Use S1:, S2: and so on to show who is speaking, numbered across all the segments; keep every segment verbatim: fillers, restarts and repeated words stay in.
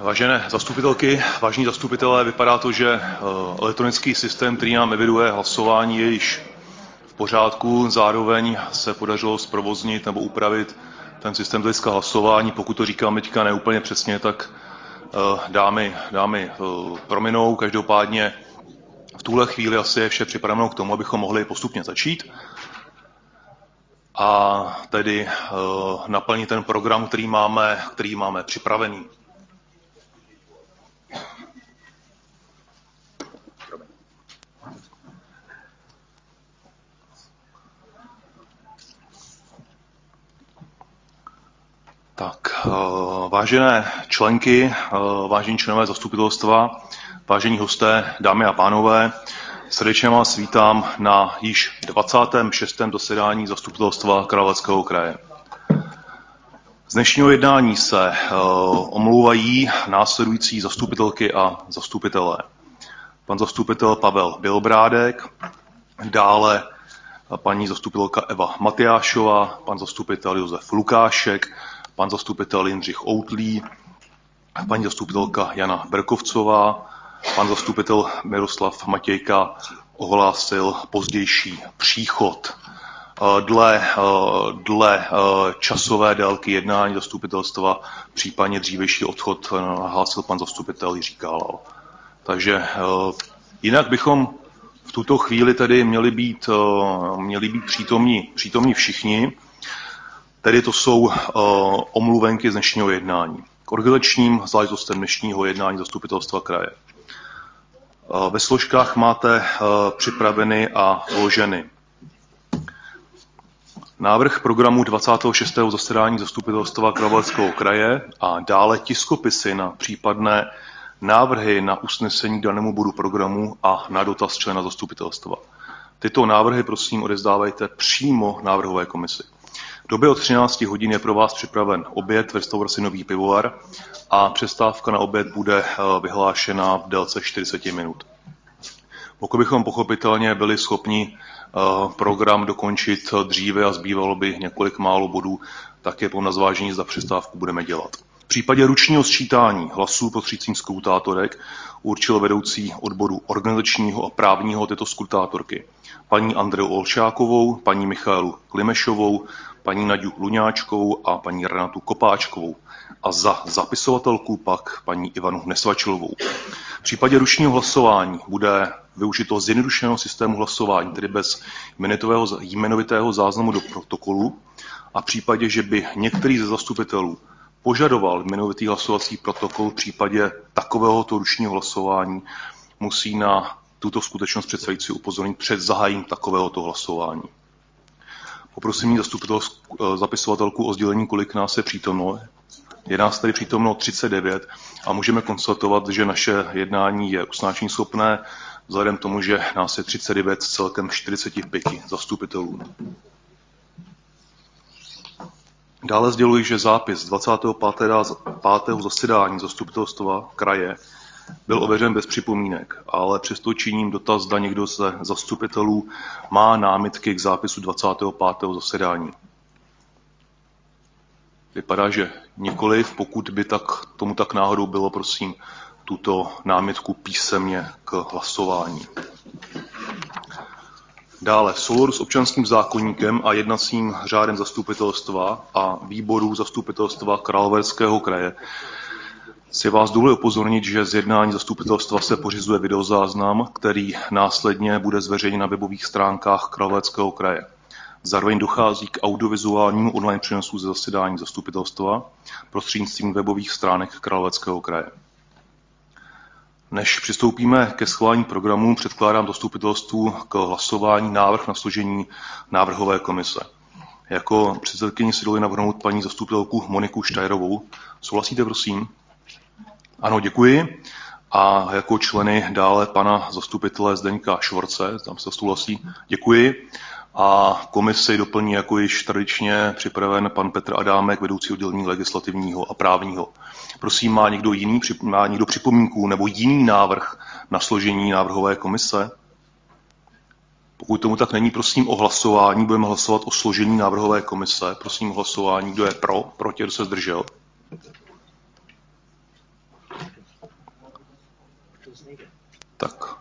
S1: Vážené zastupitelky, vážení zastupitelé, vypadá to, že elektronický systém, který nám eviduje hlasování, je již v pořádku. Zároveň se podařilo zprovoznit nebo upravit ten systém hlediska hlasování. Pokud to říkám teďka neúplně přesně, tak dámy, dámy prominou. Každopádně v tuhle chvíli asi je vše připraveno k tomu, abychom mohli postupně začít a tedy naplnit ten program, který máme, který máme připravený. Tak, vážené členky, vážení členové zastupitelstva, vážení hosté, dámy a pánové, srdečně vás vítám na již dvacátém šestém zasedání zastupitelstva Královéhradeckého kraje. Z dnešního jednání se omlouvají následující zastupitelky a zastupitelé. Pan zastupitel Pavel Bělobrádek, dále paní zastupitelka Eva Matyášová, pan zastupitel Josef Lukášek, pan zastupitel Jindřich Outlý, paní zastupitelka Jana Berkovcová, pan zastupitel Miroslav Matějka ohlásil pozdější příchod. Dle, dle časové délky jednání zastupitelstva, případně dřívější odchod, nahlásil pan zastupitel Jiří Kálal. Takže jinak bychom v tuto chvíli tedy měli být, měli být přítomní, přítomní všichni. Tedy to jsou uh, omluvenky z dnešního jednání. K organizačním záležitostem dnešního jednání zastupitelstva kraje. Uh, ve složkách máte uh, připraveny a vloženy návrh programu dvacátého šestého zasedání zastupitelstva Královéhradeckého kraje a dále tiskopisy na případné návrhy na usnesení k danému bodu programu a na dotaz člena zastupitelstva. Tyto návrhy prosím odevzdávejte přímo návrhové komisi. V době od třinácti hodin je pro vás připraven oběd v restauraci Nový pivovar a přestávka na oběd bude vyhlášena v délce čtyřicet minut. Pokud bychom pochopitelně byli schopni program dokončit dříve a zbývalo by několik málo bodů, tak je po nazvážení, zda přestávku budeme dělat. V případě ručního sčítání hlasů prostřednictvím skrutátorek určil vedoucí odboru organizačního a právního této skrutátorky paní Andreu Olšákovou, paní Michaelu Klimešovou, paní Naďu Luňáčkovou a paní Renatu Kopáčkovou a za zapisovatelku pak paní Ivanu Nesvačilovou. V případě ručního hlasování bude využito zjednodušeného systému hlasování, tedy bez jmenovitého záznamu do protokolu, a v případě, že by některý ze zastupitelů požadoval jmenovitý hlasovací protokol, v případě takovéhoto ručního hlasování musí na tuto skutečnost předsedající upozornit před zahájením takovéhoto hlasování. Poprosím zapisovatelku o sdělení, kolik nás je přítomno. Je nás tady přítomno třicet devět a můžeme konstatovat, že naše jednání je usnášeníschopné, vzhledem k tomu, že nás je třicet devět z celkem čtyřicet pět zastupitelů. Dále sděluji, že zápis dvacátého pátého zasedání zastupitelstva kraje byl ověřen bez připomínek, ale přesto činím dotaz, zda někdo ze zastupitelů má námitky k zápisu dvacátého pátého zasedání. Vypadá, že nikoliv. Pokud by tak, tomu tak náhodou bylo, prosím tuto námitku písemně k hlasování. Dále v souladu s občanským zákoníkem a jednacím řádem zastupitelstva a výboru zastupitelstva Královéhradeckého kraje si vás dovolím upozornit, že z jednání zastupitelstva se pořizuje videozáznam, který následně bude zveřejněn na webových stránkách Královéhradeckého kraje. Zároveň dochází k audiovizuálnímu online přenosu ze zasedání zastupitelstva prostřednictvím webových stránek Královéhradeckého kraje. Než přistoupíme ke schválení programu, předkládám zastupitelstvu k hlasování návrh na složení návrhové komise. Jako předsedkyni si dovolím navrhnout paní zastupitelku Moniku Štajerovou. Souhlasíte, prosím? Ano, děkuji. A jako členy dále pana zastupitele Zdeňka Švorce, tam se souhlasí, děkuji. A komisi doplní jako již tradičně připraven pan Petr Adámek, vedoucí oddělení legislativního a právního. Prosím, má někdo jiný, má někdo připomínku nebo jiný návrh na složení návrhové komise? Pokud tomu tak není, prosím o hlasování. Budeme hlasovat o složení návrhové komise. Prosím o hlasování, kdo je pro, proti, kdo se zdržel. Tak.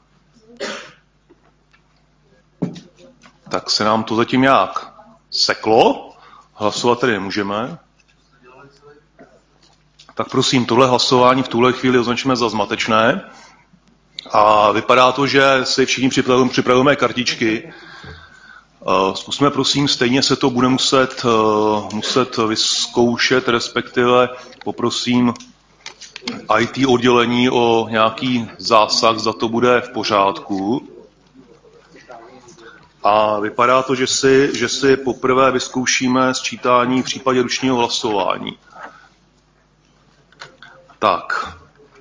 S1: Tak se nám to zatím nějak seklo. Hlasovat tedy nemůžeme. Tak prosím, tohle hlasování v tuhle chvíli označíme za zmatečné. A vypadá to, že si všichni připravujeme kartičky. Zkusme prosím, stejně se to bude muset, muset vyzkoušet, respektive poprosím í té oddělení o nějaký zásah, zda to bude v pořádku. A vypadá to, že si, že si poprvé vyzkoušíme sčítání v případě ručního hlasování. Tak.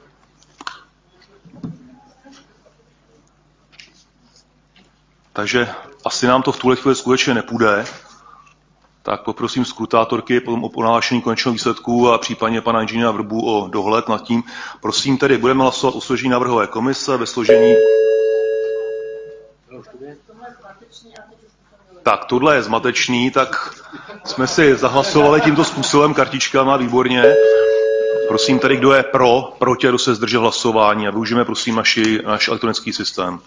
S1: Takže asi nám to v tuhle chvíli skutečně nepůjde. Tak poprosím skrutátorky potom o prohlášení konečného výsledku a případně pana inženýra Vrbu o dohled nad tím. Prosím tedy, budeme hlasovat o složení návrhové komise ve složení... Tak, tohle je zmatečný, tak jsme si zahlasovali tímto způsobem kartičkama, výborně. Prosím tady, kdo je pro, proti a kdo se zdržel hlasování a využijeme prosím naši, náš elektronický systém.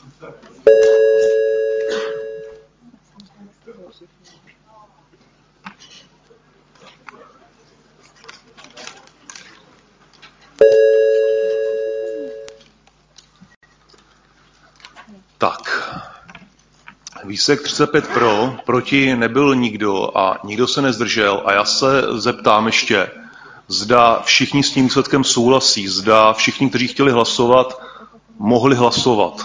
S1: Tak, výsek třicet pět pro, proti nebyl nikdo a nikdo se nezdržel a já se zeptám ještě, zda všichni s tím výsledkem souhlasí, zda všichni, kteří chtěli hlasovat, mohli hlasovat.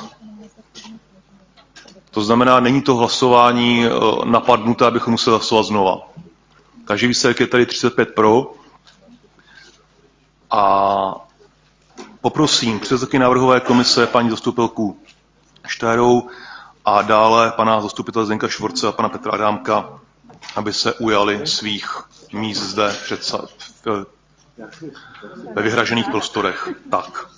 S1: To znamená, není to hlasování napadnuté, abychom museli hlasovat znova. Takže výsledek je tady třicet pět pro a poprosím předsedkyni návrhové komise paní zastupitelku Štérou a dále pana zastupitele Zdeňka Švorce a pana Petra Adámka, aby se ujali svých míst zde před, ve vyhražených prostorech. Tak.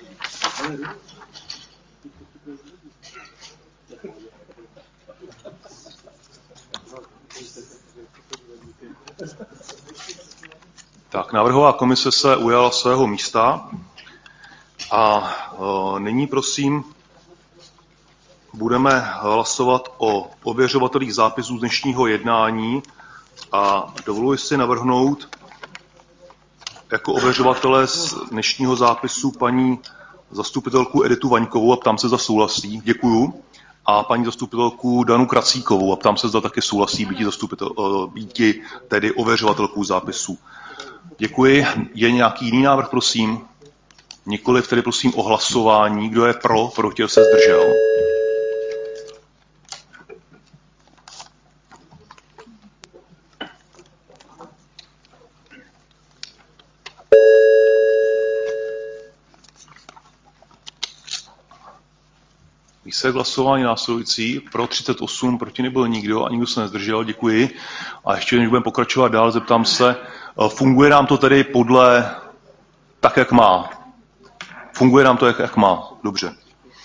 S1: Tak, návrhová komise se ujala svého místa a e, nyní prosím budeme hlasovat o ověřovatelích zápisů z dnešního jednání a dovoluji si navrhnout jako ověřovatele z dnešního zápisu paní zastupitelku Editu Vaňkovou a ptám se, zda souhlasí. Děkuju. A paní zastupitelku Danu Kracíkovou a ptám se, zda také souhlasí býti, zastupitel, býti tedy ověřovatelkou zápisu. Děkuji. Je nějaký jiný návrh, prosím? Nikoliv, tedy prosím o hlasování. Kdo je pro, proti se zdržel? Výsledek hlasování následující. Pro třicet osm, proti nebyl nikdo a nikdo se nezdržel. Děkuji. A ještě než budeme pokračovat dál, zeptám se, funguje nám to tedy podle tak, jak má? Funguje nám to, jak, jak má? Dobře.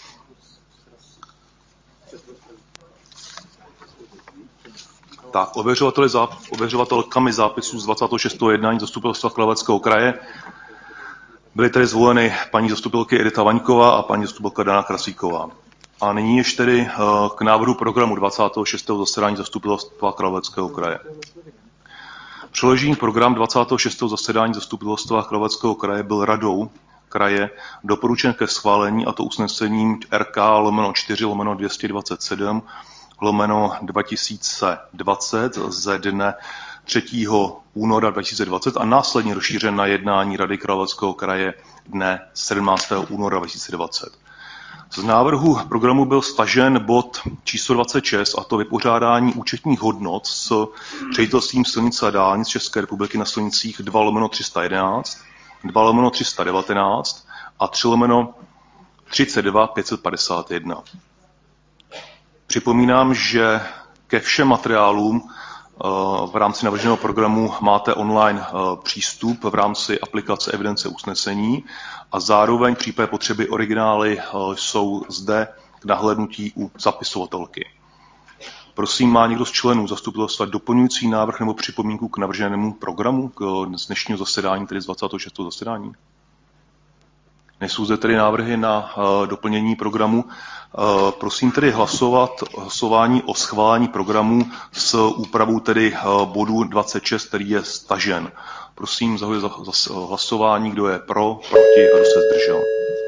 S1: Tak, záp, ověřovatelkami zápisů z dvacátého šestého jednání zastupitelstva Karlovarského kraje byly tedy zvoleny paní zastupitelky Edita Vaňková a paní zastupitelka Dana Krasíková. A nyní ještě tedy k návrhu programu dvacátého šestého zasedání zastupitelstva Karlovarského kraje. Přeložený program dvacátého šestého zasedání zastupitelstva Karlovarského kraje byl radou kraje doporučen ke schválení, a to usnesením R K lomeno čtyři lomeno dvě stě dvacet sedm lomeno dva tisíce dvacet ze dne třetího února dva tisíce dvacet a následně rozšířen na jednání Rady Karlovarského kraje dne sedmnáctého února dva tisíce dvacet. Z návrhu programu byl stažen bod číslo dvacet šest, a to vypořádání účetních hodnot s ředitelstvím silnic a dálnic České republiky na silnicích dva lomeno tři sta jedenáct, dva lomeno tři sta devatenáct a tři lomeno třicet dva pět set padesát jedna. Připomínám, že ke všem materiálům v rámci navrženého programu máte online přístup v rámci aplikace evidence usnesení a zároveň v případě potřeby originály jsou zde k nahlédnutí u zapisovatelky. Prosím, má někdo z členů zastupitelstva doplňující návrh nebo připomínku k navrženému programu k dnešního zasedání, tedy z dvacátého šestého zasedání? Nejsou zde tedy návrhy na uh, doplnění programu. Uh, prosím tedy hlasovat hlasování o schválení programu s úpravou tedy uh, bodu dvacet šest, který je stažen. Prosím, zahajuji za, za hlasování, kdo je pro, proti, kdo se zdržel.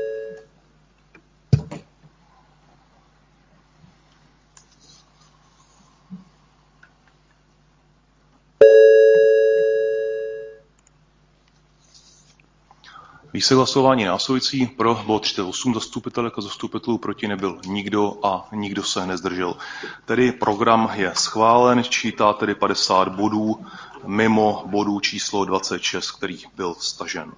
S1: Výsledek hlasování následující: pro bylo třicet osm zastupitelek a zastupitelů, proti nebyl nikdo a nikdo se nezdržel. Tedy program je schválen, čítá tedy padesát bodů mimo bodu číslo dvacet šest, který byl stažen.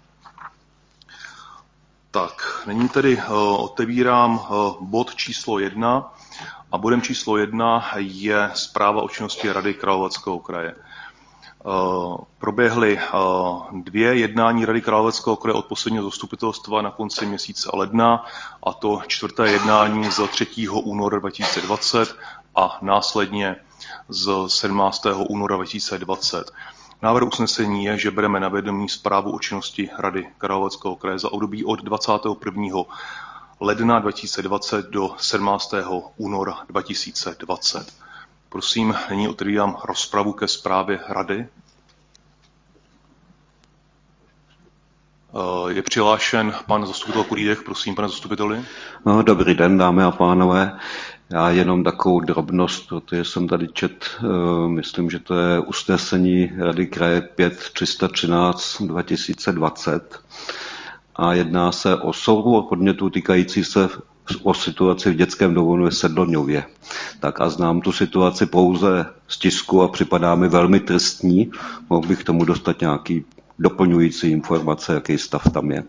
S1: Tak, nyní tedy uh, otevírám uh, bod číslo jedna a bodem číslo jedna je zpráva o činnosti Rady Královéhradeckého kraje. Uh, proběhly uh, dvě jednání Rady Královéhradeckého kraje od posledního zastupitelstva na konci měsíce ledna, a to čtvrté jednání z třetího února dva tisíce dvacet a následně z sedmnáctého února dva tisíce dvacet. Návrh usnesení je, že bereme na vědomí zprávu o činnosti Rady Královéhradeckého kraje za období od dvacátého prvního ledna dva tisíce dvacet do sedmnáctého února dva tisíce dvacet. Prosím, nyní otevírám rozpravu ke zprávě Rady. Je přihlášen pan zastupitel Kurýdek. Prosím, pane zastupiteli.
S2: No, dobrý den, dámy a pánové. Já jenom takovou drobnost, protože jsem tady čet, myslím, že to je usnesení Rady kraje pět tři sta třináct dva tisíce dvacet a jedná se o soubor podnětů týkající se o situaci v dětském domově v Sedloňově. Tak a znám tu situaci pouze z tisku a připadá mi velmi tristní. Mohl bych k tomu dostat nějaký doplňující informace, jaký stav tam je.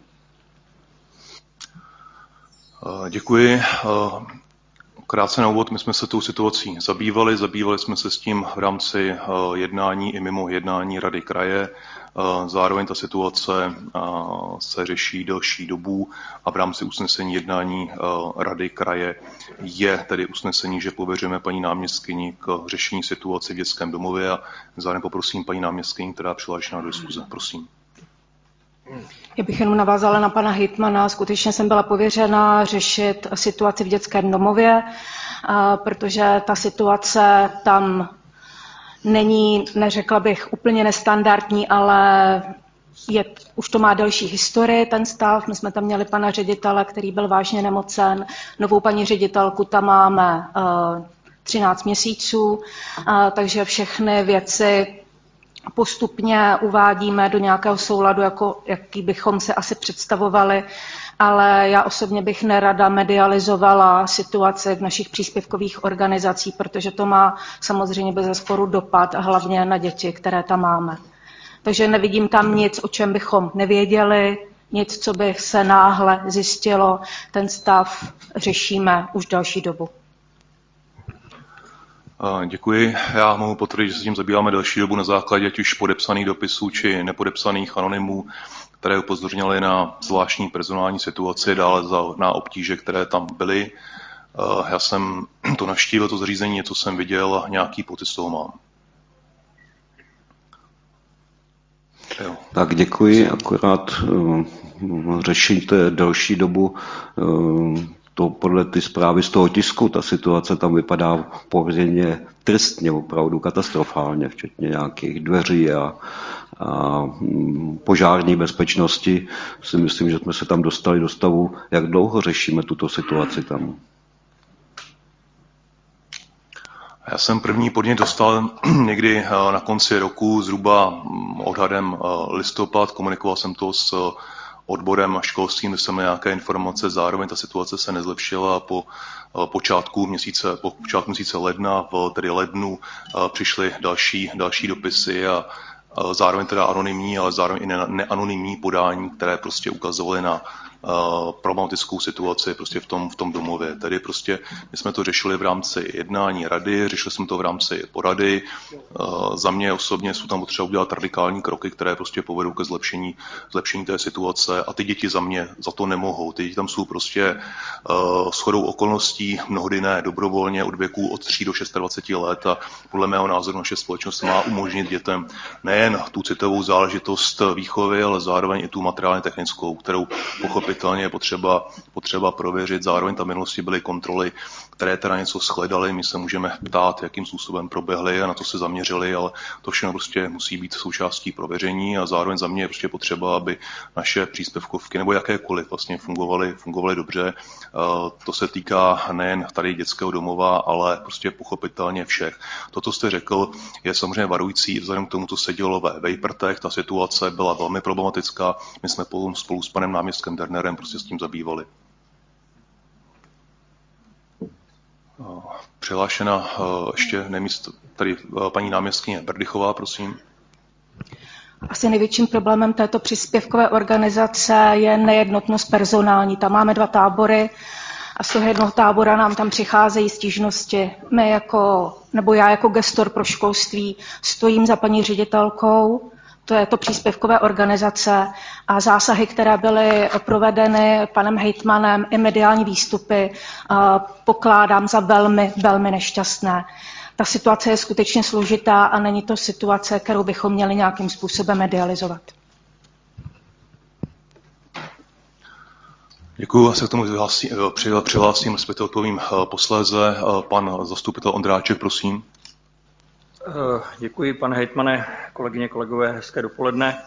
S1: Děkuji. Krátce na úvod, my jsme se tou situací zabývali. Zabývali jsme se s tím v rámci jednání i mimo jednání Rady kraje. Zároveň ta situace se řeší delší dobu a v rámci usnesení jednání Rady kraje je tedy usnesení, že pověřujeme paní náměstkyni k řešení situace v dětském domově, a zároveň poprosím paní náměstkyni, která je přihlášená do diskuze. Prosím.
S3: Já bych jenom navázala na pana hejtmana. Skutečně jsem byla pověřena řešit situaci v dětském domově, protože ta situace tam není, neřekla bych, úplně nestandardní, ale je, už to má delší historii, ten stav. My jsme tam měli pana ředitele, který byl vážně nemocen. Novou paní ředitelku tam máme uh, třináct měsíců, uh, takže všechny věci postupně uvádíme do nějakého souladu, jako, jaký bychom se asi představovali, ale já osobně bych nerada medializovala situaci v našich příspěvkových organizacích, protože to má samozřejmě bezesporu dopad a hlavně na děti, které tam máme. Takže nevidím tam nic, o čem bychom nevěděli, nic, co by se náhle zjistilo. Ten stav řešíme už další dobu.
S1: Děkuji. Já mohu potvrdit, že se tím zabýváme další dobu na základě ať už podepsaných dopisů či nepodepsaných anonymů, které upozornily na zvláštní personální situaci, dále na obtíže, které tam byly. Já jsem to navštívil, to zařízení, něco jsem viděl a nějaký pocit z toho mám. Jo.
S2: Tak děkuji, akorát uh, řešíte další dobu uh, to podle ty zprávy z toho tisku, ta situace tam vypadá poměrně tristně, opravdu katastrofálně, včetně nějakých dveří a, a požární bezpečnosti. Si myslím, že jsme se tam dostali do stavu, jak dlouho řešíme tuto situaci tam.
S1: Já jsem první podnět dostal někdy na konci roku, zhruba odhadem listopad. Komunikoval jsem to s odborem a školstvím, kde jsem nějaké informace. Zároveň ta situace se nezlepšila. Po počátku měsíce, po počátku měsíce ledna, v tedy lednu, přišly další, další dopisy a zároveň teda anonymní, ale zároveň i neanonymní podání, které prostě ukazovaly na Uh, problematickou situaci prostě v tom, v tom domově. Tedy prostě my jsme to řešili v rámci jednání rady, řešili jsme to v rámci porady. Uh, za mě osobně jsou tam potřeba udělat radikální kroky, které prostě povedou ke zlepšení, zlepšení té situace, a ty děti za mě za to nemohou. Ty děti tam jsou prostě uh, shodou okolností, mnohdy ne dobrovolně, od věku od tří do dvaceti šesti let, a podle mého názoru naše společnost má umožnit dětem nejen tu citovou záležitost výchovy, ale zároveň i tu materiálně technickou, kterou pochopit pochopitelně je potřeba, potřeba prověřit. Zároveň tam v minulosti byly kontroly, které teda něco shledaly. My se můžeme ptát, jakým způsobem proběhly a na to se zaměřili, ale to všechno prostě musí být součástí prověření a zároveň za mě je prostě potřeba, aby naše příspěvkovky nebo jakékoliv vlastně fungovaly, fungovaly dobře. To se týká nejen tady dětského domova, ale prostě pochopitelně všech. To, co jste řekl, je samozřejmě varující vzhledem k tomu, co se dělo ve Vejprtech. Ta situace byla velmi problematická. My jsme spolu s panem náměstkem Dernerem prostě s tím zabývali. Přihlášena ještě nemíst, tady paní náměstkyně Berdychová, prosím.
S3: Asi největším problémem této příspěvkové organizace je nejednotnost personální. Tam máme dva tábory a z toho jednoho tábora nám tam přicházejí stížnosti. My jako, nebo já jako gestor pro školství stojím za paní ředitelkou, to je to příspěvkové organizace a zásahy, které byly provedeny panem hejtmanem i mediální výstupy, pokládám za velmi, velmi nešťastné. Ta situace je skutečně složitá a není to situace, kterou bychom měli nějakým způsobem medializovat.
S1: Děkuji, já se k tomu přihlásím, respektive odpovím posléze. Pan zastupitel Ondráček, prosím.
S4: Děkuji, pane hejtmane, kolegyně, kolegové, hezké dopoledne.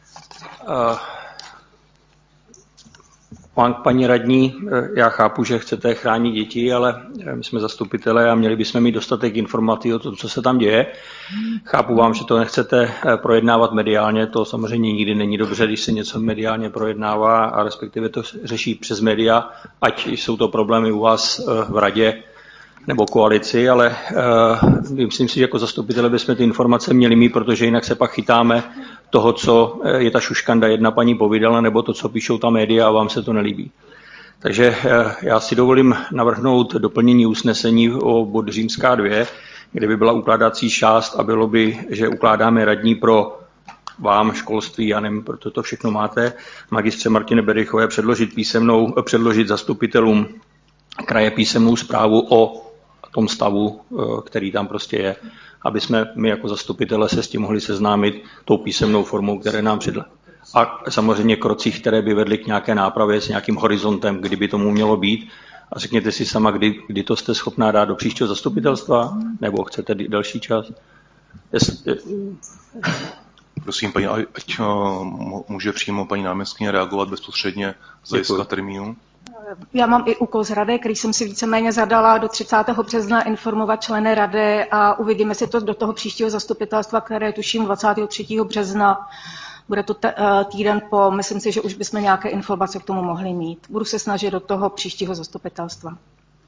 S4: Pán, paní radní, já chápu, že chcete chránit děti, ale my jsme zastupitelé a měli bychom mít dostatek informací o tom, co se tam děje. Chápu vám, že to nechcete projednávat mediálně, to samozřejmě nikdy není dobře, když se něco mediálně projednává a respektive to řeší přes média, ať jsou to problémy u vás v radě nebo koalici, ale uh, myslím si, že jako zastupitelé bychom ty informace měli mít, protože jinak se pak chytáme toho, co je ta šuškanda jedna paní povídala, nebo to, co píšou ta média a vám se to nelíbí. Takže uh, já si dovolím navrhnout doplnění usnesení o bod římská dvě, kde by byla ukládací část a bylo by, že ukládáme radní pro vám, školství, já nevím, proto to všechno máte, magistře Martine Berdychové předložit písemnou, předložit zastupitelům kraje písemnou zprávu o tom stavu, který tam prostě je, aby jsme my jako zastupitelé se s tím mohli seznámit tou písemnou formou, které nám přidle. A samozřejmě krocích, které by vedly k nějaké nápravě s nějakým horizontem, kdyby tomu mělo být. A řekněte si sama, kdy, kdy to jste schopná dát do příštího zastupitelstva, nebo chcete další čas? Jestli...
S1: Prosím, paní, ať může přímo paní náměstkyně reagovat bezprostředně z hlediska termínu.
S3: Já mám i úkol z rady, který jsem si víceméně zadala do třicátého března informovat členy rady a uvidíme si to do toho příštího zastupitelstva, které tuším dvacátého třetího března. Bude to týden po, myslím si, že už bychom nějaké informace k tomu mohli mít. Budu se snažit do toho příštího zastupitelstva.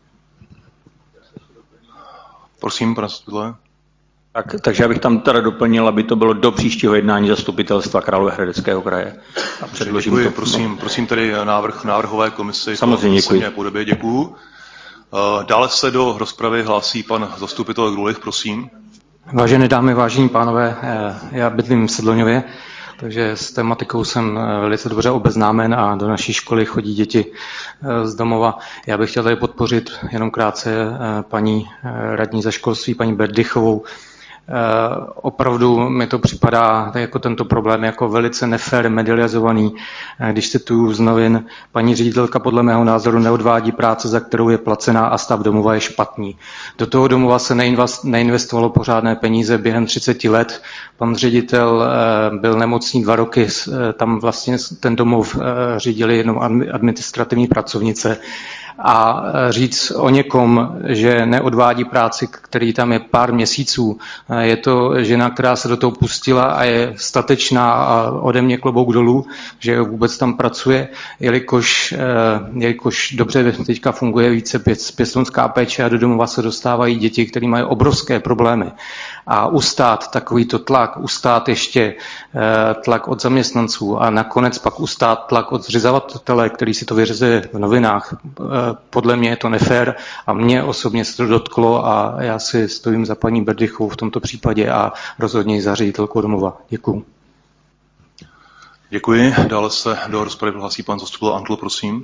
S1: Prosím, pane zastupitele.
S4: Tak, takže já bych tam teda doplnil, aby to bylo do příštího jednání zastupitelstva Královéhradeckého kraje. A předložím
S1: děkuji,
S4: to.
S1: Prosím, prosím tedy návrh návrhové komisi.
S4: Samozřejmě děkuji.
S1: Podobě, děkuji. Dále se do rozpravy hlásí pan zastupitel Grulich, prosím.
S5: Vážené dámy, vážení pánové, já bydlím v Sedloňově, takže s tematikou jsem velice dobře obeznámen a do naší školy chodí děti z domova. Já bych chtěl tady podpořit jenom krátce paní radní za školství, paní Berdychovou. Opravdu mi to připadá jako tento problém jako velice nefér medializovaný. Když cituju z novin, paní ředitelka podle mého názoru neodvádí práce, za kterou je placená a stav domova je špatný. Do toho domova se neinvestovalo pořádné peníze během třiceti let. Pan ředitel byl nemocný dva roky, tam vlastně ten domov řídili jenom administrativní pracovnice. A říct o někom, že neodvádí práci, který tam je pár měsíců, je to žena, která se do toho pustila a je statečná a ode mě klobouk dolů, že vůbec tam pracuje, jelikož, jelikož dobře teďka funguje více pěstounská péče a do domova se dostávají děti, které mají obrovské problémy. A ustát takovýto tlak, ustát ještě tlak od zaměstnanců a nakonec pak ustát tlak od zřizovatele, který si to vyřizuje v novinách, podle mě je to nefér a mě osobně se to dotklo a já si stojím za paní Berdychovou v tomto případě a rozhodně ji za ředitelkou domova. Děkuji.
S1: Děkuji. Dále se do rozpravy hlásí pan zastupitel Antl, prosím.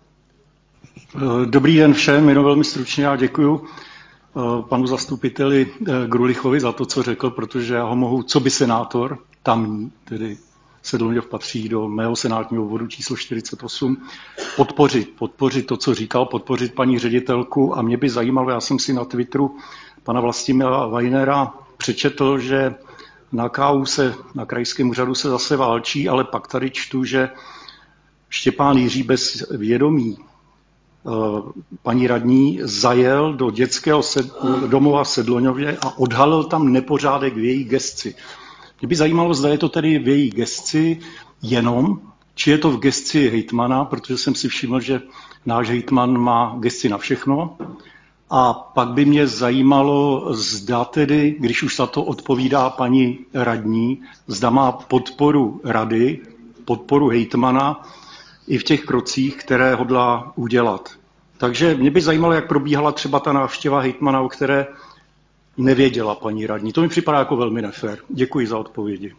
S6: Dobrý den všem, jenom velmi stručně a děkuju panu zastupiteli Grulichovi za to, co řekl, protože já ho mohu, co by senátor, tamní, tedy Sedlňov patří do mého senátního obvodu číslo čtyřicet osm, podpořit, podpořit to, co říkal, podpořit paní ředitelku. A mě by zajímalo, já jsem si na Twitteru pana Vlastimila Weinera přečetl, že na K U se, na krajském úřadu se zase válčí, ale pak tady čtu, že Štěpán Jiří bez vědomí paní radní zajel do dětského sed, domova v Sedloňově a odhalil tam nepořádek v její gesci. Mě by zajímalo, zda je to tedy v její gesci jenom, či je to v gesci hejtmana, protože jsem si všiml, že náš hejtman má gesci na všechno. A pak by mě zajímalo, zda tedy, když už za to odpovídá paní radní, zda má podporu rady, podporu hejtmana i v těch krocích, které hodlá udělat. Takže mě by zajímalo, jak probíhala třeba ta návštěva hejtmana, o které nevěděla paní radní. To mi připadá jako velmi nefér. Děkuji za odpovědi.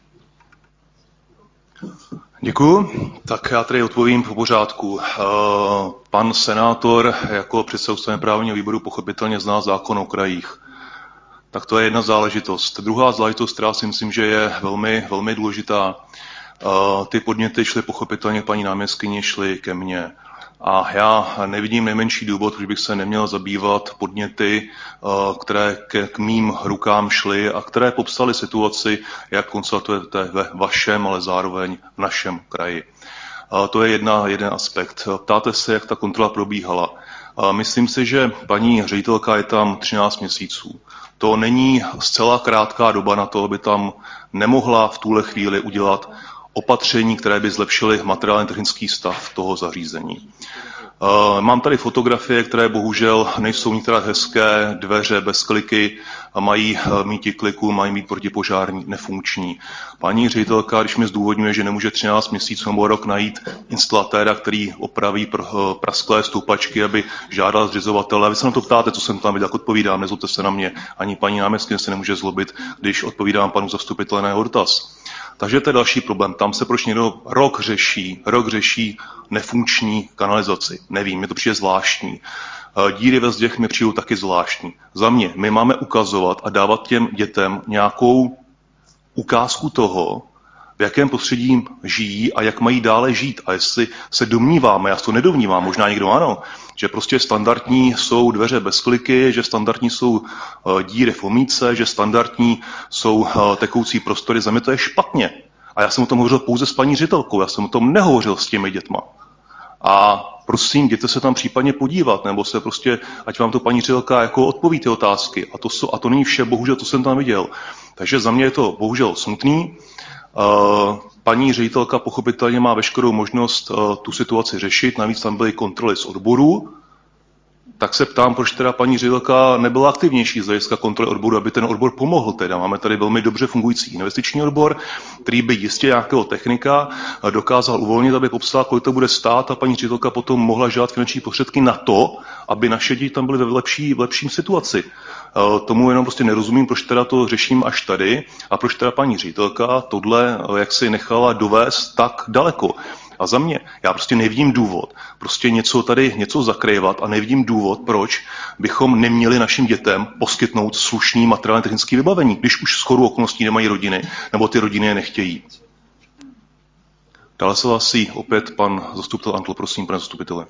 S1: Děkuji. Tak já tady odpovím po pořádku. Pan senátor jako předseda ústavněprávního výboru pochopitelně zná zákon o krajích. Tak to je jedna záležitost. Druhá záležitost, která si myslím, že je velmi, velmi důležitá. Ty podněty šly pochopitelně paní náměstkyni, šly ke mně. A já nevidím nejmenší důvod, proč bych se neměl zabývat podněty, které k mým rukám šly a které popsaly situaci, jak konstatujete ve vašem, ale zároveň v našem kraji. To je jedna, jeden aspekt. Ptáte se, jak ta kontrola probíhala. Myslím si, že paní ředitelka je tam třináct měsíců. To není zcela krátká doba na to, aby tam nemohla v tuhle chvíli udělat opatření, které by zlepšily materiálně technický stav toho zařízení. Mám tady fotografie, které bohužel nejsou některé hezké, dveře bez kliky, mají mít kliku, mají mít protipožární, nefunkční. Paní ředitelka, když mi zdůvodňuje, že nemůže třináct měsíců nebo rok najít instalatéra, který opraví pr- prasklé stoupačky, aby žádal zřizovatele. Vy se na to ptáte, co jsem tam viděl, jak odpovídám, nezlobte se na mě. Ani paní náměstkyně se nemůže zlobit, když odpovídám panu zastupiteli na jeho dotaz. Takže to je další problém. Tam se proč někdo rok řeší, rok řeší nefunkční kanalizaci. Nevím, mě to přijde zvláštní. Díry ve zdech mi přijdou taky zvláštní. Za mě, my máme ukazovat a dávat těm dětem nějakou ukázku toho, v jakém prostředí žijí a jak mají dále žít. A jestli se domníváme, já to nedomnívám, možná někdo ano, že prostě standardní jsou dveře bez kliky, že standardní jsou díry v omítce, že standardní jsou tekoucí prostory, za mě to je špatně. A já jsem o tom hovořil pouze s paní ředitelkou, já jsem o tom nehovořil s těmi dětma. A prosím, jděte se tam případně podívat, nebo se prostě, ať vám to paní ředitelka jako odpoví ty otázky. A to, jsou, a to není vše, bohužel, to jsem tam viděl. Takže za mě je to bohužel smutný. Paní ředitelka pochopitelně má veškerou možnost tu situaci řešit, navíc tam byly kontroly z odboru, tak se ptám, proč teda paní ředitelka nebyla aktivnější z hlediska kontroly odboru, aby ten odbor pomohl. Teda máme tady velmi dobře fungující investiční odbor, který by jistě nějakého technika dokázal uvolnit, aby popsala, kolik to bude stát a paní ředitelka potom mohla žádat finanční prostředky na to, aby naše děti tam byly ve lepší, v lepším situaci. Tomu jenom prostě nerozumím, proč teda to řeším až tady a proč teda paní ředitelka tohle jak si nechala dovést tak daleko. A za mě, já prostě nevidím důvod, prostě něco tady, něco zakrývat a nevidím důvod, proč bychom neměli našim dětem poskytnout slušný materiálně technický vybavení, když už shodou okolností nemají rodiny, nebo ty rodiny je nechtějí. Dále se hlásí opět pan zastupitel Antl, prosím, pane zastupitele.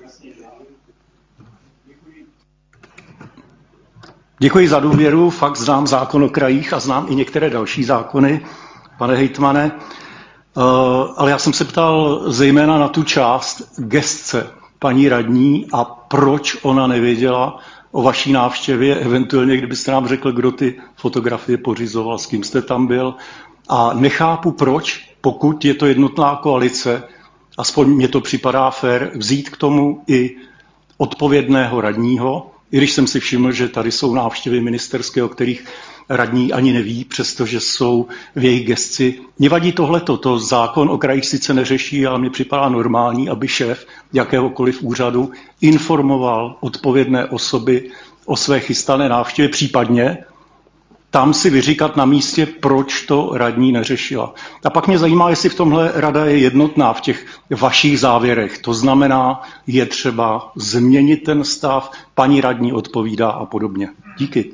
S6: Děkuji za důvěru, fakt znám zákon o krajích a znám i některé další zákony, pane hejtmane. Ale já jsem se ptal zejména na tu část gestce paní radní a proč ona nevěděla o vaší návštěvě, eventuálně kdybyste nám řekl, kdo ty fotografie pořizoval, s kým jste tam byl. A nechápu proč, pokud je to jednotná koalice, aspoň mně to připadá fér, vzít k tomu i odpovědného radního, i když jsem si všiml, že tady jsou návštěvy ministerské, o kterých radní ani neví, přestože jsou v jejich gesci. Mně vadí tohleto, to zákon o krajích sice neřeší, ale mně připadá normální, aby šéf jakéhokoliv úřadu informoval odpovědné osoby o své chystané návštěvě, případně tam si vyříkat na místě, proč to radní neřešila. A pak mě zajímá, jestli v tomhle rada je jednotná v těch vašich závěrech. To znamená, je třeba změnit ten stav, paní radní odpovídá a podobně. Díky.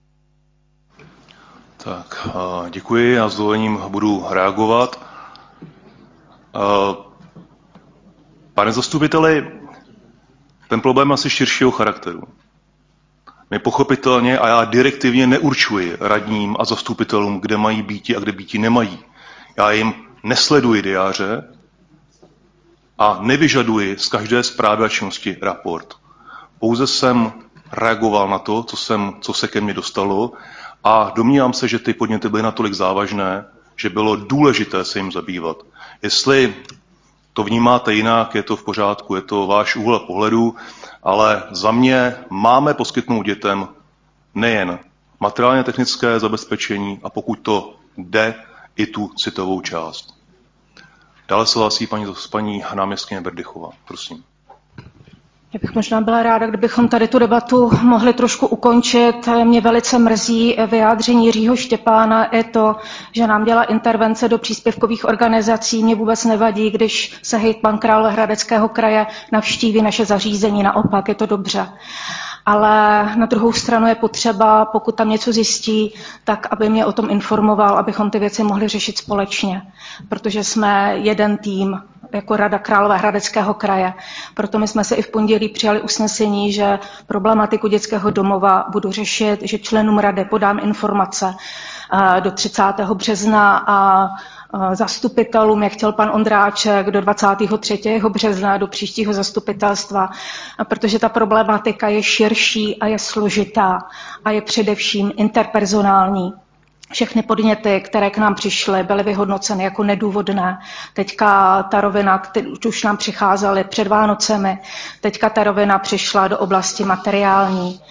S1: Tak, děkuji, já s dovolením budu reagovat. Pane zastupiteli, ten problém je asi širšího charakteru. My pochopitelně a já direktivně neurčuji radním a zastupitelům, kde mají býti a kde býti nemají. Já jim nesleduji diáře a nevyžaduji z každé zprávy a činnosti raport. Pouze jsem reagoval na to, co, jsem, co se ke mně dostalo a domnívám se, že ty podněty byly natolik závažné, že bylo důležité se jim zabývat. Jestli to vnímáte jinak, je to v pořádku, je to váš úhel pohledu, ale za mě máme poskytnout dětem nejen materiálně technické zabezpečení a pokud to jde, i tu citovou část. Dále se hlásí paní, paní náměstkyně Berdychová. Prosím.
S3: Já bych možná byla ráda, kdybychom tady tu debatu mohli trošku ukončit. Mě velice mrzí vyjádření Jiřího Štěpána i to, že nám dělá intervence do příspěvkových organizací. Mě vůbec nevadí, když se hejtman Královéhradeckého kraje navštíví naše zařízení, naopak je to dobře. Ale na druhou stranu je potřeba, pokud tam něco zjistí, tak aby mě o tom informoval, abychom ty věci mohli řešit společně. Protože jsme jeden tým jako Rada Královéhradeckého kraje. Proto my jsme se i v pondělí přijali usnesení, že problematiku dětského domova budu řešit, že členům rady podám informace do třicátého března a zastupitelům, jak chtěl pan Ondráček, do dvacátého třetího března, do příštího zastupitelstva, protože ta problematika je širší a je složitá a je především interpersonální. Všechny podněty, které k nám přišly, byly vyhodnoceny jako nedůvodné. Teďka ta rovina, které už nám přicházely před Vánocemi, teďka ta rovina přišla do oblasti materiální.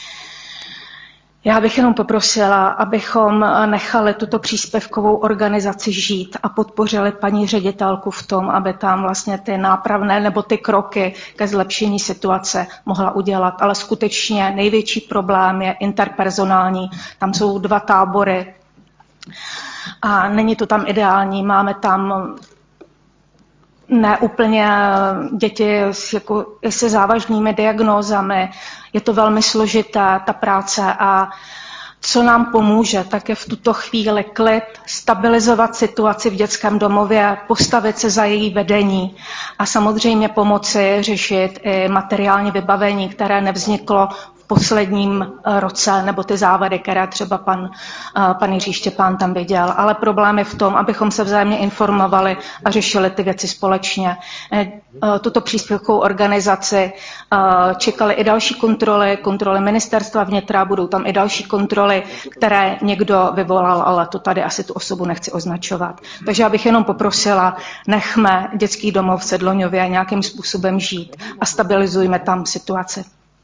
S3: Já bych jenom poprosila, abychom nechali tuto příspěvkovou organizaci žít a podpořili paní ředitelku v tom, aby tam vlastně ty nápravné nebo ty kroky ke zlepšení situace mohla udělat. Ale skutečně největší problém je interpersonální. Tam jsou dva tábory a není to tam ideální. Máme tam ne úplně děti s, jako, se závažnými diagnózami. Je to velmi složité, ta práce, a co nám pomůže, tak je v tuto chvíli klid, stabilizovat situaci v dětském domově, postavit se za její vedení a samozřejmě pomoci řešit i materiální vybavení, které nevzniklo v posledním roce, nebo ty závady, které třeba pan, pan Jiří Štěpán tam viděl. Ale problém je v tom, abychom se vzájemně informovali a řešili ty věci společně. Tuto příspěvkovou organizaci čekaly i další kontroly, kontroly ministerstva vnitra, budou tam i další kontroly, které někdo vyvolal, ale to tady asi tu osobu nechci označovat. Takže já bych jenom poprosila, nechme dětský domov v Sedloňově nějakým způsobem žít a stabilizujme tam situaci.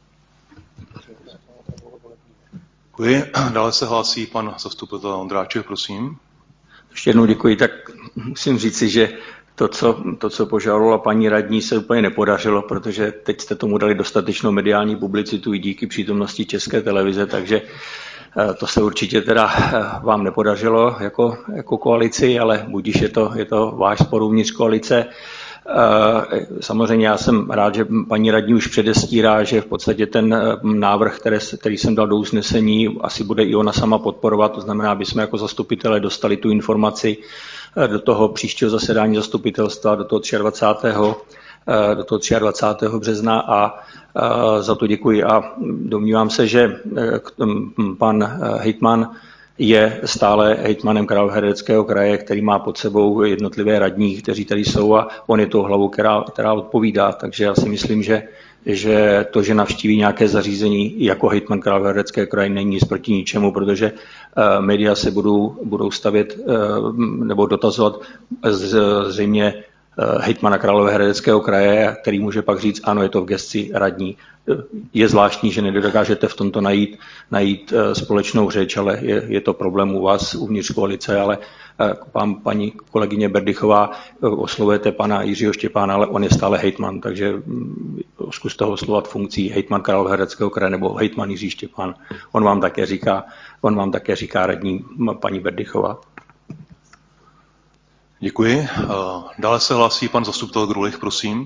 S1: Děkuji. Dále se hlásí pan zastupitel Ondráček, prosím.
S4: Ještě jednou děkuji. Tak musím říci, že to, co, to, co požadovala paní radní, se úplně nepodařilo, protože teď jste tomu dali dostatečnou mediální publicitu i díky přítomnosti České televize, takže to se určitě teda vám nepodařilo jako, jako koalici, ale budíš, je to, je to váš spor uvnitř koalice. Samozřejmě já jsem rád, že paní radní už předestírá, že v podstatě ten návrh, který, který jsem dal do usnesení, asi bude i ona sama podporovat, to znamená, aby jsme jako zastupitelé dostali tu informaci do toho příštího zasedání zastupitelstva, do toho dvacátého třetího do toho dvacátého třetího března, a za to děkuji. A domnívám se, že pan hejtman je stále hejtmanem Královéhradeckého kraje, který má pod sebou jednotlivé radní, kteří tady jsou, a on je tou hlavou, která, která odpovídá. Takže já si myslím, že, že to, že navštíví nějaké zařízení jako hejtman Královéhradeckého kraje, není nic proti ničemu, protože uh, média se budou, budou stavět uh, nebo dotazovat z, zřejmě uh, hejtmana Královéhradeckého kraje, který může pak říct, ano, je to v gesci radní. Je zvláštní, že nedokážete v tomto najít, najít společnou řeč, ale je, je to problém u vás uvnitř koalice, ale pán, paní kolegyně Berdychová, oslovujete pana Jiřího Štěpána, ale on je stále hejtman, takže zkuste ho oslovat funkcí hejtman Královéhradeckého kraje nebo hejtman Jiří Štěpán. On vám také říká, on vám také říká radní paní Berdychová.
S1: Děkuji. Dále se hlásí pan zastupitel Grulich, prosím.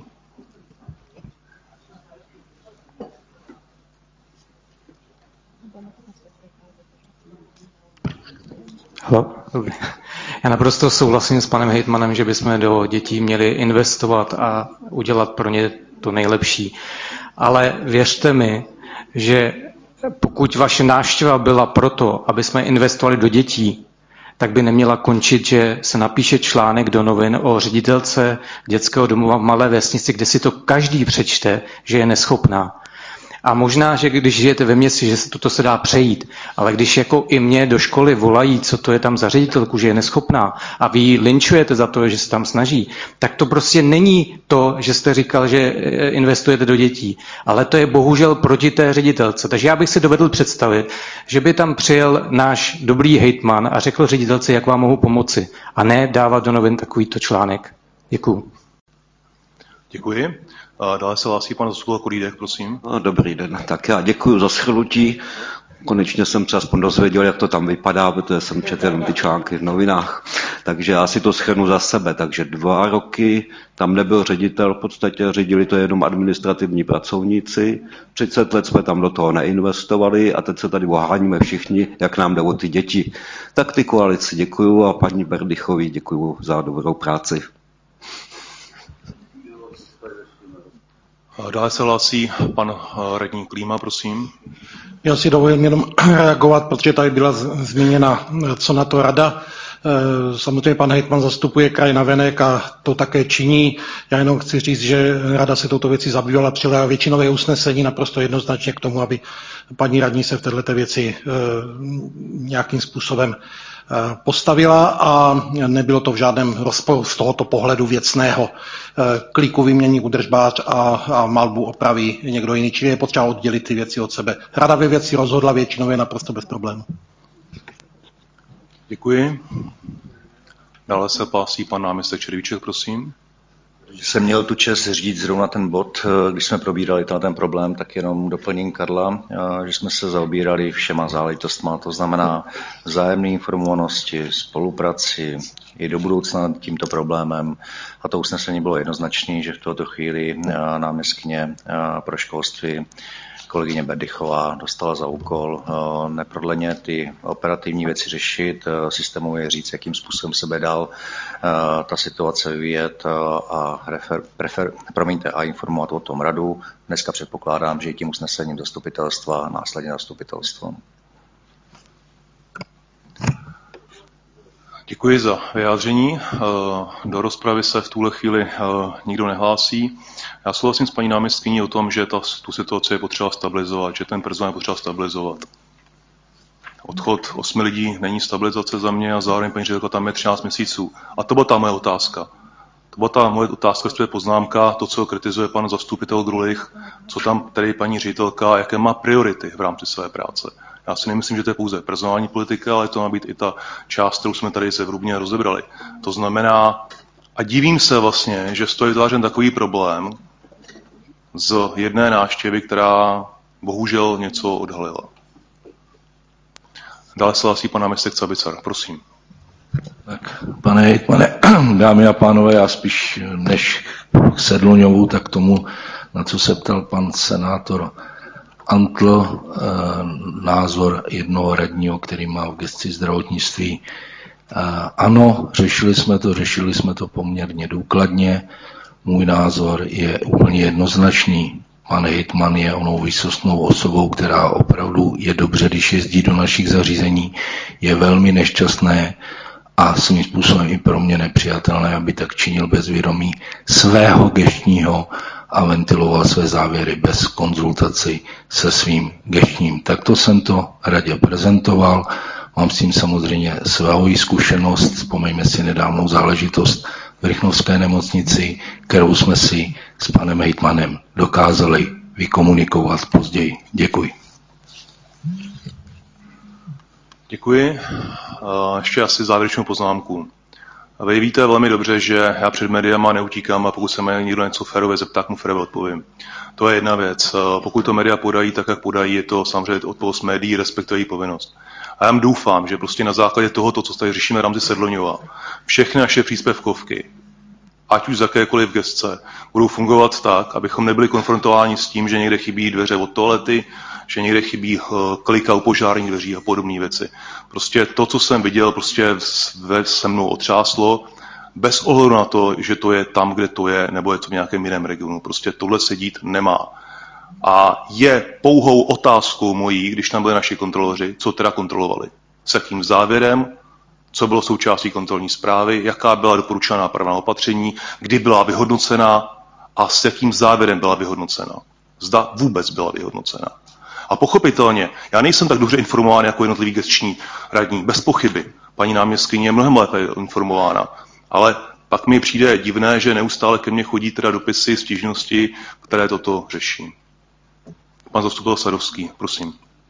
S5: Halo? Dobrý. Já naprosto souhlasím s panem hejtmanem, že bychom do dětí měli investovat a udělat pro ně to nejlepší. Ale věřte mi, že pokud vaše návštěva byla proto, aby jsme investovali do dětí, tak by neměla končit, že se napíše článek do novin o ředitelce dětského domova v malé vesnici, kde si to každý přečte, že je neschopná. A možná, že když žijete ve městě, že se toto se dá přejít, ale když jako i mě do školy volají, co to je tam za ředitelku, že je neschopná a vy ji linčujete za to, že se tam snaží, tak to prostě není to, že jste říkal, že investujete do dětí, ale to je bohužel proti té ředitelce. Takže já bych si dovedl představit, že by tam přijel náš dobrý hejtman a řekl ředitelce, jak vám mohu pomoci, a ne dávat do novin takovýto článek. Děkuju.
S1: Děkuji. A dále se hlásí pan zastupitel Kolídek, prosím.
S2: Dobrý den, tak já děkuji za shrnutí. Konečně jsem se aspoň dozvěděl, jak to tam vypadá, protože jsem četl jenom ty články v novinách. Takže já si to shrnu za sebe. Takže dva roky tam nebyl ředitel, v podstatě řídili to jenom administrativní pracovníci. třicet let jsme tam do toho neinvestovali a teď se tady oháníme všichni, jak nám jde o ty děti. Tak ty koalici děkuju a paní Berdychovi děkuju za dobrou práci.
S1: Dále se hlásí pan radní Klíma, prosím.
S6: Já si dovolím jenom reagovat, protože tady byla zmíněna, co na to rada. Samozřejmě pan hejtman zastupuje kraj navenek a to také činí. Já jenom chci říct, že rada se touto věcí zabývala, přijala většinové usnesení naprosto jednoznačně k tomu, aby paní radní se v této věci nějakým způsobem postavila a nebylo to v žádném rozporu z tohoto pohledu věcného. Kliku vymění údržbář a, a malbu opraví někdo jiný, čili je potřeba oddělit ty věci od sebe. Rada ve věci rozhodla většinově naprosto bez problémů.
S1: Děkuji. Dále se hlásí pan náměstek Červíček, prosím.
S7: Když jsem měl tu čest říct zrovna ten bod, když jsme probírali ten problém, tak jenom doplním Karla, že jsme se zaobírali všema záležitostma, to znamená vzájemné informovanosti, spolupráci i do budoucna tímto problémem. A to usnesení bylo jednoznačné, že v této chvíli náměstkyně pro školství kolegyně Berdychová dostala za úkol neprodleně ty operativní věci řešit, systémově říct, jakým způsobem se bude dál ta situace vyvíjet a, refer, prefer, promiňte, a informovat o tom radu. Dneska předpokládám, že i tím usnesením zastupitelstva a následně zastupitelstvo.
S1: Děkuji za vyjádření. Do rozpravy se v tuhle chvíli nikdo nehlásí. Já souhlasím s paní náměstkyní o tom, že ta, tu situaci je potřeba stabilizovat, že ten personál je potřeba stabilizovat. Odchod osmi lidí není stabilizace za mě a zároveň paní ředitelka tam je třináct měsíců. A to byla ta moje otázka. To byla ta moje otázka, to je poznámka, to, co kritizuje pan zastupitel Drulich, co tam tedy paní ředitelka, jaké má priority v rámci své práce. Já si nemyslím, že to je pouze personální politika, ale to má být i ta část, kterou jsme tady zevrubně rozebrali. To znamená, a divím se vlastně, že stojí vytvářen takový problém z jedné návštěvy, která bohužel něco odhalila. Dále se hlásí pan náměstek Cabicar, prosím.
S8: Tak, pane hejtmane, dámy a pánové, já spíš než k Sedloňovu, tak tomu, na co se ptal pan senátor Antl, eh, názor jednoho radního, který má v gesci zdravotnictví. Eh, ano, řešili jsme to, řešili jsme to poměrně důkladně. Můj názor je úplně jednoznačný. Pan hejtman je onou výsostnou osobou, která opravdu je dobře, když jezdí do našich zařízení, je velmi nešťastné a svým způsobem i pro mě nepřijatelné, aby tak činil bez vědomí svého gestního a ventiloval své závěry bez konzultací se svým gestním. Takto jsem to radě prezentoval. Mám s tím samozřejmě svou zkušenost, vzpomeňme si nedávnou záležitost v Rychnovské nemocnici, kterou jsme si s panem hejtmanem dokázali vykomunikovat později. Děkuji.
S1: Děkuji. Ještě asi závěrečnou poznámku. Vy víte velmi dobře, že já před médiama neutíkám a pokud se mě někdo něco férově zeptá, mu férově odpovím. To je jedna věc. Pokud to média podají tak, jak podají, je to samozřejmě odpovědnost médií, respektuje její povinnost. A já doufám, že prostě na základě tohoto, co tady řešíme v rámci Sedloňova, všechny naše příspěvkovky ať už z jakékoliv gesce, budou fungovat tak, abychom nebyli konfrontováni s tím, že někde chybí dveře od toalety, že někde chybí klika u požárních dveří a podobné věci. Prostě to, co jsem viděl, prostě se mnou otřáslo, bez ohledu na to, že to je tam, kde to je, nebo je to v nějakém jiném regionu. Prostě tohle se dít nemá. A je pouhou otázkou mojí, když tam byli naši kontroloři, co teda kontrolovali. S jakým závěrem, co bylo součástí kontrolní zprávy, jaká byla doporučená nápravná opatření, kdy byla vyhodnocena a s jakým závěrem byla vyhodnocena. Zda vůbec byla vyhodnocena. A pochopitelně, já nejsem tak dobře informován jako jednotlivý gesční radní, bez pochyby. Paní náměstkyně je mnohem lépe informována. Ale pak mi přijde divné, že neustále ke mně chodí teda dopisy, stížnosti, které toto řeší. Pan zastupitel Sadovský, prosím.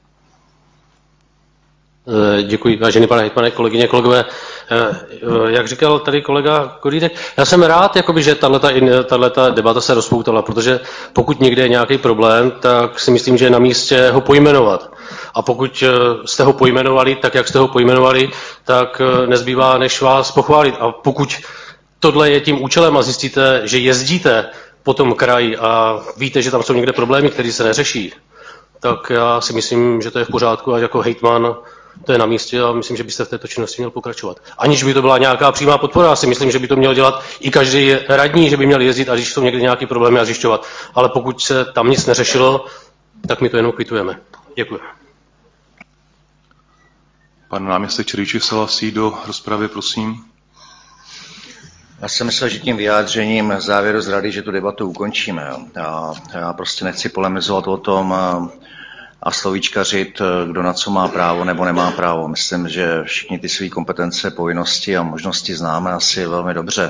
S9: Děkuji, vážený pane hejtmane, kolegyně, kolegové. Jak říkal tady kolega Kodínek, já jsem rád, jakoby, že tato debata se rozpoutala, protože pokud někde je nějaký problém, tak si myslím, že je na místě ho pojmenovat. A pokud jste ho pojmenovali tak, jak jste ho pojmenovali, tak nezbývá, než vás pochválit. A pokud tohle je tím účelem a zjistíte, že jezdíte po tom kraji a víte, že tam jsou někde problémy, které se neřeší, tak já si myslím, že to je v pořádku a jako hejtman to je na místě a myslím, že byste v této činnosti měl pokračovat. Aniž by to byla nějaká přímá podpora, já si myslím, že by to měl dělat i každý radní, že by měl jezdit a když jsou někde nějaké problémy a zjišťovat. Ale pokud se tam nic neřešilo, tak my to jenom kvitujeme. Děkuji.
S1: Pan náměstek Červíček se hlásí do rozpravy, prosím.
S7: Já jsem myslel, že tím vyjádřením závěru z rady, že tu debatu ukončíme. Já, já prostě nechci polemizovat o tom a slovíčkařit, kdo na co má právo nebo nemá právo. Myslím, že všichni ty své kompetence, povinnosti a možnosti známe asi velmi dobře.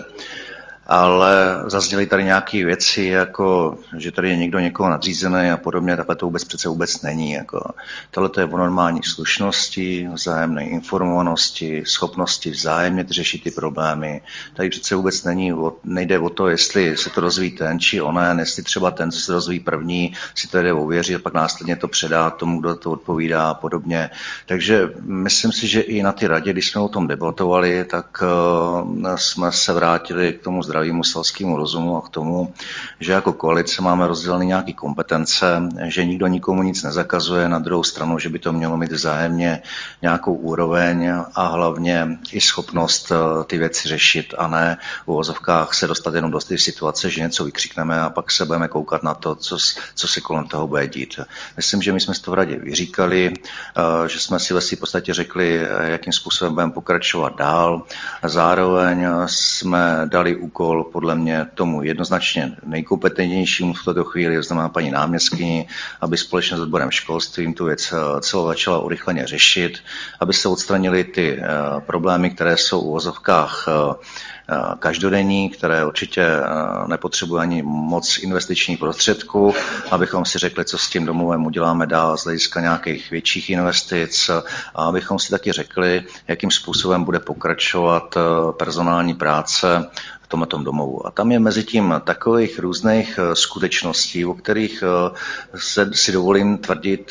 S7: Ale zazněly tady nějaké věci, jako že tady je někdo někoho nadřízený a podobně, takhle to vůbec přece vůbec není. Jako. Tohle je o normální slušnosti, vzájemné informovanosti, schopnosti vzájemně řešit ty problémy. Tady přece vůbec není, nejde o to, jestli se to rozvíjí ten či onen, jestli třeba ten, co se rozvíjí první, si to jde ověřit a pak následně to předá tomu, kdo to odpovídá a podobně. Takže myslím si, že i na ty radě, když jsme o tom debatovali, tak uh, jsme se vrátili k tomu zdravému selskému rozumu a k tomu, že jako koalice máme rozdělené nějaké kompetence, že nikdo nikomu nic nezakazuje, na druhou stranu, že by to mělo mít vzájemně nějakou úroveň a hlavně i schopnost ty věci řešit a ne v uvozovkách se dostat jenom do té situace, že něco vykřikneme a pak se budeme koukat na to, co, co se kolem toho bude dít. Myslím, že my jsme si to v radě vyříkali, že jsme si ve v podstatě řekli, jakým způsobem budeme pokračovat dál. Zároveň jsme dali úkol podle mě tomu jednoznačně nejkompetentnějšímu v této chvíli, znamená paní náměstkyni, aby společně s odborem školstvím tu věc celou začala urychleně řešit, aby se odstranily ty problémy, které jsou v uvozovkách každodenní, které určitě nepotřebují ani moc investičních prostředků, abychom si řekli, co s tím domovem uděláme dál z hlediska nějakých větších investic a abychom si taky řekli, jakým způsobem bude pokračovat personální práce v tomto domovu. A tam je mezi tím takových různých skutečností, o kterých se si dovolím tvrdit,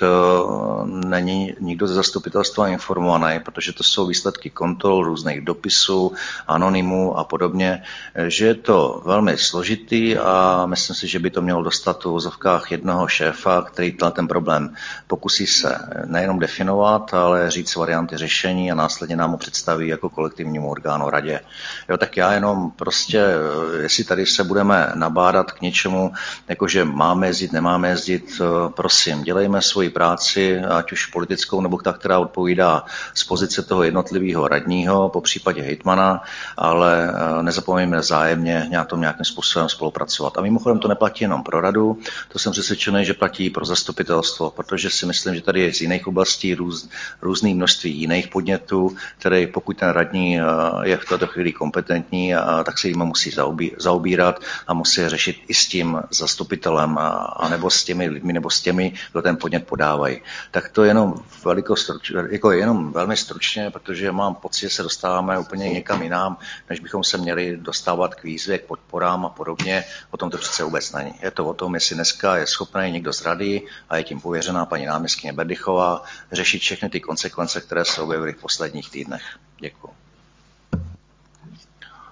S7: není nikdo ze zastupitelstva informovaný, protože to jsou výsledky kontrol, různých dopisů, anonymů a podobně, že je to velmi složitý a myslím si, že by to mělo dostat v uvozovkách jednoho šéfa, který ten problém pokusí se nejenom definovat, ale říct varianty řešení a následně nám ho představí jako kolektivnímu orgánu radě. Jo, tak já jenom prostě Prostě, jestli tady se budeme nabádat k něčemu, jakože máme jezdit, nemáme jezdit, prosím, dělejme svoji práci, ať už politickou, nebo ta, která odpovídá z pozice toho jednotlivého radního, po případě hejtmana, ale nezapomeňme zájemně na tom nějakým způsobem spolupracovat. A mimochodem to neplatí jenom pro radu, to jsem přesvědčený, že platí pro zastupitelstvo, protože si myslím, že tady je z jiných oblastí růz, různý množství jiných podnětů, které pokud ten radní je v této chvíli kompetentní, tak se jim musí zaobírat a musí řešit i s tím zastupitelem a, a nebo s těmi lidmi, nebo s těmi, kdo ten podnět podávají. Tak to jenom, veliko struč, jako jenom velmi stručně, protože mám pocit, že se dostáváme úplně někam jinam, než bychom se měli dostávat k výzvě, k podporám a podobně. O tom to přece vůbec není. Je to o tom, jestli dneska je schopný někdo z rady a je tím pověřená paní náměstkyně Berdychová řešit všechny ty konsekvence, které se objevily v posledních týdnech. Děkuji.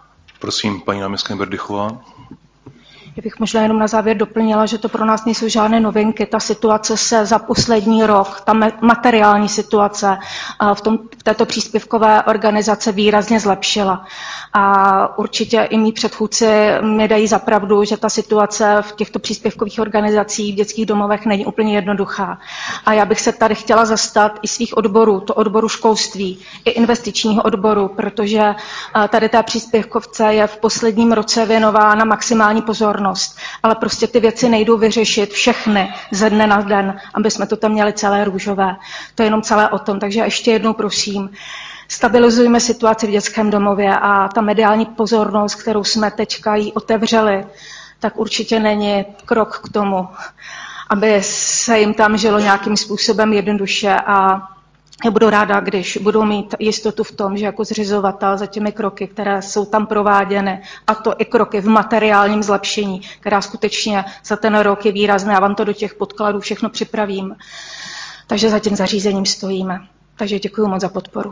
S1: Prosím, paní náměstkyně Berdychová.
S3: Já bych možná jenom na závěr doplnila, že to pro nás nejsou žádné novinky. Ta situace se za poslední rok, ta materiální situace v, tom, v této příspěvkové organizace výrazně zlepšila. A určitě i mý předchůdci mi dají za pravdu, že ta situace v těchto příspěvkových organizacích v dětských domovech není úplně jednoduchá. A já bych se tady chtěla zastat i svých odborů, to odboru školství, i investičního odboru, protože tady té příspěvkovce je v posledním roce věnována maximální pozornost. Ale prostě ty věci nejdou vyřešit všechny ze dne na den, aby jsme to tam měli celé růžové. To je jenom celé o tom. Takže ještě jednou prosím, stabilizujme situaci v dětském domově a ta mediální pozornost, kterou jsme teďka jí otevřeli, tak určitě není krok k tomu, aby se jim tam žilo nějakým způsobem jednoduše a já budu ráda, když budou mít jistotu v tom, že jako zřizovatel za těmi kroky, které jsou tam prováděny, a to i kroky v materiálním zlepšení, která skutečně za ten rok je výrazné, já vám to do těch podkladů všechno připravím. Takže za tím zařízením stojíme. Takže děkuji moc za podporu.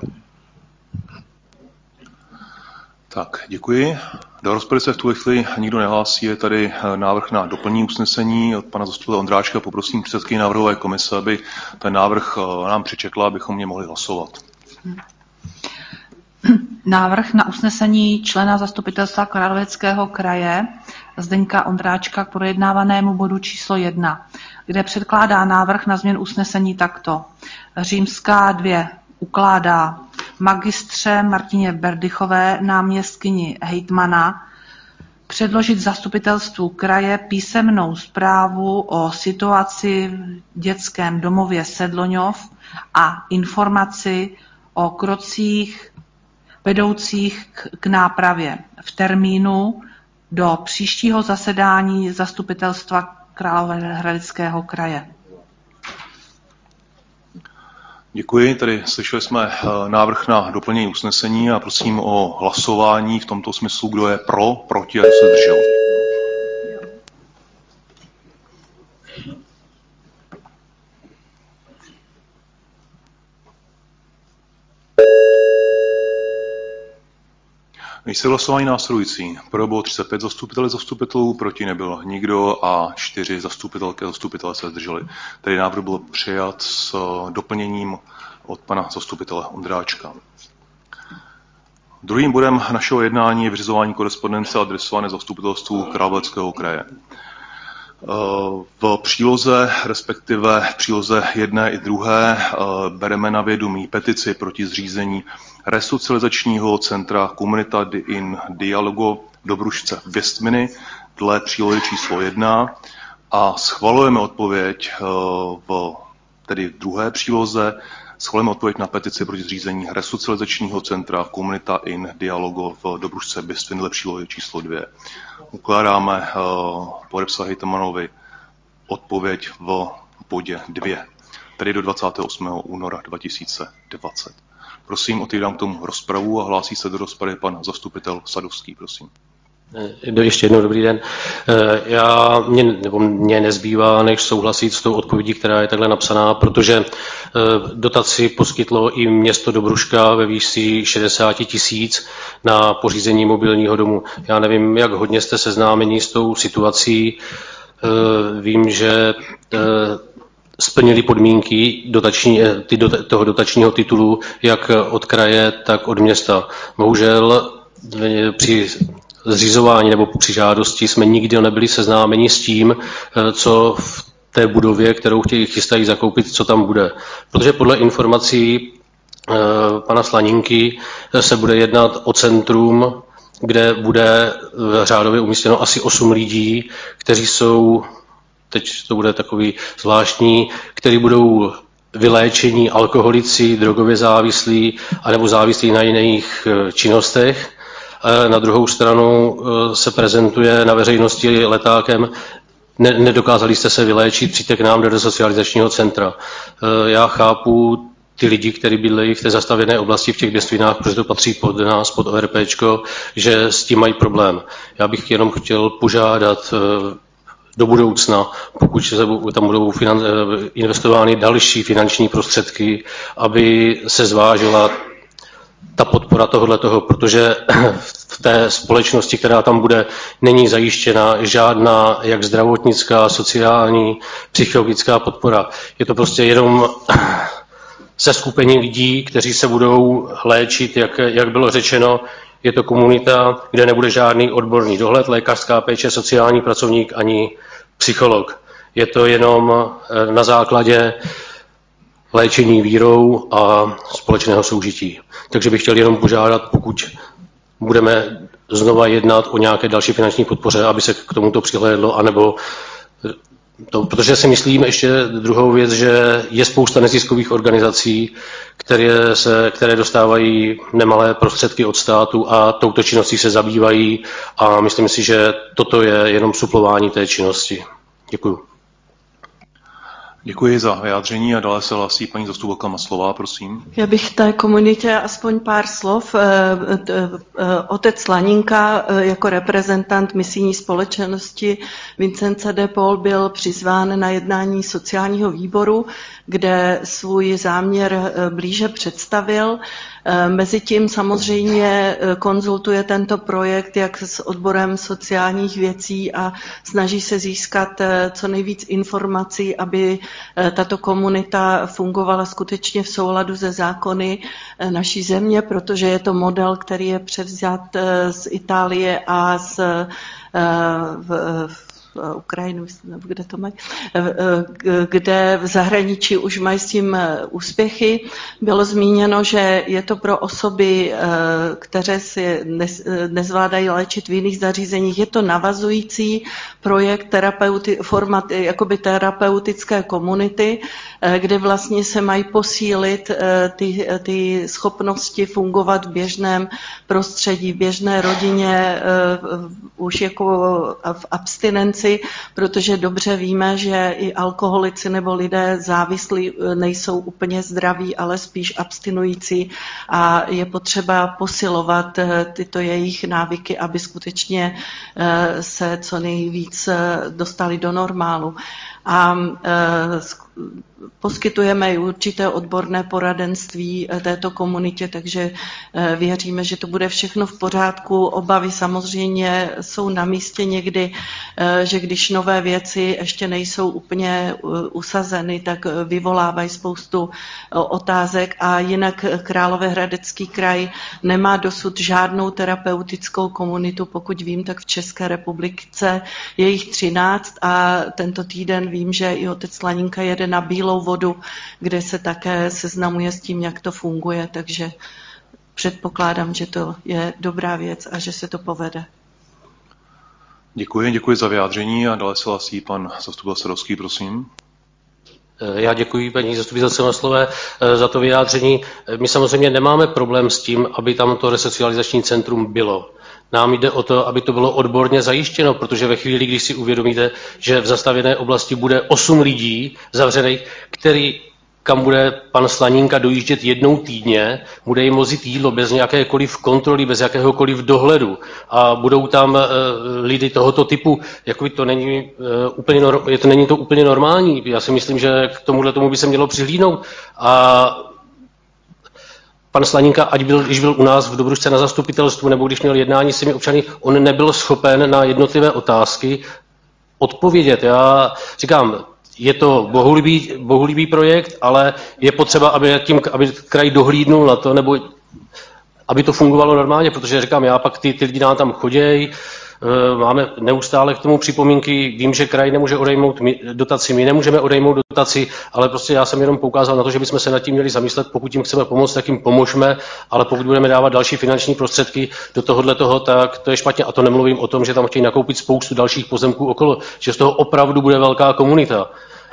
S1: Tak, děkuji. Do rozpravy se v tuhle chvíli nikdo nehlásí. Je tady návrh na doplnění usnesení od pana zastupitele Ondráčka. Poprosím předsedkyni návrhové komise, aby ten návrh nám přečetla, abychom mě mohli hlasovat.
S10: Návrh na usnesení člena zastupitelstva Královéhradeckého kraje Zdeňka Ondráčka k projednávanému bodu číslo jedna, kde předkládá návrh na změnu usnesení takto. Římská dvě ukládá magistře Martině Berdychové, náměstkyni hejtmana, předložit zastupitelstvu kraje písemnou zprávu o situaci v dětském domově Sedloňov a informaci o krocích vedoucích k nápravě v termínu do příštího zasedání zastupitelstva Královéhradeckého kraje.
S1: Děkuji. Tady slyšeli jsme návrh na doplnění usnesení a prosím o hlasování v tomto smyslu, kdo je pro, proti a kdo se zdržel. Výsledek hlasování následující. Pro bylo třicet pět zastupitelů zastupitelů, proti nebyl nikdo a čtyři zastupitelky a zastupitelé se zdrželi. Tedy návrh byl přijat s doplněním od pana zastupitele Ondráčka. Druhým bodem našeho jednání je vyřizování korespondence adresované zastupitelstvu Královéhradeckého kraje. V příloze, respektive v příloze jedné i druhé, bereme na vědomí petici proti zřízení resocializačního centra Comunità in Dialogo v Dobrušce Věstminy dle přílohy číslo jedna a schvalujeme odpověď v tedy v druhé příloze, schvalujeme odpověď na petici proti zřízení resocializačního centra Comunità in Dialogo v Dobrušce Věstminy dle přílohy číslo dvě. Ukládáme podepsat hejtmanovi odpověď v bodě dvě, tedy do dvacátého osmého února dva tisíce dvacet. Prosím, otevírám k tomu rozpravu a hlásí se do rozpravy pan zastupitel Sadovský, prosím.
S9: Ještě jednou dobrý den. Já, mě, nebo mě nezbývá, než souhlasit s tou odpovědí, která je takhle napsaná, protože dotaci poskytlo i město Dobruška ve výši šedesát tisíc na pořízení mobilního domu. Já nevím, jak hodně jste seznámeni s tou situací. Vím, že splnili podmínky dotační, ty, toho dotačního titulu, jak od kraje, tak od města. Bohužel při zřizování nebo při žádosti jsme nikdy nebyli seznámeni s tím, co v té budově, kterou chtějí, chystají zakoupit, co tam bude. Protože podle informací pana Slaninky se bude jednat o centrum, kde bude řádově umístěno asi osm lidí, kteří jsou, teď to bude takový zvláštní, kteří budou vyléčení alkoholici, drogově závislí, anebo závislí na jiných činnostech. Na druhou stranu se prezentuje na veřejnosti letákem, ne, nedokázali jste se vyléčit, přijďte k nám do resocializačního centra. Já chápu ty lidi, kteří bydlejí v té zastavěné oblasti v těch Běstvinách, protože to patří pod nás, pod ORPčko, že s tím mají problém. Já bych jenom chtěl požádat do budoucna, pokud se tam budou investovány další finanční prostředky, aby se zvážila ta podpora tohoto, protože v té společnosti, která tam bude, není zajištěna žádná jak zdravotnická, sociální, psychologická podpora. Je to prostě jenom seskupení lidí, kteří se budou léčit, jak, jak bylo řečeno. Je to komunita, kde nebude žádný odborný dohled, lékařská péče, sociální pracovník ani psycholog. Je to jenom na základě léčení vírou a společného soužití. Takže bych chtěl jenom požádat, pokud budeme znova jednat o nějaké další finanční podpoře, aby se k tomuto přihlédlo, anebo to, protože si myslím ještě druhou věc, že je spousta neziskových organizací, které, se, které dostávají nemalé prostředky od státu a touto činností se zabývají a myslím si, že toto je jenom suplování té činnosti. Děkuji.
S1: Děkuji za vyjádření a dále se hlásí paní zastupitelka Maslová, prosím.
S11: Já bych té komunitě aspoň pár slov. Otec Slaninka jako reprezentant misijní společnosti Vincence de Paul byl přizván na jednání sociálního výboru, kde svůj záměr blíže představil. Mezitím samozřejmě konzultuje tento projekt jak s odborem sociálních věcí a snaží se získat co nejvíc informací, aby tato komunita fungovala skutečně v souladu se zákony naší země, protože je to model, který je převzat z Itálie a z v, Ukrajinu, kde to mají, kde v zahraničí už mají s tím úspěchy. Bylo zmíněno, že je to pro osoby, které si nezvládají léčit v jiných zařízeních. Je to navazující projekt terapeuty, format, jakoby terapeutické komunity, kde vlastně se mají posílit ty, ty schopnosti fungovat v běžném prostředí, v běžné rodině, už jako v abstinenci, protože dobře víme, že i alkoholici nebo lidé závislí nejsou úplně zdraví, ale spíš abstinující a je potřeba posilovat tyto jejich návyky, aby skutečně se co nejvíc dostali do normálu. A poskytujeme i určité odborné poradenství této komunitě, takže věříme, že to bude všechno v pořádku. Obavy samozřejmě jsou na místě někdy, že když nové věci ještě nejsou úplně usazeny, tak vyvolávají spoustu otázek a jinak Královéhradecký kraj nemá dosud žádnou terapeutickou komunitu, pokud vím, tak v České republice je jich třináct a tento týden vím, že i otec Slaninka jede na Bílou vodu, kde se také seznamuje s tím, jak to funguje, takže předpokládám, že to je dobrá věc a že se to povede.
S1: Děkuji, děkuji za vyjádření a dále se hlásí pan zastupitel Sadovský, prosím.
S9: Já děkuji paní zastupitelce Maslové za to vyjádření. My samozřejmě nemáme problém s tím, aby tam to resocializační centrum bylo. Nám jde o to, aby to bylo odborně zajištěno, protože ve chvíli, když si uvědomíte, že v zastavěné oblasti bude osm lidí zavřených, který, kam bude pan Slaninka dojíždět jednou týdně, bude jim vozit jídlo bez jakékoliv kontroly, bez jakéhokoliv dohledu a budou tam uh, lidi tohoto typu, jako to není, uh, úplně, je to, není to úplně normální. Já si myslím, že k tomuhle tomu by se mělo přihlídnout a pan Slaninka, ať byl, když byl u nás v Dobrušce na zastupitelstvu nebo když měl jednání s těmi občany, on nebyl schopen na jednotlivé otázky odpovědět. Já říkám, je to bohulibý, bohulibý projekt, ale je potřeba, aby, tím, aby kraj dohlídnul na to, nebo aby to fungovalo normálně, protože říkám, já pak ty, ty lidi nám tam chodějí, máme neustále k tomu připomínky, vím, že kraj nemůže odejmout dotaci, my nemůžeme odejmout dotaci, ale prostě já jsem jenom poukázal na to, že bychom se nad tím měli zamyslet, pokud jim chceme pomoct, tak jim pomožme, ale pokud budeme dávat další finanční prostředky do tohohle toho, tak to je špatně a to nemluvím o tom, že tam chtějí nakoupit spoustu dalších pozemků okolo, že z toho opravdu bude velká komunita.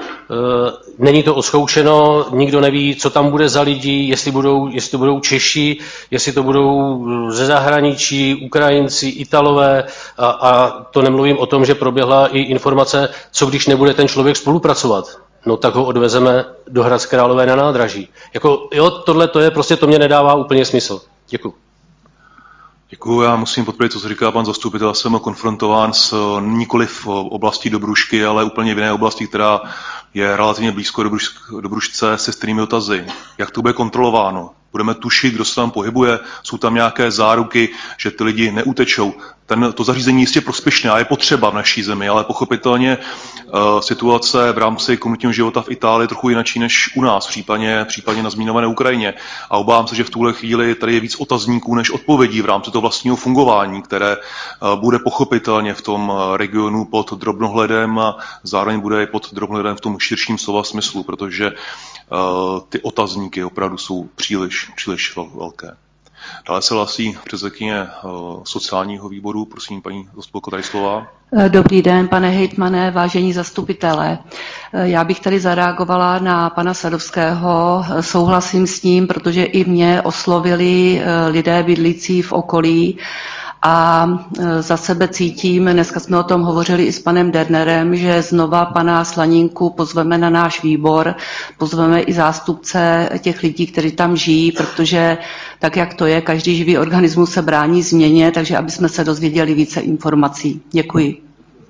S9: Není to oskoušeno, nikdo neví, co tam bude za lidi, jestli, budou, jestli to budou Češi, jestli to budou ze zahraničí, Ukrajinci, Italové a, a to nemluvím o tom, že proběhla i informace, co když nebude ten člověk spolupracovat. No tak ho odvezeme do Hradce Králové na nádraží. Jako, jo, tohle to je, prostě to mě nedává úplně smysl. Děkuji.
S1: Děkuji, já musím podpořit, co se říká pan zastupitel. Jsem konfrontován s nikoliv v oblasti Dobrušky, ale úplně v jiné oblasti, která je relativně blízko Dobrušce, se stejnými dotazy. Jak to bude kontrolováno? Budeme tušit, kdo se tam pohybuje, jsou tam nějaké záruky, že ty lidi neutečou. Ten, to zařízení jistě prospěšné a je potřeba v naší zemi, ale pochopitelně uh, situace v rámci komunitního života v Itálii je trochu jinačí než u nás, případně, případně na zmínované Ukrajině. A obávám se, že v tuhle chvíli tady je víc otazníků než odpovědí v rámci toho vlastního fungování, které uh, bude pochopitelně v tom regionu pod drobnohledem a zároveň bude i pod drobnohledem v tom širším slova smyslu, protože uh, ty otazníky opravdu jsou příliš, příliš velké. Dále se hlásí předsedkyně sociálního výboru. Prosím, paní zastupitelko, tady slova.
S12: Dobrý den, pane hejtmane, vážení zastupitelé. Já bych tady zareagovala na pana Sadovského. Souhlasím s ním, protože i mě oslovili lidé bydlící v okolí. A za sebe cítím, dneska jsme o tom hovořili i s panem Dernerem, že znova pana Slaninku pozveme na náš výbor, pozveme i zástupce těch lidí, kteří tam žijí, protože tak, jak to je, každý živý organismus se brání změně, takže aby jsme se dozvěděli více informací. Děkuji.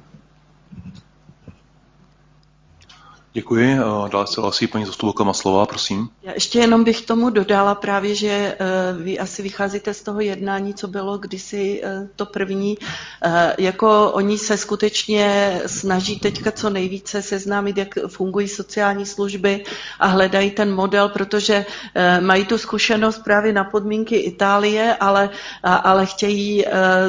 S1: Děkuji. Dále se hlásí paní zastupitelka Maslová, prosím.
S11: Já ještě jenom bych tomu dodala právě, že vy asi vycházíte z toho jednání, co bylo kdysi to první. Jako oni se skutečně snaží teďka co nejvíce seznámit, jak fungují sociální služby a hledají ten model, protože mají tu zkušenost právě na podmínky Itálie, ale, ale chtějí,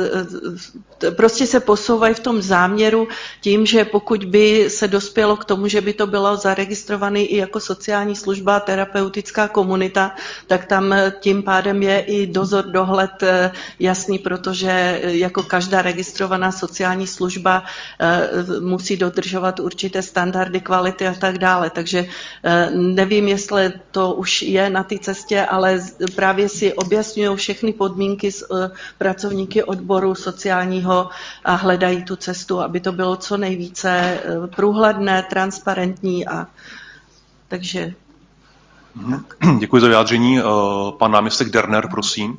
S11: prostě se posouvají v tom záměru tím, že pokud by se dospělo k tomu, že by to bylo zaregistrované i jako sociální služba a terapeutická komunita, tak tam tím pádem je i dozor, dohled jasný, protože jako každá registrovaná sociální služba musí dodržovat určité standardy kvality a tak dále. Takže nevím, jestli to už je na té cestě, ale právě si objasňují všechny podmínky s pracovníky odboru sociálního a hledají tu cestu, aby to bylo co nejvíce průhledné, transparentní a takže.
S1: Děkuji za vyjádření. Pan náměstek Derner, prosím.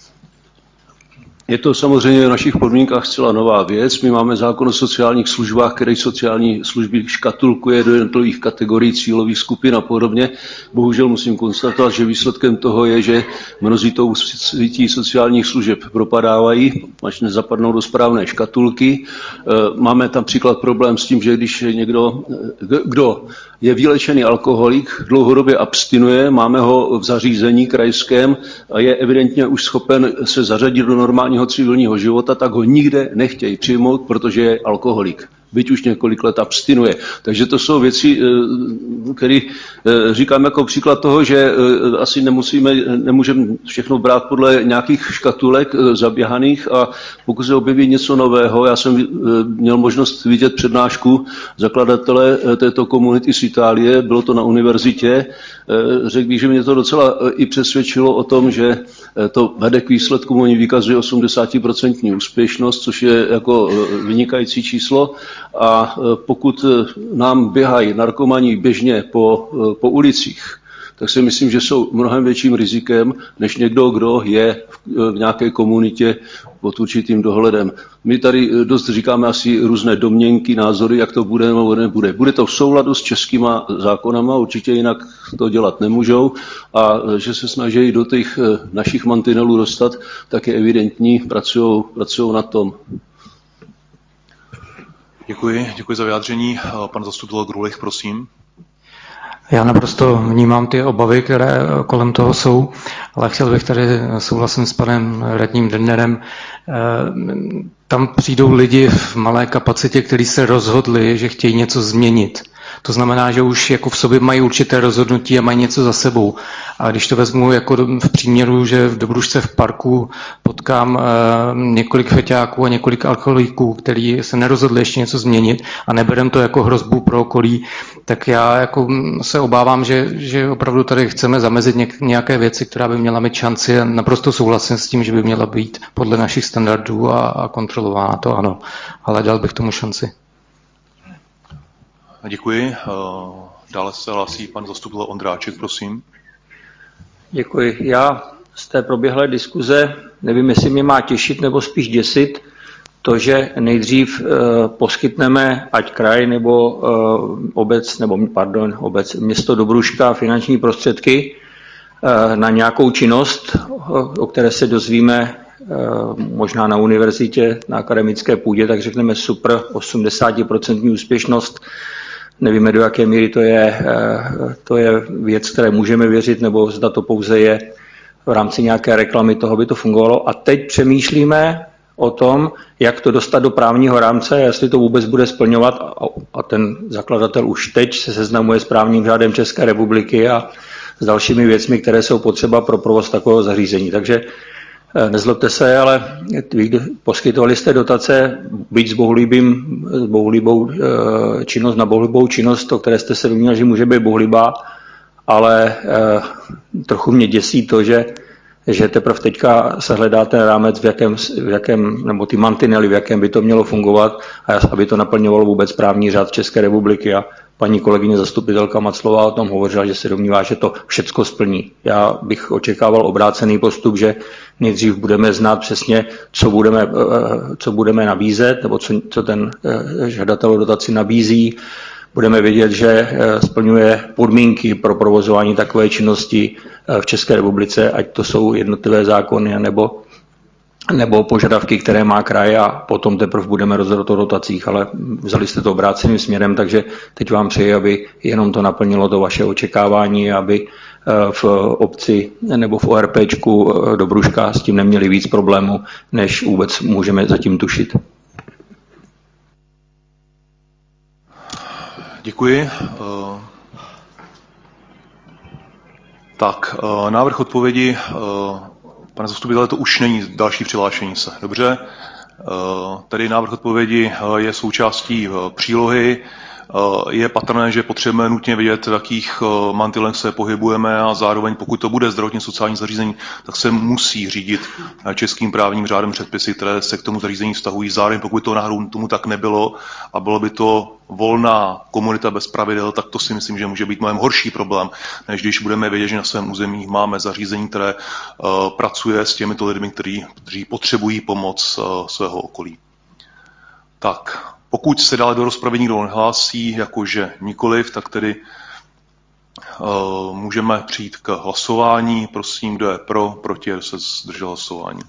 S13: Je to samozřejmě v našich podmínkách zcela nová věc. My máme zákon o sociálních službách, který sociální služby škatulkuje do jednotlivých kategorií, cílových skupin a podobně. Bohužel musím konstatovat, že výsledkem toho je, že mnozí tou svítí sociálních služeb propadávají, až nezapadnou do správné škatulky. Máme tam příklad problém s tím, že když někdo, kdo je vylečený alkoholik, dlouhodobě abstinuje, máme ho v zařízení krajském a je evidentně už schopen se zařadit do normálního civilního života, tak ho nikde nechtějí přijmout, protože je alkoholik. Byť už několik let abstinuje. Takže to jsou věci, které říkám jako příklad toho, že asi nemusíme, nemůžeme všechno brát podle nějakých škatulek zaběhaných a pokud se objeví něco nového, já jsem měl možnost vidět přednášku zakladatele této komunity z Itálie, bylo to na univerzitě, řekl bych, že mě to docela i přesvědčilo o tom, že to vede k výsledkům, oni vykazují osmdesát procent úspěšnost, což je jako vynikající číslo. A pokud nám běhají narkomani běžně po, po ulicích, tak si myslím, že jsou mnohem větším rizikem, než někdo, kdo je v nějaké komunitě pod určitým dohledem. My tady dost říkáme asi různé domněnky, názory, jak to bude nebo nebude. Bude to v souladu s českýma zákonama, určitě jinak to dělat nemůžou a že se snaží do těch našich mantinelů dostat, tak je evidentní, pracují, pracují na tom.
S1: Děkuji, děkuji za vyjádření. Pan zastupitel Grulich, prosím.
S5: Já naprosto vnímám ty obavy, které kolem toho jsou, ale chtěl bych tady souhlasit s panem radním Dernerem. Tam přijdou lidi v malé kapacitě, kteří se rozhodli, že chtějí něco změnit. To znamená, že už jako v sobě mají určité rozhodnutí a mají něco za sebou. A když to vezmu jako v příměru, že v Dobrušce v parku potkám několik feťáků a několik alkoholiků, kteří se nerozhodli ještě něco změnit a neberem to jako hrozbu pro okolí, tak já jako se obávám, že, že opravdu tady chceme zamezit nějaké věci, která by měla mít šanci a naprosto souhlasím s tím, že by měla být podle našich standardů a, a kontrolována, to ano. Ale dal bych tomu šanci.
S1: Děkuji. Dále se hlásí pan zastupitel Ondráček, prosím.
S4: Děkuji. Já z té proběhlé diskuze, nevím, jestli mě má těšit nebo spíš děsit, to, že nejdřív uh, poskytneme, ať kraj nebo uh, obec, nebo pardon, obec, město Dobruška finanční prostředky na nějakou činnost, o které se dozvíme možná na univerzitě, na akademické půdě, tak řekneme super, osmdesát procent úspěšnost. Nevíme, do jaké míry to je, to je věc, které můžeme věřit, nebo zda to pouze je v rámci nějaké reklamy, toho by to fungovalo. A teď přemýšlíme o tom, jak to dostat do právního rámce, jestli to vůbec bude splňovat. A ten zakladatel už teď se seznamuje s právním řádem České republiky a s dalšími věcmi, které jsou potřeba pro provoz takového zařízení. Takže nezlobte se, ale poskytovali jste dotace, byť s bohulibým, s bohulibou činnost na bohulibou činnost, o které jste se domnívali, že může být bohulibá, ale eh, trochu mě děsí to, že, že teprve teďka se hledá ten rámec, v jakém, v jakém, nebo ty mantinely, v jakém by to mělo fungovat, a aby to naplňovalo vůbec právní řád České republiky. A paní kolegyně zastupitelka Maclová o tom hovořila, že se domnívá, že to všecko splní. Já bych očekával obrácený postup, že nejdřív budeme znát přesně, co budeme, co budeme nabízet, nebo co, co ten žadatel o dotaci nabízí. Budeme vědět, že splňuje podmínky pro provozování takové činnosti v České republice, ať to jsou jednotlivé zákony nebo, nebo požadavky, které má kraj, a potom teprve budeme rozhodovat o dotacích, ale vzali jste to obráceným směrem, takže teď vám přeji, aby jenom to naplnilo to vaše očekávání, aby v obci nebo v ORPčku Dobruška s tím neměli víc problémů, než vůbec můžeme zatím tušit.
S1: Děkuji. Tak, návrh odpovědi, pane zastupitele, to už není další přihlášení se. Dobře. Tady návrh odpovědi je součástí přílohy. Je patrné, že potřebujeme nutně vědět, v jakých mantinelech se pohybujeme, a zároveň, pokud to bude zdravotně sociální zařízení, tak se musí řídit českým právním řádem předpisy, které se k tomu zařízení vztahují. Zároveň, pokud to náhodou tomu tak nebylo a bylo by to volná komunita bez pravidel, tak to si myslím, že může být mnohem horší problém, než když budeme vědět, že na svém území máme zařízení, které uh, pracuje s těmito lidmi, kteří, kteří potřebují pomoc uh, svého okolí. Tak, pokud se dále do rozpravy nikdo nehlásí, jakože nikoliv, tak tedy uh, můžeme přijít k hlasování. Prosím, kdo je pro, proti, kdo se zdržel hlasování.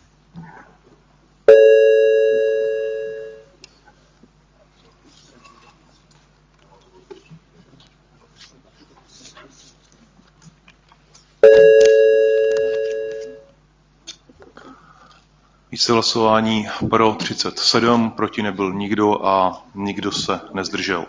S1: Více hlasování pro třicet sedm, proti nebyl nikdo a nikdo se nezdržel.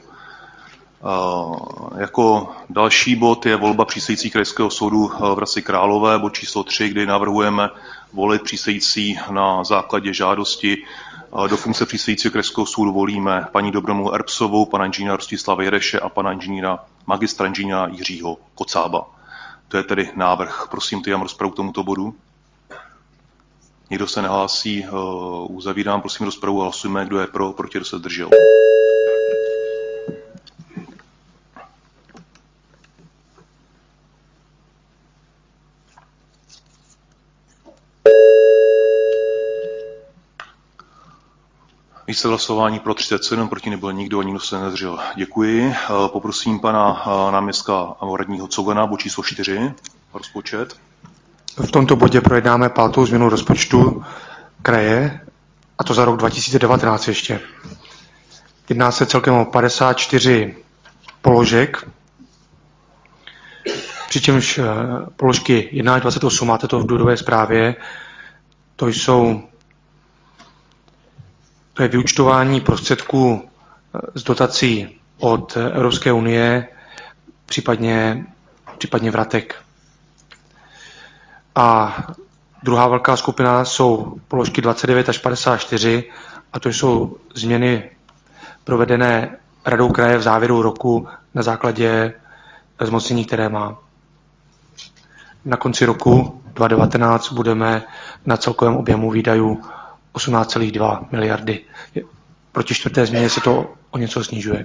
S1: Jako další bod je volba přísedící Krajského soudu v Hradci Králové, bod číslo tři, kdy navrhujeme volit přísedící na základě žádosti. Do funkce přísedícího Krajského soudu volíme paní Dobromlu Erbsovou, pana inženýra Rostislava Jereše a pana inženýra magistra inženýra Jiřího Kocába. To je tedy návrh. Prosím, ty mám rozpravu k tomuto bodu. Nikdo se nehlásí, uzavírám prosím rozpravu a hlasujeme, kdo je pro, proti, kdo se zdržel. Více hlasování pro třicet sedm, proti nebyl nikdo a nikdo se nezdržel. Děkuji. Poprosím pana náměstka radního Cogana, bod číslo čtyři, rozpočet.
S5: V tomto bodě projednáme pátou změnu rozpočtu kraje, a to za rok dva tisíce devatenáct ještě. Jedná se celkem o padesát čtyři položek, přičemž položky jedna až dvacet osm, máte to v důvodové zprávě, to jsou to je vyúčtování prostředků z dotací od Evropské unie, případně, případně vratek. A druhá velká skupina jsou položky dvacet devět až padesát čtyři, a to jsou změny provedené radou kraje v závěru roku na základě zmocnění, které má. Na konci roku dva tisíce devatenáct budeme na celkovém objemu výdajů osmnáct celá dva miliardy. Proti čtvrté změně se to o něco snižuje.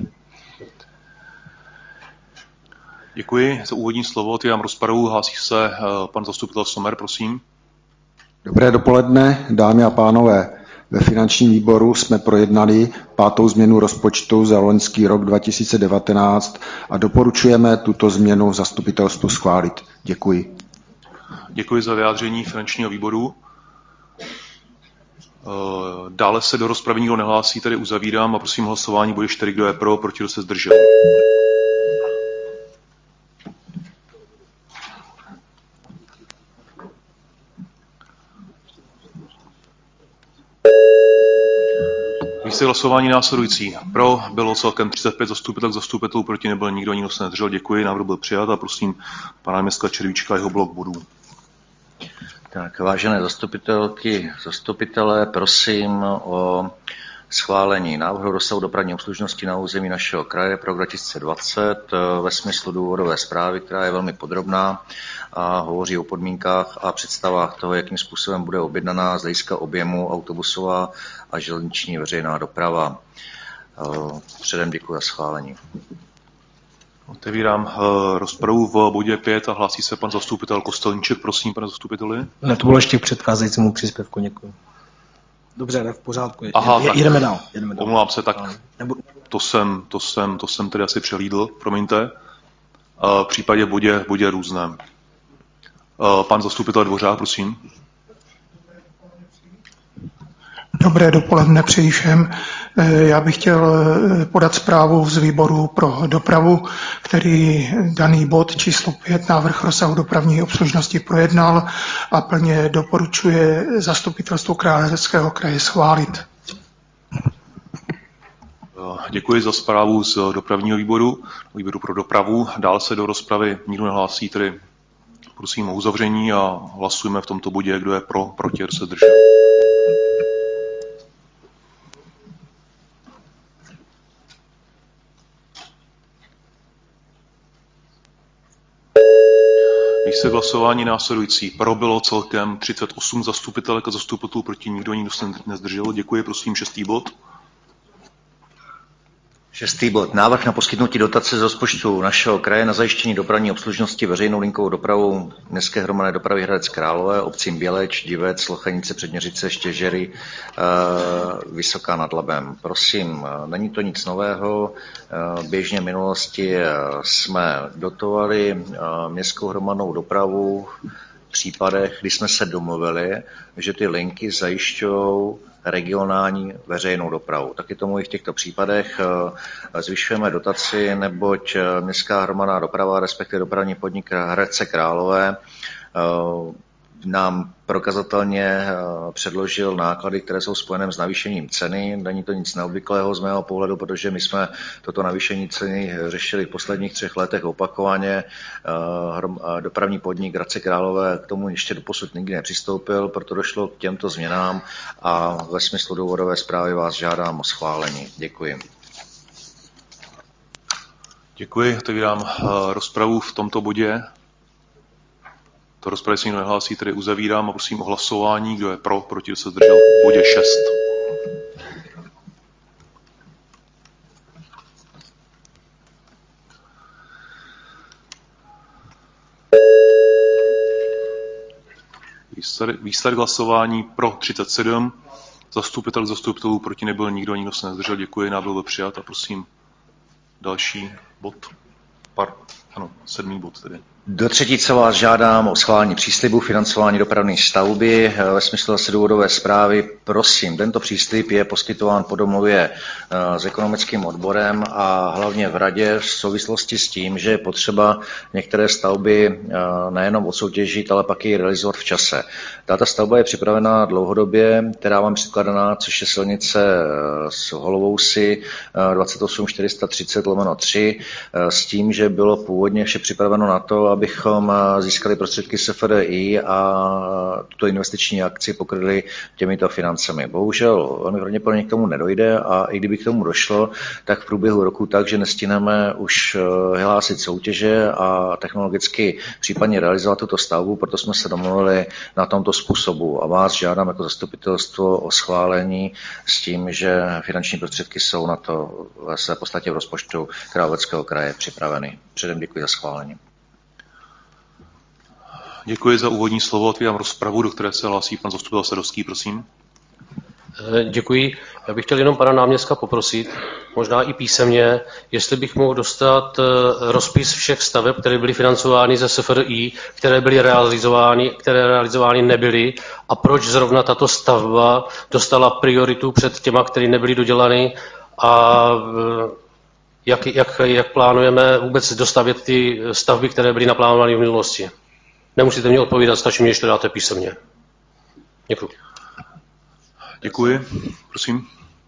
S1: Děkuji za úvodní slovo. Otvírám rozpravu. Hlásí se pan zastupitel Sommer, prosím.
S14: Dobré dopoledne, dámy a pánové. Ve finančním výboru jsme projednali pátou změnu rozpočtu za loňský rok dva tisíce devatenáct a doporučujeme tuto změnu zastupitelstvu schválit. Děkuji.
S1: Děkuji za vyjádření finančního výboru. Dále se do rozpravy nikdo nehlásí, tedy uzavírám a prosím hlasování body čtyři, kdo je pro, proti, kdo se zdržel. Výsledek hlasování následující. Pro bylo celkem třicet pět zastupitelů, zastupitelů, proti nebyl nikdo, nikdo se nedržel. Děkuji, návrh byl přijat a prosím pana městka Červíčka a jeho blok bodů.
S7: Tak, vážené zastupitelky, zastupitelé, prosím o schválení návrhu rozsahu dopravní obslužnosti na území našeho kraje pro dva tisíce dvacet ve smyslu důvodové zprávy, která je velmi podrobná a hovoří o podmínkách a představách toho, jakým způsobem bude objednaná z hlediska objemu autobusová a železniční veřejná doprava. Předem děkuji za schválení.
S1: Otevírám uh, rozpravu v bodě pět a hlásí se pan zastupitel Kostelníček. Prosím, pane zastupiteli.
S15: Ne, to bylo ještě k předcházejícímu příspěvku, děkuji. Dobře, ne, v pořádku.
S1: Aha,
S15: je, jedeme dál. Jedeme dál.
S1: Omlouvám se, tak to jsem, to jsem, to jsem tedy asi přehlídl, promiňte. Uh, v případě bodě, bodě různé. Uh, pan zastupitel Dvořák, prosím.
S16: Dobré dopoledne přeji všem. Já bych chtěl podat zprávu z výboru pro dopravu, který daný bod číslo pět, návrh rozsahu dopravní obslužnosti, projednal a plně doporučuje zastupitelstvu Královéhradeckého kraje schválit.
S1: Děkuji za zprávu z dopravního výboru, výboru pro dopravu. Dále se do rozpravy nikdo nehlásí, tedy prosím o uzavření a hlasujeme v tomto bodě, kdo je pro, proti, kdo se zdržel. Výsledek hlasování následující. Pro bylo celkem třicet osm zastupitelek a zastupitelů, proti nikdo, nikdo se nezdržel. Děkuji, prosím, šestý bod.
S7: Šestý bod. Návrh na poskytnutí dotace z rozpočtu našeho kraje na zajištění dopravní obslužnosti veřejnou linkovou dopravou městské hromadné dopravy Hradec Králové, obcím Běleč, Divec, Lochenice, Předměřice, Štěžery, Vysoká nad Labem. Prosím, není to nic nového. Běžně v minulosti jsme dotovali městskou hromadnou dopravu v případech, kdy jsme se domluvili, že ty linky zajišťují regionální veřejnou dopravu. Taky tomu i v těchto případech zvyšujeme dotaci, neboť městská hromadná doprava, respektive dopravní podnik Hradce Králové, nám prokazatelně předložil náklady, které jsou spojené s navýšením ceny. Není to nic neobvyklého z mého pohledu, protože my jsme toto navýšení ceny řešili v posledních třech letech opakovaně. Dopravní podnik Hradce Králové k tomu ještě doposud nikdy nepřistoupil, proto došlo k těmto změnám a ve smyslu důvodové zprávy vás žádám o schválení. Děkuji.
S1: Děkuji, otevírám rozpravu v tomto bodě. To rozpravy se nikdo nehlásí, tedy uzavírám a prosím o hlasování, kdo je pro, proti, kdo se zdržel v bodě šest. Výsledek, výsledek hlasování pro třicet sedm, zastupitel zastupitelů, proti nebyl nikdo, nikdo se nezdržel, děkuji, návrh byl přijat a prosím další bod. Par, ano, sedmý bod tedy.
S7: Do třetice vás žádám o schválení příslibu financování dopravní stavby ve smyslu zase důvodové zprávy. Prosím, tento příslib je poskytován po domluvě s ekonomickým odborem a hlavně v radě v souvislosti s tím, že je potřeba některé stavby nejenom odsoutěžit, ale pak i realizovat v čase. Tato stavba je připravená dlouhodobě, která vám předkladaná, což je silnice z Holovousy dvacet osm čtyři sta třicet lomeno tři, s tím, že bylo původně vše připraveno na to, abychom získali prostředky S F D I a tuto investiční akci pokryli těmito financemi. Bohužel velmi pravděpodobně k tomu nedojde a i kdyby k tomu došlo, tak v průběhu roku tak, že nestihneme už vyhlásit soutěže a technologicky případně realizovat tuto stavbu, proto jsme se domluvili na tomto způsobu a vás žádám jako zastupitelstvo o schválení s tím, že finanční prostředky jsou na to ve své podstatě v rozpočtu Královéhradeckého kraje připraveny. Předem děkuji za schválení.
S1: Děkuji za úvodní slovo, otvírám rozpravu, do které se hlásí pan zastupitel Sadovský, prosím.
S9: Děkuji. Já bych chtěl jenom pana náměstka poprosit, možná i písemně, jestli bych mohl dostat rozpis všech staveb, které byly financovány ze S F R I, které byly realizovány, které realizovány nebyly a proč zrovna tato stavba dostala prioritu před těma, které nebyly dodělány a jak, jak, jak plánujeme vůbec dostavět ty stavby, které byly naplánovány v minulosti. Nemusíte mě odpovídat, stačí mi, když to dáte písemně. Děkuji.
S1: Děkuji. Prosím.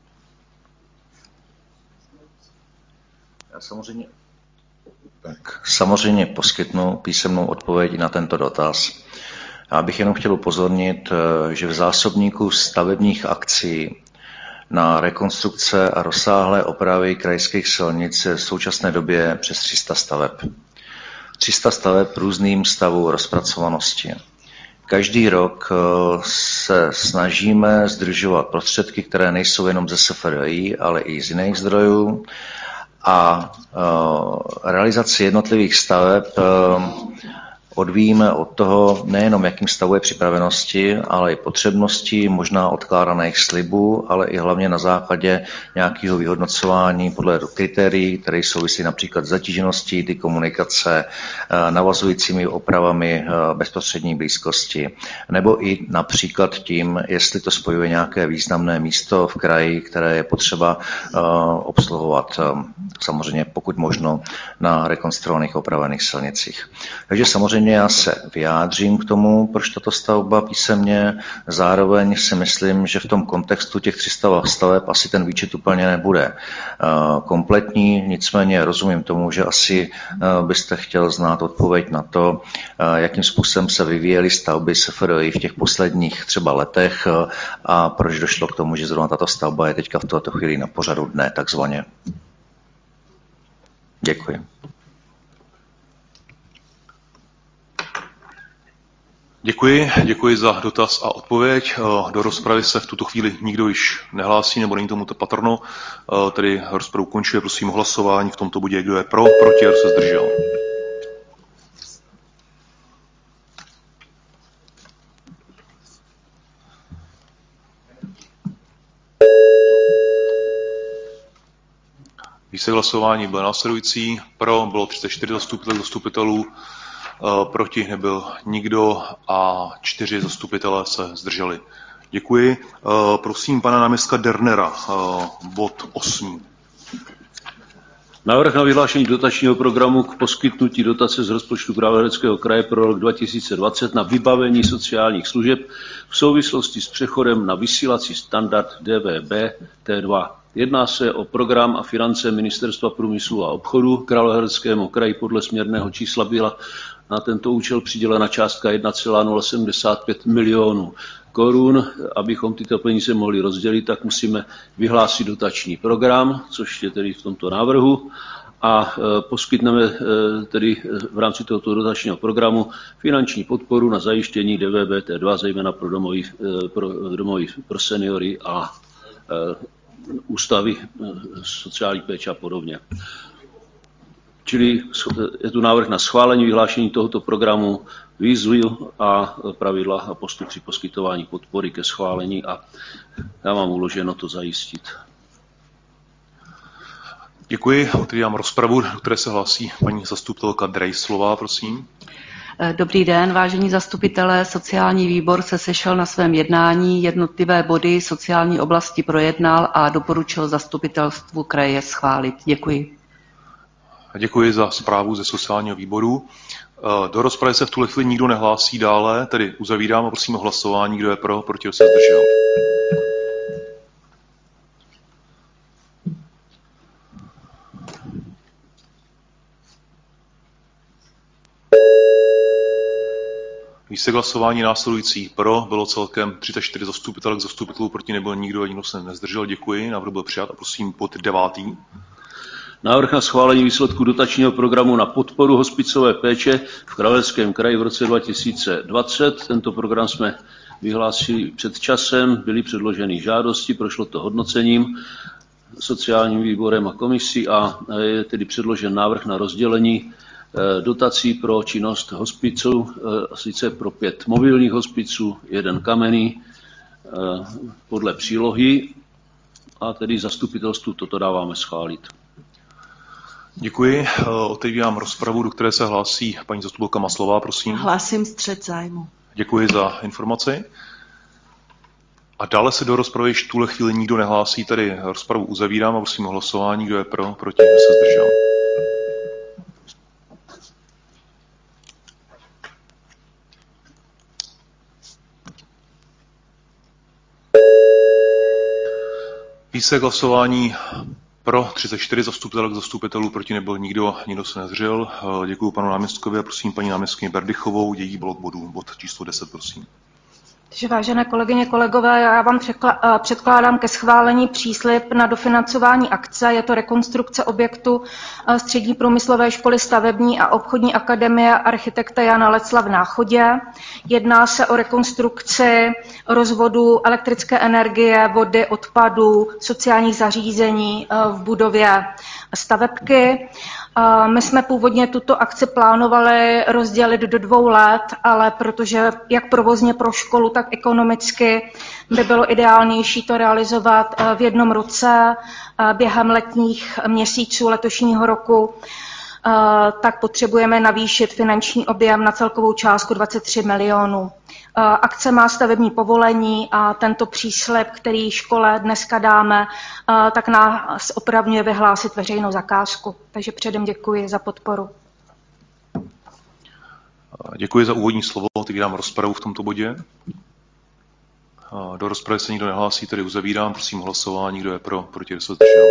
S7: Já samozřejmě, tak samozřejmě poskytnu písemnou odpověď na tento dotaz. Já bych jenom chtěl upozornit, že v zásobníku stavebních akcí na rekonstrukce a rozsáhlé opravy krajských silnic je v současné době přes tři sta staveb. tři sta staveb různým stavu rozpracovanosti. Každý rok se snažíme združovat prostředky, které nejsou jenom ze S F R I, ale i z jiných zdrojů. A realizaci jednotlivých staveb odvíjíme od toho nejenom, jakým stavu je připravenosti, ale i potřebnosti, možná odkládaných slibů, ale i hlavně na základě nějakého vyhodnocování podle kritérií, které souvisí například s zatížeností, ty komunikace, navazujícími opravami bezprostřední blízkosti, nebo i například tím, jestli to spojuje nějaké významné místo v kraji, které je potřeba obsluhovat, samozřejmě pokud možno na rekonstruovaných opravených silnicích. Takže samozřejmě já se vyjádřím k tomu, proč tato stavba písemně. Zároveň si myslím, že v tom kontextu těch tři sta staveb asi ten výčet úplně nebude kompletní, nicméně rozumím tomu, že asi byste chtěl znát odpověď na to, jakým způsobem se vyvíjely stavby S F R I v těch posledních třeba letech a proč došlo k tomu, že zrovna tato stavba je teďka v této chvíli na pořadu dne takzvaně. Děkuji.
S1: Děkuji, děkuji za dotaz a odpověď. Do rozpravy se v tuto chvíli nikdo již nehlásí, nebo není tomu to patrno, tedy rozpravu končuje, prosím o hlasování v tomto bodě, kdo je pro, proti, kdo se zdržel. Výsledek hlasování byl následující. Pro bylo třicet čtyři zastupitelů, zastupitelů, proti nebyl nikdo a čtyři zastupitelé se zdrželi. Děkuji. Prosím pana náměstka Dernera, bod osm.
S13: Návrh na vyhlášení dotačního programu k poskytnutí dotace z rozpočtu Královéhradeckého kraje pro rok dva tisíce dvacet na vybavení sociálních služeb v souvislosti s přechodem na vysílací standard D V B T dva. Jedná se o program a finance Ministerstva průmyslu a obchodu. Královéhradeckému kraji podle směrného čísla byla na tento účel přidělena částka jedna celá nula sedmdesát pět milionů korun. Abychom tyto peníze mohli rozdělit, tak musíme vyhlásit dotační program, což je tedy v tomto návrhu, a poskytneme tedy v rámci tohoto dotačního programu finanční podporu na zajištění D V B T dva, zejména pro domovy pro, domovy pro seniory a ústavy sociální péče a podobně. Čili je tu návrh na schválení vyhlášení tohoto programu, výzvu a pravidla a postup při poskytování podpory ke schválení a já mám uloženo to zajistit.
S1: Děkuji. Otevírám rozpravu, do které se hlásí paní zastupitelka Drejslová, prosím.
S12: Dobrý den, vážení zastupitelé. Sociální výbor se sešel na svém jednání, jednotlivé body sociální oblasti projednal a doporučil zastupitelstvu kraje schválit. Děkuji.
S1: Děkuji za zprávu ze sociálního výboru. Do rozpravy se v tuhle chvíli nikdo nehlásí dále, tedy uzavírám a prosím o hlasování, kdo je pro, proti, kdo se zdržel. Výsledek hlasování následující. Pro bylo celkem třicet čtyři zastupitelek, zastupitelů, proti nebyl nikdo a nikdo se nezdržel. Děkuji, návrh byl přijat a prosím pod devátý.
S13: Návrh na schválení výsledku dotačního programu na podporu hospicové péče v Královéhradeckém kraji v roce dva tisíce dvacet. Tento program jsme vyhlásili před časem, byly předloženy žádosti, prošlo to hodnocením sociálním výborem a komisí a je tedy předložen návrh na rozdělení dotací pro činnost hospiců, sice pro pět mobilních hospiců, jeden kamenný, podle přílohy a tedy zastupitelstvu toto dáváme schválit.
S1: Děkuji. Otevírám rozpravu, do které se hlásí paní zastupitelka Maslová, prosím.
S11: Hlásím střet zájmu.
S1: Děkuji za informaci. A dále se do rozpravy v tuhle chvíli nikdo nehlásí, tedy rozpravu uzavírám a prosím o hlasování, kdo je pro, proti, kdo se zdržel. Výsledek hlasování pro třicet čtyři zastupitelek zastupitelů, proti nebyl nikdo, nikdo se nezdržel. Děkuji panu náměstkovi a prosím paní náměstkyni Berdychovou, její blok bodů, bod číslo deset, prosím.
S3: Takže vážené kolegyně, kolegové, já vám předkládám ke schválení příslib na dofinancování akce. Je to rekonstrukce objektu Střední průmyslové školy stavební a obchodní akademie architekta Jana Lecla v Náchodě. Jedná se o rekonstrukci rozvodu elektrické energie, vody, odpadů, sociálních zařízení v budově stavebky. My jsme původně tuto akci plánovali rozdělit do dvou let, ale protože jak provozně pro školu, tak ekonomicky by bylo ideálnější to realizovat v jednom roce během letních měsíců letošního roku, tak potřebujeme navýšit finanční objem na celkovou částku dvacet tři milionů. Akce má stavební povolení a tento příslib, který škole dneska dáme, tak nás opravňuje vyhlásit veřejnou zakázku. Takže předem děkuji za podporu.
S1: Děkuji za úvodní slovo, otevírám rozpravu v tomto bodě. Do rozpravy se nikdo nehlásí, tedy uzavírám, prosím hlasování, kdo je pro, proti, kdo se zdržel.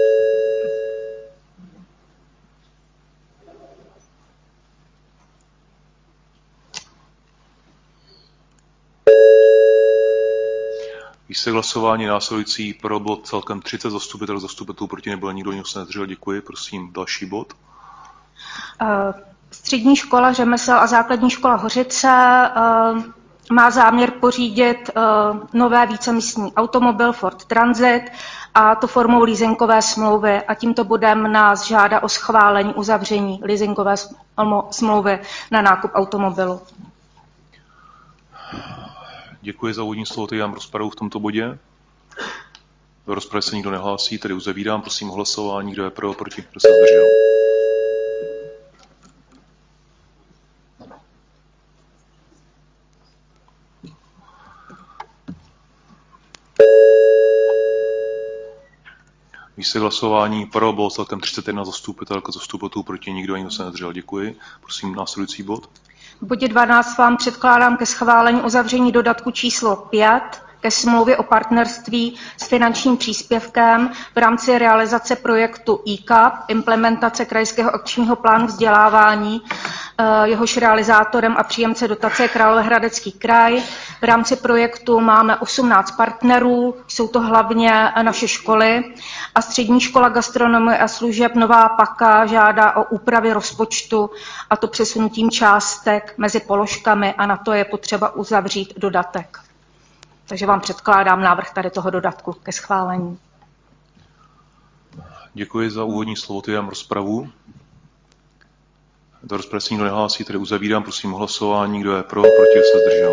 S1: Výsledek hlasování následující pro bylo celkem třicet zastupitelů, zastupitelů proti nebyl nikdo, nikdo se nezdržel. Děkuji, prosím, další bod.
S3: Střední škola řemesel a základní škola Hořice má záměr pořídit nové vícemístní automobil Ford Transit, a to formou leasingové smlouvy. A tímto bodem nás žádá o schválení uzavření leasingové smlouvy na nákup automobilu.
S1: Děkuji za úvodní slovo, teď dám rozpravu v tomto bodě. Do rozpravy se nikdo nehlásí, tedy uzavírám, prosím o hlasování, kdo je pro, proti, kdo se zdržel. Výsledek hlasování pro bylo celkem třicet jedna zastupitelek, zastupitelů proti nikdo, a nikdo se nezdržel. Děkuji. Prosím, následující bod.
S3: V bodě dvanáct vám předkládám ke schválení uzavření dodatku číslo pět ke smlouvě o partnerství s finančním příspěvkem v rámci realizace projektu í kap, implementace krajského akčního plánu vzdělávání, jehož realizátorem a příjemce dotace je Královéhradecký kraj. V rámci projektu máme osmnáct partnerů, jsou to hlavně naše školy a Střední škola gastronomie a služeb Nová Paka žádá o úpravy rozpočtu, a to přesunutím částek mezi položkami, a na to je potřeba uzavřít dodatek. Takže vám předkládám návrh tady toho dodatku ke schválení.
S1: Děkuji za úvodní slovo, otevírám rozpravu. Do rozpravy se nikdo nehlásí, tedy uzavírám, prosím o hlasování, kdo je pro, proti, se zdržel.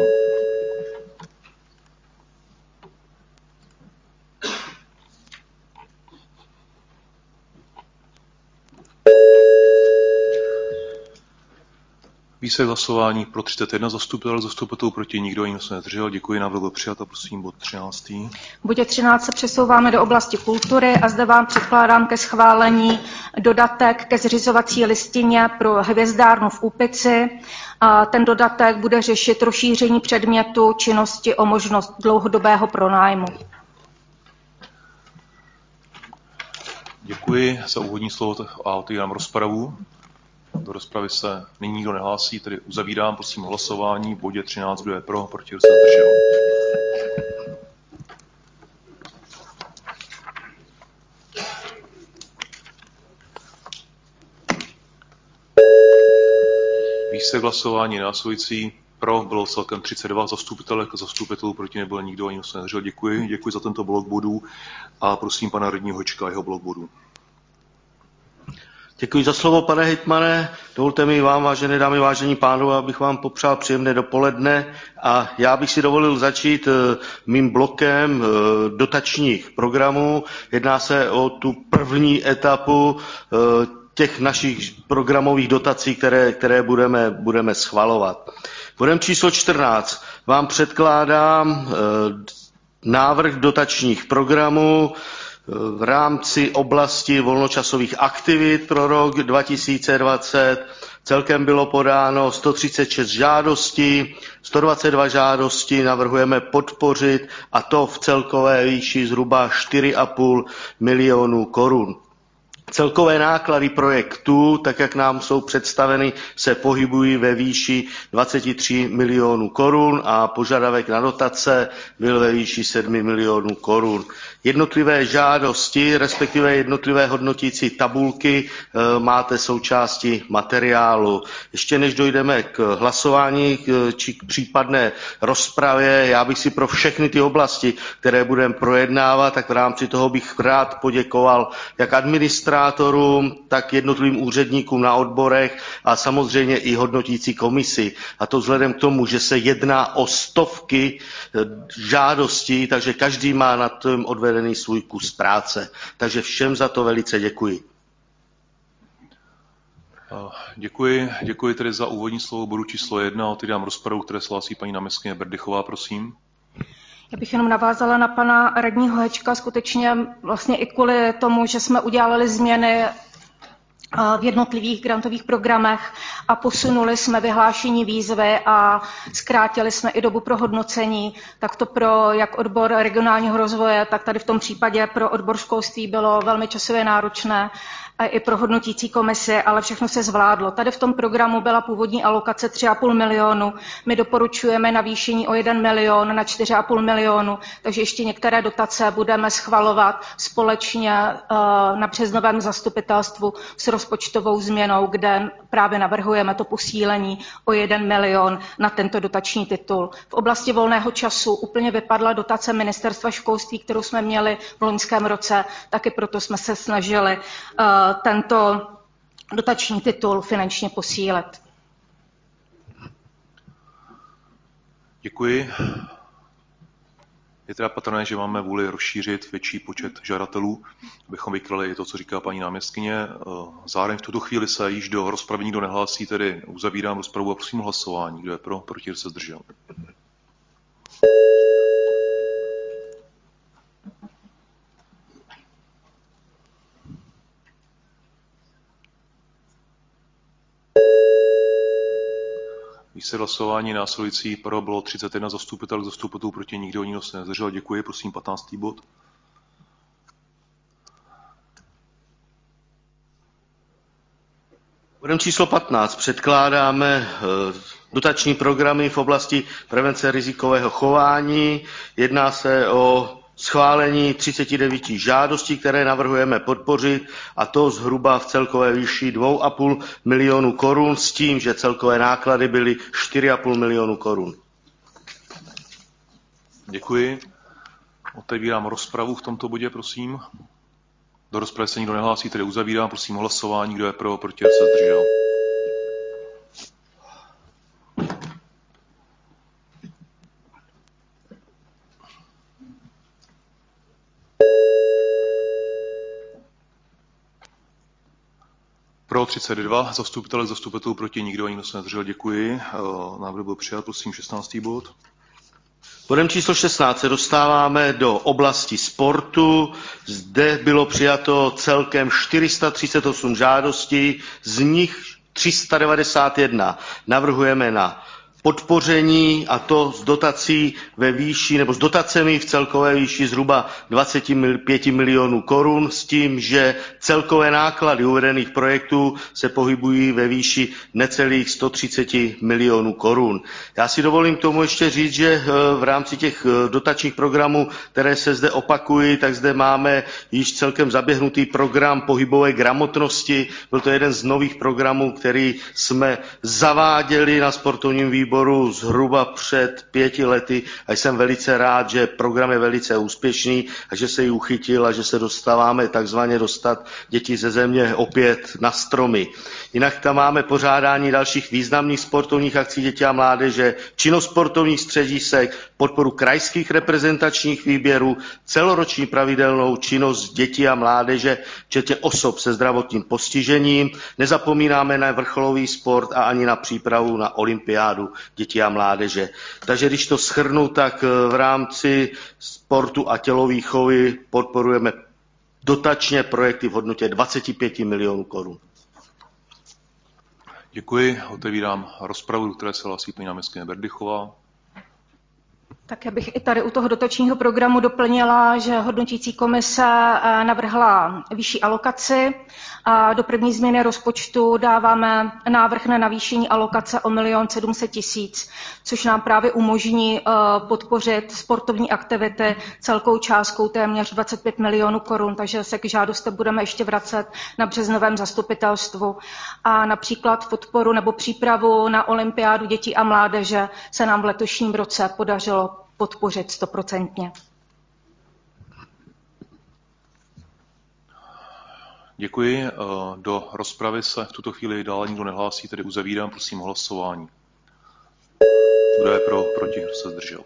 S1: Výsledek hlasování pro třicet jedna zastupitel, zastupitelů proti nikdo, nikdo se nezdržel. Děkuji, návrh byl přijat a prosím bod třináct.
S3: V bodě třináct se přesouváme do oblasti kultury a zde vám předkládám ke schválení dodatek ke zřizovací listině pro hvězdárnu v Úpici. A ten dodatek bude řešit rozšíření předmětu činnosti o možnost dlouhodobého pronájmu.
S1: Děkuji za úvodní slovo a otevírám rozpravu. Do rozpravy se nyní nikdo nehlásí, tedy uzavírám, prosím o hlasování. V bodě třináct, kdo je pro, proti, kdo se zdržel. Výsledek hlasování následující. Pro bylo celkem třicet dva zastupitelek, zastupitelů proti nebyl nikdo, ani se nezdržel. Děkuji. Děkuji za tento blok bodů a prosím pana radního Hočka a jeho blok bodů.
S17: Děkuji za slovo, pane hejtmane. Dovolte mi vám, vážené dámy, vážení pánové, abych vám popřál příjemné dopoledne a já bych si dovolil začít mým blokem dotačních programů. Jedná se o tu první etapu těch našich programových dotací, které, které budeme, budeme schvalovat. Bodem číslo čtrnáct vám předkládám návrh dotačních programů v rámci oblasti volnočasových aktivit pro rok dva tisíce dvacet. Celkem bylo podáno sto třicet šest žádostí, sto dvacet dva žádostí navrhujeme podpořit a to v celkové výši zhruba čtyři a půl milionu korun. Celkové náklady projektů, tak jak nám jsou představeny, se pohybují ve výši dvacet tři milionů korun a požadavek na dotace byl ve výši sedm milionů korun. Jednotlivé žádosti, respektive jednotlivé hodnotící tabulky máte součástí materiálu. Ještě než dojdeme k hlasování či k případné rozpravě, já bych si pro všechny ty oblasti, které budeme projednávat, tak v rámci toho bych rád poděkoval jak administrátorům, tak jednotlivým úředníkům na odborech a samozřejmě i hodnotící komisi. A to vzhledem k tomu, že se jedná o stovky žádostí, takže každý má na tom odvedený svůj kus práce. Takže všem za to velice děkuji.
S1: Děkuji, děkuji tedy za úvodní slovo bodu číslo jedna. Otevírám rozpravu, které se hlásí paní náměstkyně Berdychová, prosím.
S3: Já bych jenom navázala na pana radního Hečka, skutečně vlastně i kvůli tomu, že jsme udělali změny v jednotlivých grantových programech a posunuli jsme vyhlášení výzvy a zkrátili jsme i dobu pro hodnocení, tak to pro jak odbor regionálního rozvoje, tak tady v tom případě pro odbor školství bylo velmi časově náročné a i pro hodnotící komisi, ale všechno se zvládlo. Tady v tom programu byla původní alokace tři a půl milionu, my doporučujeme navýšení o jeden milion na čtyři a půl milionu, takže ještě některé dotace budeme schvalovat společně na březnovém zastupitelstvu s rozpočtovou změnou, kde právě navrhujeme to posílení o jeden milion na tento dotační titul. V oblasti volného času úplně vypadla dotace ministerstva školství, kterou jsme měli v loňském roce, taky proto jsme se snažili tento dotační titul finančně posílit.
S1: Děkuji. Je teda patrné, že máme vůli rozšířit větší počet žadatelů, abychom vykryli i to, co říká paní náměstkyně. Zároveň v tuto chvíli se již do rozpravy nikdo nehlásí, tedy uzavírám rozpravu a prosím hlasování. Kdo je pro, proti, se zdržel. Výsledek hlasování následující pro bylo třicet jedna zastupitelů, zastupitelů proti nikdo, nikdo se nezdržel. Děkuji, prosím, patnáctý bod.
S17: Bodem číslo patnáct předkládáme dotační programy v oblasti prevence rizikového chování. Jedná se o schválení třicet devět žádostí, které navrhujeme podpořit, a to zhruba v celkové výši dva a půl milionu korun s tím, že celkové náklady byly čtyři a půl milionu korun.
S1: Děkuji. Otevírám rozpravu v tomto bodě, prosím. Do rozpravy se nikdo nehlásí, tedy uzavírám, prosím, hlasování. Kdo je pro, proti, se zdržel. Pro třicet dva, zastupitelé zastupitelů proti nikdo, nikdo se nezdržel, děkuji. Návrh byl přijat, prosím, šestnáctý bod.
S17: Bodem číslo šestnáct se dostáváme do oblasti sportu. Zde bylo přijato celkem čtyři sta třicet osm žádostí, z nich tři sta devadesát jedna navrhujeme na podpoření, a to s dotací ve výši, nebo s dotacemi v celkové výši zhruba dvacet pět milionů korun, s tím, že celkové náklady uvedených projektů se pohybují ve výši necelých sto třicet milionů korun. Já si dovolím k tomu ještě říct, že v rámci těch dotačních programů, které se zde opakují, tak zde máme již celkem zaběhnutý program pohybové gramotnosti. Byl to jeden z nových programů, který jsme zaváděli na sportovním výboru výboru zhruba před pěti lety a jsem velice rád, že program je velice úspěšný a že se ji uchytil a že se dostáváme takzvaně dostat děti ze země opět na stromy. Jinak tam máme pořádání dalších významných sportovních akcí dětí a mládeže, činnost sportovních středisek, podporu krajských reprezentačních výběrů, celoroční pravidelnou činnost dětí a mládeže, včetně osob se zdravotním postižením. Nezapomínáme na vrcholový sport a ani na přípravu na olympiádu dětí a mládeže. Takže když to shrnu, tak v rámci sportu a tělovýchovy podporujeme dotačně projekty v hodnotě dvacet pět milionů korun.
S1: Děkuji. Otevírám rozpravu, do které se hlásí paní náměstkyně Berdychová.
S3: Tak já bych i tady u toho dotačního programu doplnila, že hodnotící komise navrhla vyšší alokaci. A do první změny rozpočtu dáváme návrh na navýšení alokace o milion sedm set tisíc, což nám právě umožní podpořit sportovní aktivity celkou částkou téměř dvacet pět milionů korun, takže se k žádosti budeme ještě vracet na březnovém zastupitelstvu. A například podporu nebo přípravu na olympiádu dětí a mládeže se nám v letošním roce podařilo podpořit stoprocentně.
S1: Děkuji. Do rozpravy se v tuto chvíli dále nikdo nehlásí, tedy uzavírám, prosím o hlasování. Kdo je pro, proti, kdo se zdržel?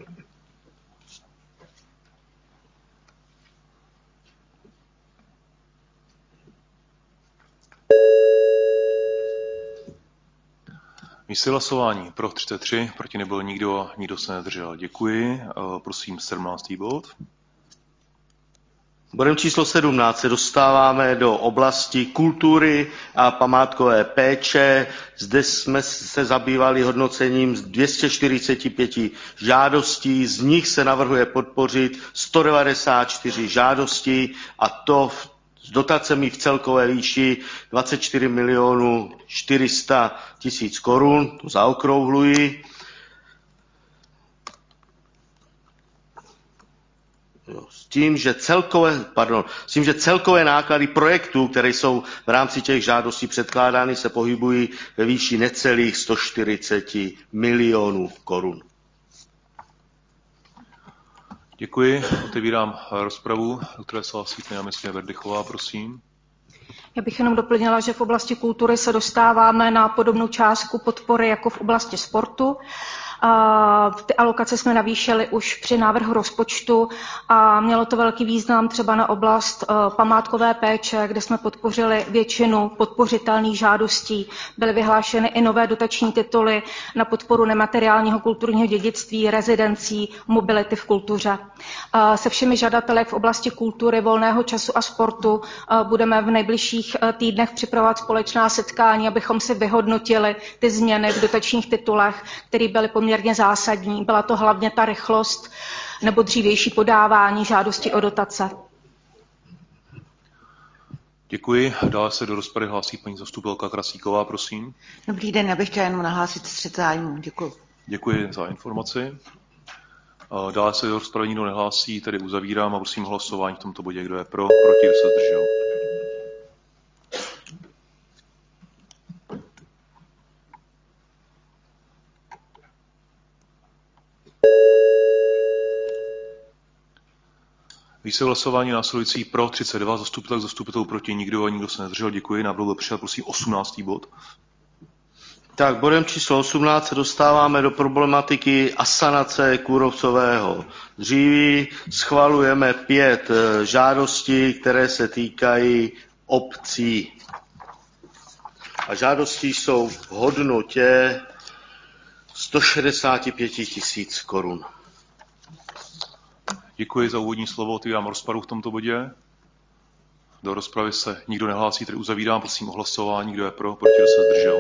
S1: Místo hlasování pro třicet tři, proti nebyl nikdo, nikdo se nezdržel. Děkuji. Prosím sedmnáctý bod.
S17: Bodem číslo sedmnáct se dostáváme do oblasti kultury a památkové péče. Zde jsme se zabývali hodnocením z dvě stě čtyřicet pět žádostí, z nich se navrhuje podpořit sto devadesát čtyři žádostí a to v, s dotacemi v celkové výši dvacet čtyři milionů čtyři sta tisíc korun, to zaokrouhluji. S tím, že celkové, pardon, s tím, že celkové náklady projektů, které jsou v rámci těch žádostí předkládány, se pohybují ve výši necelých sto čtyřicet milionů korun.
S1: Děkuji. Otevírám rozpravu, do které se hlásí paní náměstkyně Berdychová, prosím.
S3: Já bych jenom doplnila, že v oblasti kultury se dostáváme na podobnou částku podpory jako v oblasti sportu. Ty alokace jsme navýšili už při návrhu rozpočtu a mělo to velký význam třeba na oblast památkové péče, kde jsme podpořili většinu podpořitelných žádostí. Byly vyhlášeny i nové dotační tituly na podporu nemateriálního kulturního dědictví, rezidencí, mobility v kultuře. Se všemi žadateli v oblasti kultury, volného času a sportu budeme v nejbližších týdnech připravovat společná setkání, abychom si vyhodnotili ty změny v dotačních titulech, které byly poměrně zásadní. Byla to hlavně ta rychlost nebo dřívější podávání žádosti o dotace.
S1: Děkuji. Dále se do rozpravy hlásí paní zastupitelka Krasíková, prosím.
S18: Dobrý den, já bych chtěla jenom nahlásit střet zájmů. Děkuji.
S1: Děkuji za informaci. Dále se do rozpravy nikdo nehlásí, tedy uzavírám a prosím hlasování v tomto bodě. Kdo je pro, proti, kdo se zdržel. Výsledek hlasování následující pro třicet dva, zastupitel zastupitelů proti nikdo a nikdo se nezdržel. Děkuji. Návrh byl přijat, prosím osmnáctý bod.
S17: Tak bodem číslo osmnáct se dostáváme do problematiky asanace kůrovcového dříví. Schvalujeme pět žádostí, které se týkají obcí. A žádosti jsou v hodnotě sto šedesát pět tisíc korun.
S1: Děkuji za úvodní slovo, otevírám rozpravu v tomto bodě. Do rozpravy se nikdo nehlásí, tedy uzavírám, prosím o hlasování, kdo je pro, proti, kdo se zdržel.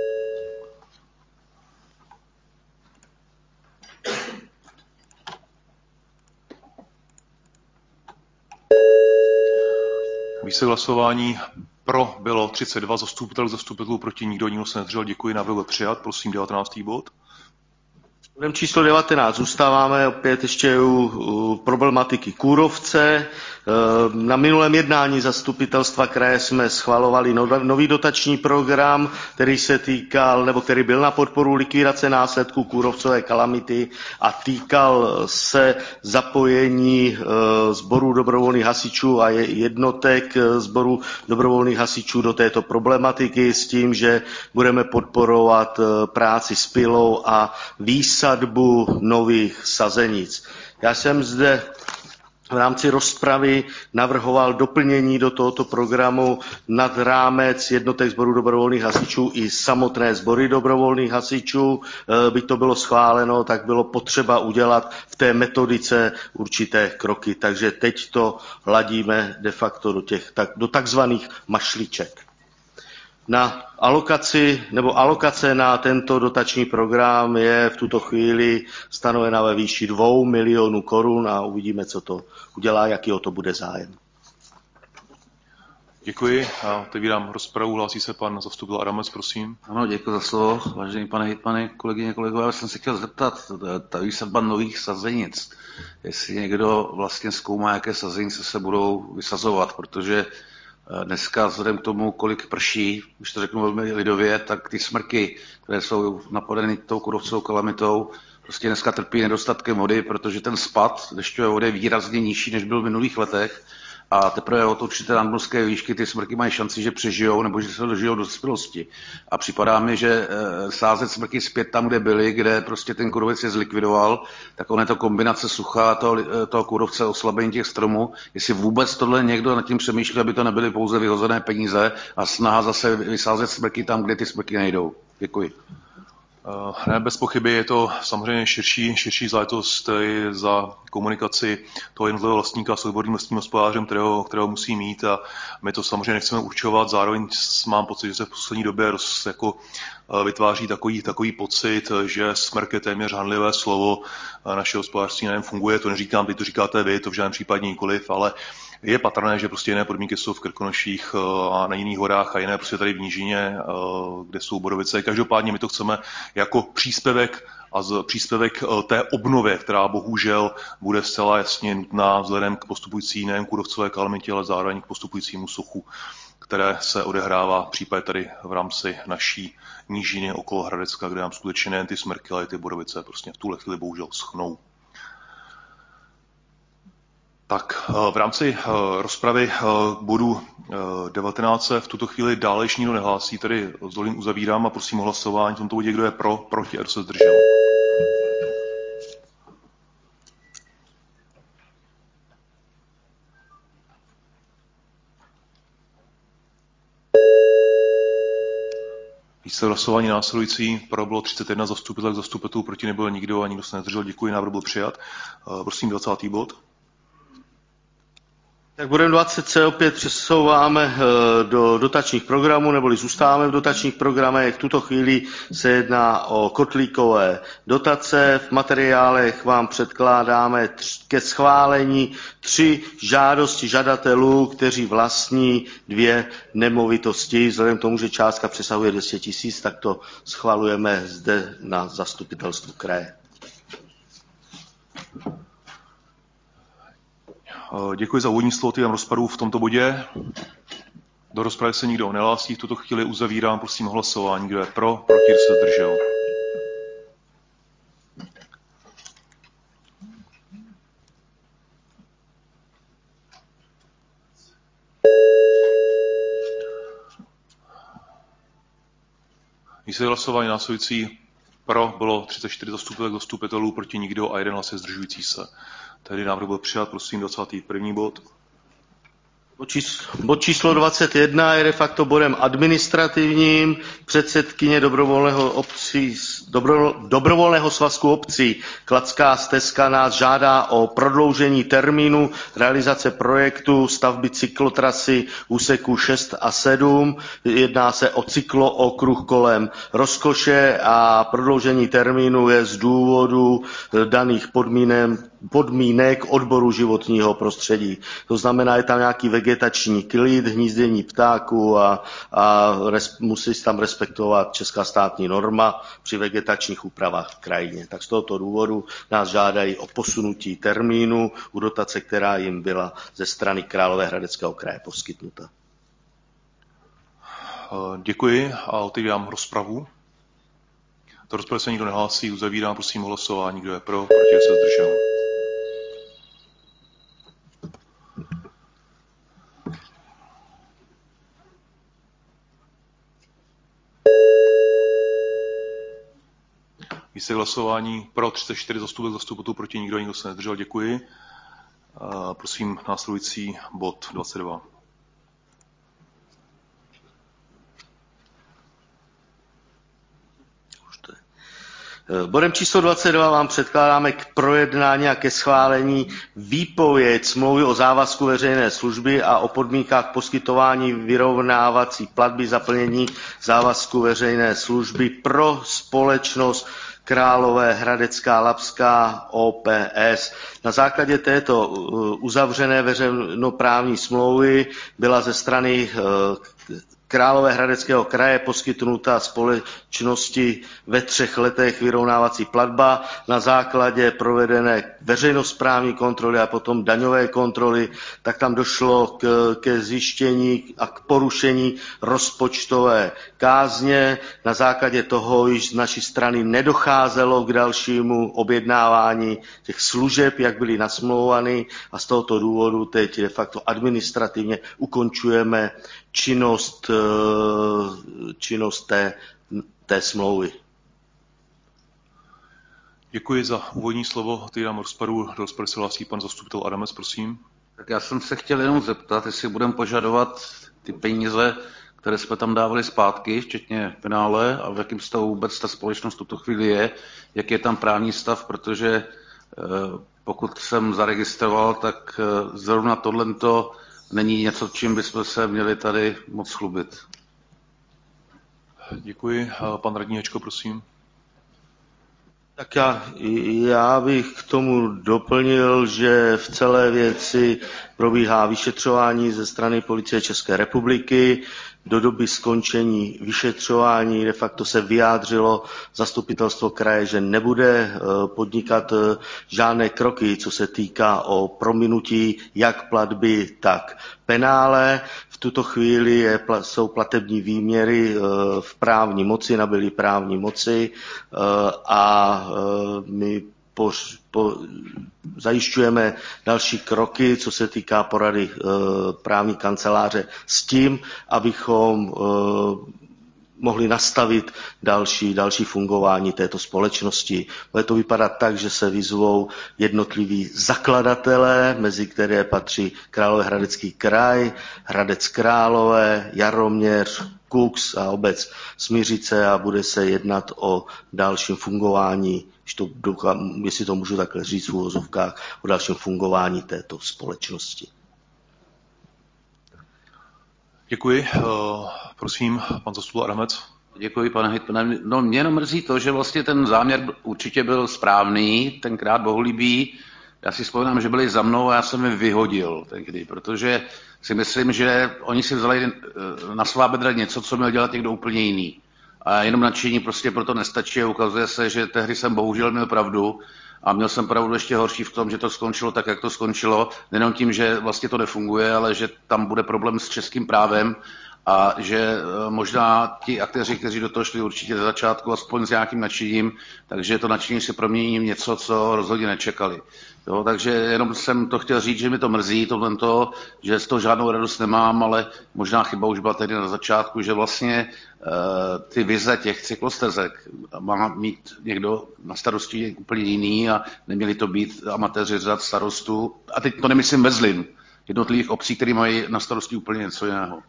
S1: Výsledek hlasování pro bylo třicet dva, zastupitelů, zastupitelů proti nikdo, nikdo se nezdržel. Děkuji, návrh byl přijat, prosím devatenáctý bod.
S17: Bodem číslo devatenáct zůstáváme opět ještě u, u problematiky kůrovce. Na minulém jednání zastupitelstva kraje jsme schvalovali nový dotační program, který se týkal, nebo který byl na podporu likvidace následků kůrovcové kalamity a týkal se zapojení sborů dobrovolných hasičů a jednotek sborů dobrovolných hasičů do této problematiky s tím, že budeme podporovat práci s pilou a výsadbu nových sazenic. Já jsem zde v rámci rozpravy navrhoval doplnění do tohoto programu nad rámec jednotek sborů dobrovolných hasičů i samotné sbory dobrovolných hasičů. By to bylo schváleno, tak bylo potřeba udělat v té metodice určité kroky. Takže teď to hladíme de facto do, těch, tak, do takzvaných mašliček. Na alokaci nebo alokace na tento dotační program je v tuto chvíli stanovena ve výši dvou milionů korun a uvidíme, co to udělá, jaký o to bude zájem.
S1: Děkuji a otevírám rozpravu. Hlásí se pan zastupitel Adamec, prosím.
S19: Ano, děkuji za slovo. Vážený pane hejtmane, kolegyně, kolegové, já jsem se chtěl zeptat, ta výsadba nových sazenic, jestli někdo vlastně zkoumá, jaké sazenice se budou vysazovat, protože dneska vzhledem k tomu, kolik prší, když to řeknu velmi lidově, tak ty smrky, které jsou napadeny tou kůrovcovou kalamitou, prostě dneska trpí nedostatkem vody, protože ten spad dešťové vody je výrazně nižší, než byl v minulých letech. A teprve od určité nadmořské výšky ty smrky mají šanci, že přežijou nebo že se dožijou do dospělosti. A připadá mi, že e, sázet smrky zpět tam, kde byly, kde prostě ten kůrovec je zlikvidoval, tak on je to kombinace sucha a toho, toho kůrovce, oslabení těch stromů. Jestli vůbec tohle někdo nad tím přemýšlí, aby to nebyly pouze vyhozené peníze a snaha zase vysázet smrky tam, kde ty smrky nejdou. Děkuji.
S1: Ne, bez pochyby je to samozřejmě širší, širší záležitost za komunikaci toho jednotlivého vlastníka s odborným lesním hospodářem, kterého, kterého musí mít a my to samozřejmě nechceme určovat. Zároveň mám pocit, že se v poslední době roz, jako vytváří takový, takový pocit, že smrk je téměř hanlivé slovo. Naše hospodářství nevím, funguje, to neříkám, teď to říkáte vy, to v žádném případě nikoliv, ale je patrné, že prostě jiné podmínky jsou v Krkonoších a na jiných horách a jiné prostě tady v nížině, kde jsou borovice. Každopádně my to chceme jako příspěvek a z příspěvek té obnově, která bohužel bude zcela jasně nutná vzhledem k postupující nejen kůrovcové kalamitě, ale zároveň k postupujícímu suchu, které se odehrává případně tady v rámci naší nížiny okolo Hradecka, kde nám skutečně nejen ty smrky, ale i ty borovice prostě v tuhle chvíli bohužel schnou. Tak v rámci rozpravy k bodu devatenáct se v tuto chvíli dále již nikdo nehlásí, tedy zdolím uzavírám a prosím o hlasování v tomto bodě, kdo je pro, proti a kdo se zdržel. Výsledek hlasování následující. Pro bylo třicet jedna zastupitelek, zastupitelů, proti nebyl nikdo a nikdo se nezdržel. Děkuji, návrh byl přijat. Prosím dvacátý bod.
S17: Tak bodem dvacet se opět přesouváme do dotačních programů, neboli zůstáváme v dotačních programech. V tuto chvíli se jedná o kotlíkové dotace. V materiálech vám předkládáme ke schválení tři žádosti žadatelů, kteří vlastní dvě nemovitosti. Vzhledem k tomu, že částka přesahuje dvě stě tisíc, tak to schvalujeme zde na zastupitelstvu kraje.
S1: Děkuji za úvodní slovo, mám rozpravu v tomto bodě. Do rozpravy se nikdo nehlásí, v tuto chvíli uzavírám, prosím o hlasování, kdo je pro, proti, kdo se zdržel. Výsledek hlasování následující. Pro bylo třicet čtyři zastupitelek, zastupitelů, proti nikdo a jeden hlas je zdržující se. Tedy návrh byl přijat, prosím, dvacátý první bod.
S17: Bod číslo, bod číslo dvacet jedna je de facto bodem administrativním. Předsedkyně dobrovolného, obcí, dobro, dobrovolného svazku obcí Kladská stezka nás žádá o prodloužení termínu realizace projektu stavby cyklotrasy úseků šest a sedm. Jedná se o cyklookruh kolem Rozkoše a prodloužení termínu je z důvodu daných podmínek podmínek odboru životního prostředí. To znamená, je tam nějaký vegetační klid, hnízdění ptáků a, a res, musí se tam respektovat česká státní norma při vegetačních úpravách v krajině. Tak z tohoto důvodu nás žádají o posunutí termínu u dotace, která jim byla ze strany Královéhradeckého kraje poskytnuta.
S1: Děkuji a otevírám rozpravu. Do rozpravy se nikdo nehlásí, uzavírám prosím hlasování. Kdo je pro, proti, se zdržel. Výsledek hlasování pro třicet čtyři zastupitelů, zastupitelů proti nikdo, nikdo se nezdržel. Děkuji. Prosím následující bod dvacet dva.
S17: Bodem číslo dvacet dva vám předkládáme k projednání a ke schválení výpověď smlouvy o závazku veřejné služby a o podmínkách poskytování vyrovnávací platby za plnění závazku veřejné služby pro společnost Královéhradecká Labská O P S. Na základě této uzavřené veřejnoprávní smlouvy byla ze strany Královéhradeckého kraje poskytnuta společnosti ve třech letech vyrovnávací platba na základě provedené veřejnosprávní kontroly a potom daňové kontroly, tak tam došlo k, ke zjištění a k porušení rozpočtové kázně. Na základě toho již z naší strany nedocházelo k dalšímu objednávání těch služeb, jak byly nasmlouvány, a z tohoto důvodu teď de facto administrativně ukončujeme činnost, činnost té, té smlouvy.
S1: Děkuji za úvodní slovo. Otevírám rozpravu. Do rozpravy se hlásí pan zastupitel Adamec, prosím.
S19: Tak já jsem se chtěl jenom zeptat, jestli budeme požadovat ty peníze, které jsme tam dávali zpátky, včetně penále, a v jakém stavu vůbec ta společnost v tuto chvíli je, jaký je tam právní stav, protože pokud jsem zaregistroval, tak zrovna tohleto není něco, čím bychom se měli tady moc chlubit.
S1: Děkuji. Pan radní Hečko, prosím.
S17: Tak já, já bych k tomu doplnil, že v celé věci probíhá vyšetřování ze strany Policie České republiky. Do doby skončení vyšetřování de facto se vyjádřilo zastupitelstvo kraje, že nebude podnikat žádné kroky, co se týká o prominutí jak platby, tak penále. V tuto chvíli je, jsou platební výměry v právní moci, nabyly právní moci a my po, po, zajišťujeme další kroky, co se týká porady právní kanceláře s tím, abychom mohli nastavit další, další fungování této společnosti. Bude to vypadat tak, že se vyzvou jednotliví zakladatelé, mezi které patří Královéhradecký kraj, Hradec Králové, Jaroměř, Kux a obec Smířice, a bude se jednat o dalším fungování, jestli to můžu takhle říct v uvozovkách, o dalším fungování této společnosti.
S1: Děkuji. Prosím, pan zastupitel Adamec.
S19: Děkuji, pane hejtmane. No, mě jenom mrzí to, že vlastně ten záměr určitě byl správný, tenkrát bohulibý. Já si vzpomínám, že byli za mnou a já jsem je vyhodil tehdy, protože si myslím, že oni si vzali na svá bedra něco, co měl dělat někdo úplně jiný. A jenom nadšení prostě proto nestačí a ukazuje se, že tehdy jsem bohužel měl pravdu. A měl jsem pravdu ještě horší v tom, že to skončilo tak, jak to skončilo. Nejenom tím, že vlastně to nefunguje, ale že tam bude problém s českým právem a že možná ti aktéři, kteří do toho šli určitě ze začátku, aspoň s nějakým nadšením, takže to nadšení se promění v něco, co rozhodně nečekali. Jo, takže jenom jsem to chtěl říct, že mi to mrzí, tohle, že z toho žádnou radost nemám, ale možná chyba už byla tehdy na začátku, že vlastně uh, ty vize těch cyklostezek má mít někdo na starosti úplně jiný a neměli to být amatéři řad starostů. A teď to nemyslím ve zlým, jednotlivých obcí, které mají na starosti úplně něco jiného.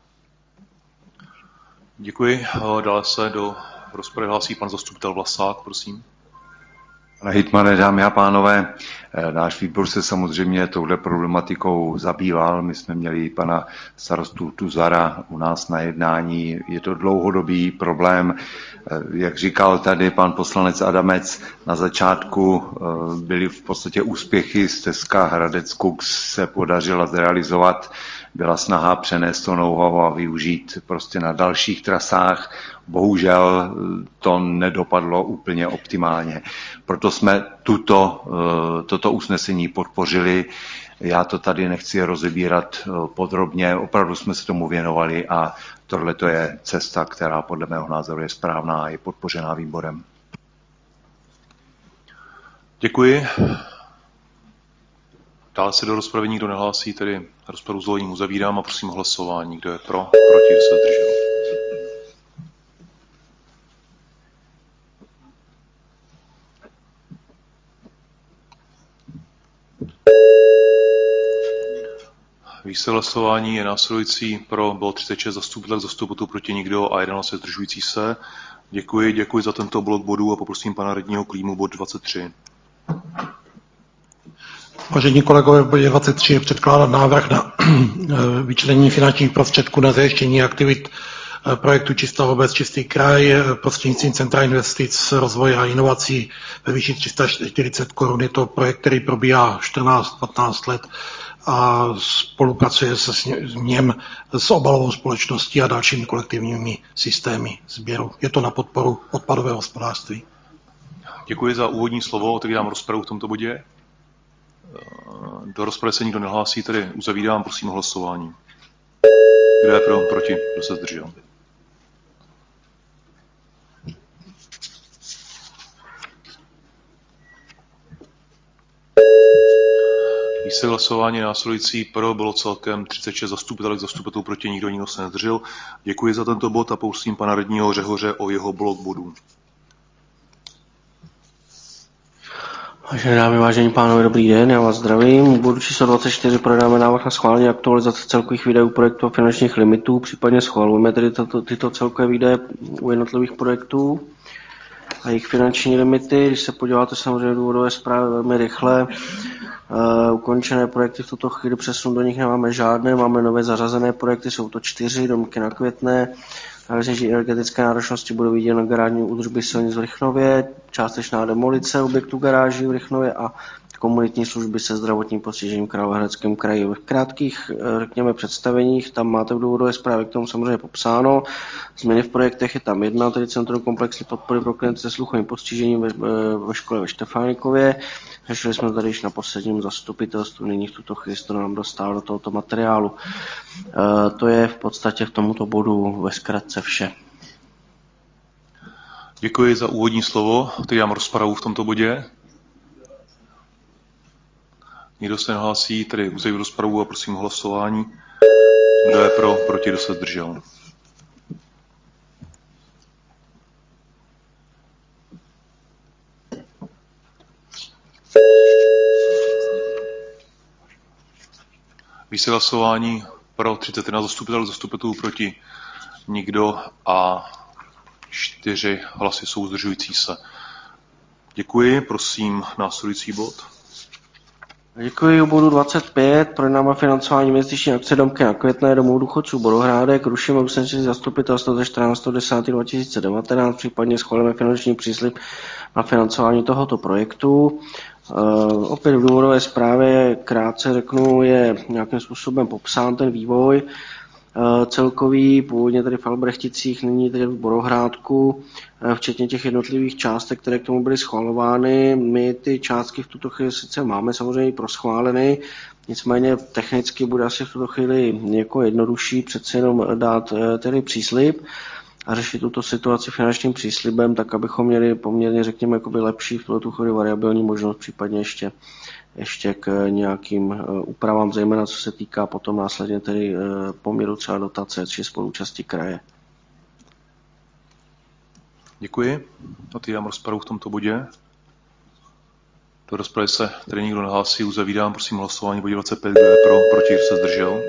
S1: Děkuji. Dále se do rozpravy hlásí pan zastupitel Vlasák, prosím.
S2: Pane hejtmane, dámy a pánové, náš výbor se samozřejmě touhle problematikou zabýval. My jsme měli pana starostu Tuzara u nás na jednání. Je to dlouhodobý problém. Jak říkal tady pan poslanec Adamec, na začátku byly v podstatě úspěchy, stezka Hradec-Kux se podařila zrealizovat. Byla snaha přenést to know-how a využít prostě na dalších trasách. Bohužel to nedopadlo úplně optimálně. Proto jsme tuto, toto usnesení podpořili. Já to tady nechci rozebírat podrobně, opravdu jsme se tomu věnovali a tohle to je cesta, která podle mého názoru je správná a je podpořená výborem.
S1: Děkuji. Dále se do rozpravy nikdo nehlásí, tedy rozpravu zvolením uzavírám a prosím o hlasování. Kdo je pro, proti, kdo se zdržel. Výsledek hlasování je následující: pro bylo třicet šest zastupitelů, zastupitelů proti nikdo a jeden hlas je zdržující se. Děkuji, děkuji za tento blok bodů a poprosím pana radního Klímu bod dvacet tři.
S20: Vážení kolegové, v bodě dvacet tři je předkládat návrh na vyčlenění finančních prostředků na zajištění aktivit projektu Čistá obec, Čistý kraj prostřednictvím Centra investic, rozvoje a inovací ve výši tři sta čtyřicet korun. Je to projekt, který probíhá čtrnáct patnáct let a spolupracuje se s něm s obalovou společností a dalšími kolektivními systémy sběru. Je to na podporu odpadového hospodářství.
S1: Děkuji za úvodní slovo, otevírám rozpravu v tomto bodě. Do rozpravy se nikdo nehlásí, tedy uzavírám, prosím o hlasování. Kdo je pro, proti, kdo se zdržel? Výsledek hlasování následující: pro bylo celkem třicet šest zastupitelů, zastupitelů proti nikdo, nikdo se nezdržel. Děkuji za tento bod a prosím pana radního Řehoře o jeho blok bodů.
S21: Vážené dámy, vážení pánové, dobrý den, já vás zdravím. U bodu číslo dvacet čtyři prodáme návrh na schválení aktualizace celkových výdajů projektu a finančních limitů, případně schvalujeme tedy tato, tyto celkové výdaje u jednotlivých projektů a jejich finanční limity. Když se podíváte samozřejmě do důvodové zprávy velmi rychle, uh, ukončené projekty v tuto chvíli přesun do nich nemáme žádné, máme nové zařazené projekty, jsou to čtyři, domky na Květné, Náleží energetické náročnosti budou vidět na garázní údržby silnic v Rychnově, částečná demolice objektu garáží v Rychnově a komunitní služby se zdravotním postižením v Královéhradeckém kraji. V krátkých, řekněme, představeních tam máte v důvodové zprávě k tomu samozřejmě popsáno. Změny v projektech je tam jedna, tedy Centrum komplexní podpory pro klienty se sluchovým postižením ve, ve škole ve Štefánikově. Řešili jsme tady již na posledním zastupitelstvu, nyní v tuto chvíli to nám dostalo do tohoto materiálu. E, to je v podstatě v tomuto bodu ve zkratce vše.
S1: Děkuji za úvodní slovo. Teď dám rozpravu v tomto bodě. Nikdo se nehlásí, tedy uzavíram rozpravu a prosím o hlasování. Kdo je pro, proti, kdo se zdržel? Výsledek hlasování: pro třicet jedna zastupitelů, zastupitelů proti nikdo a čtyři hlasy jsou zdržující se. Děkuji, prosím následující bod.
S21: Děkuji. U bodu dvacet pět projednáme financování investiční akce Domky na Květné, domů důchodců Borohrádek, rušíme usnesení zastupitelstva ze čtrnáctého desátého dva tisíce devatenáct, případně schválíme finanční příslib na financování tohoto projektu. Uh, opět v důvodové zprávě krátce řeknu, je nějakým způsobem popsán ten vývoj. Uh, celkový, původně tady v Albrechticích, nyní tady v Borohrádku, uh, včetně těch jednotlivých částek, které k tomu byly schvalovány. My ty částky v tuto chvíli sice máme samozřejmě proschváleny, nicméně technicky bude asi v tuto chvíli jako jednodušší přece jenom dát uh, tedy příslib a řešit tuto situaci finančním příslibem, tak abychom měli poměrně, řekněme, jakoby lepší v tuto chvíli variabilní možnost, případně ještě, ještě k nějakým úpravám, zejména co se týká potom následně tedy poměru třeba dotace či spolúčasti kraje.
S1: Děkuji. Otevírám rozpravu v tomto bodě. Do rozpravy se tedy nikdo nehlásí, uzavírám, prosím hlasování bodě dvacet pět, kdo je pro, proti, kdo se zdržel.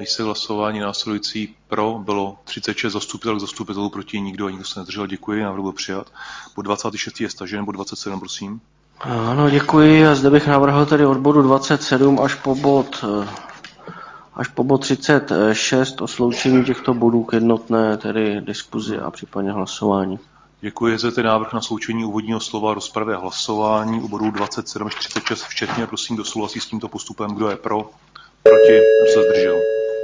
S1: Výsledek hlasování následující pro bylo třicet šest zastupitelů, zastupitelů proti nikdo a nikdo se nezdržel. Děkuji, návrh byl přijat. Bod dvacet šest je stažen, bod dvacet sedm, prosím.
S21: Ano, děkuji. A zde bych navrhl tedy od bodu dvacet sedm až po bod, až po bod třicet šest o sloučení těchto bodů k jednotné tedy diskuzi a případně hlasování.
S1: Děkuji. Zde tedy návrh na sloučení úvodního slova, rozpravy a hlasování u bodů dvacet sedm až třicet šest včetně. Prosím, kdo souhlasí s tímto postupem, kdo je pro, proti, kdo se zdržel.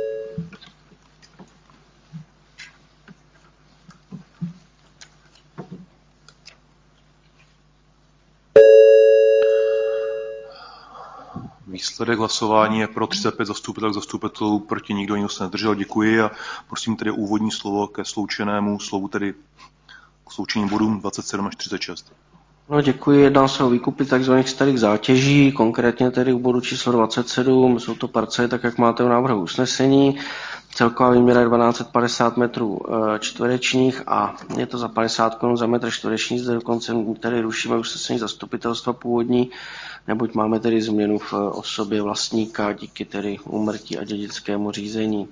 S1: Výsledek hlasování je pro třicet pět zastupitelů, zastupitelů proti nikdo, nikdo se nezdržel. Děkuji a prosím tedy úvodní slovo ke sloučenému slovu, tedy k sloučeným bodům dvacet sedm až třicet šest.
S21: No, děkuji. Jedná se o výkupy tzv. Starých zátěží, konkrétně tedy u bodu číslo dvacet sedm. Jsou to parcely, tak jak máte v návrhu usnesení. Celková výměra je dvanáct set padesát metrů čtverečních a je to za padesát korun za metr čtvereční. Zde dokonce tedy rušíme usnesení zastupitelstva původní, neboť máme tedy změnu v osobě vlastníka díky tedy úmrtí a dědickému řízení.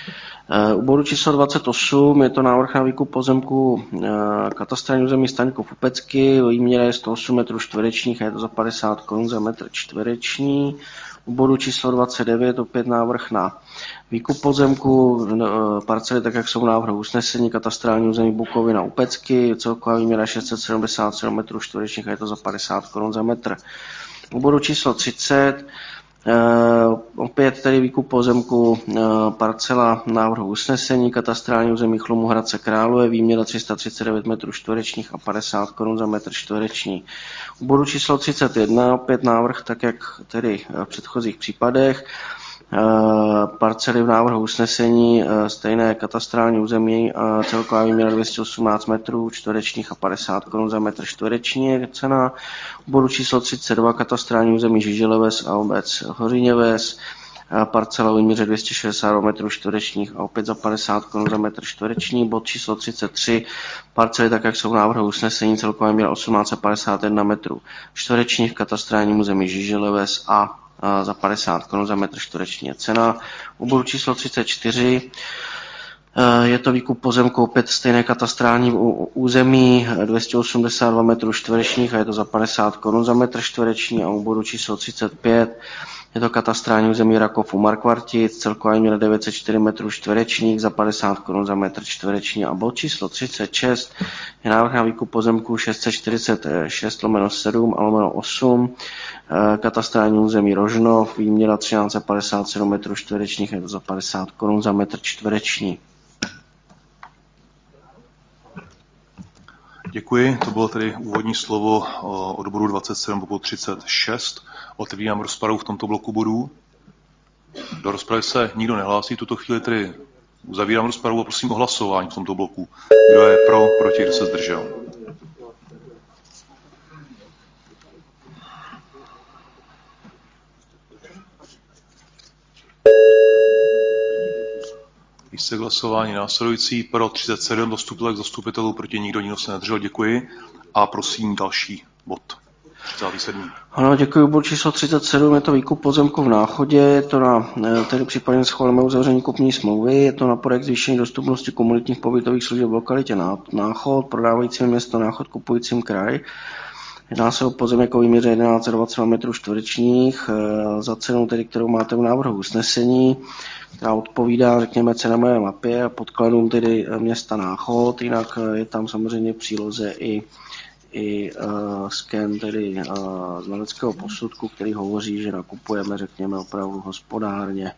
S21: U bodu číslo dvacet osm je to návrh na výkup pozemku katastrální území Staňkov Upecky, výměra je sto osm metrů čtverečních a je to za padesát korun za metr čtvereční. U bodu číslo dvacet devět opět návrh na výkup pozemku parcely, tak jak jsou v návrhu usnesení, katastrální území Bukovina Upecky, celková výměra šest set sedmdesát sedm metrů čtverečních a je to za padesát korun za metr. U bodu číslo třicet Uh, opět tedy výkup pozemku uh, parcela návrhu usnesení, katastrální území Chlumu Hradce Králové, výměra tři sta třicet devět metrů čtverečních a padesát korun za metr čtvereční. U bodu číslo třicet jedna opět návrh, tak jak tedy v předchozích případech, Uh, parcely v návrhu usnesení, uh, stejné katastrální území, uh, celková výměra dvě stě osmnáct metrů čtverečních a padesát korun za metr čtvereční je cena. U bodu číslo třicet dva katastrální území Žižileves a obec Hořiněves, uh, parcela výměře dvě stě šedesát dva metrů čtverečních a opět za padesát korun za metr čtvereční. Bod číslo třicet tři parcely, tak jak jsou v návrhu usnesení, celková výměra osmnáct set padesát jedna metrů čtverečních v katastrálním území Žižileves a za padesát korun za metr čtvereční je cena. U bodu číslo třicet čtyři je to výkup pozemku opět stejné katastrální území dvě stě osmdesát dva metrů čtverečních a je to za padesát korun za metr čtvereční. A u bodu číslo třicet pět je to katastrální území Rakov u Markvartic, celková výměra devět set čtyři metrů čtverečních za padesát korun za metr čtvereční. A bod číslo třicet šest je návrh na výkup pozemku šest set čtyřicet šest lomeno sedm a lomeno osm, katastrální území Rožnov, výměra třináct set padesát sedm metrů čtverečních, je to za padesát korun za metr čtvereční.
S1: Děkuji, to bylo tedy úvodní slovo od bodu dvacet sedm po bodu třicet šest. Otevírám rozpravu v tomto bloku bodů. Do rozpravy se nikdo nehlásí, v tuto chvíli tedy uzavírám rozpravu a prosím o hlasování v tomto bloku. Kdo je pro, proti, kdo se zdržel? Výsledek hlasování následující pro třicet sedm zastupitelek zastupitelů proti nikdo, nikdo se nedržel. Děkuji a prosím další bod. třicátý sedmý
S21: Ano, děkuji. Bod číslo třicet sedm je to výkup pozemku v Náchodě, je to na, tedy případně schválíme uzavření kupní smlouvy, je to na projekt zvýšení dostupnosti komunitních pobytových služeb v lokalitě Náchod, prodávajícím město Náchod, kupujícím kraj. Jedná se o pozemek o výměře jedenáct set dvacet dva metrů čtverečních za cenu, tedy, kterou máte v návrhu usnesení, která odpovídá, řekněme, cenové mapě a podkladům tedy města Náchod. Jinak je tam samozřejmě v příloze i, i uh, sken tedy uh, znaleckého posudku, který hovoří, že nakupujeme, řekněme, opravdu hospodárně.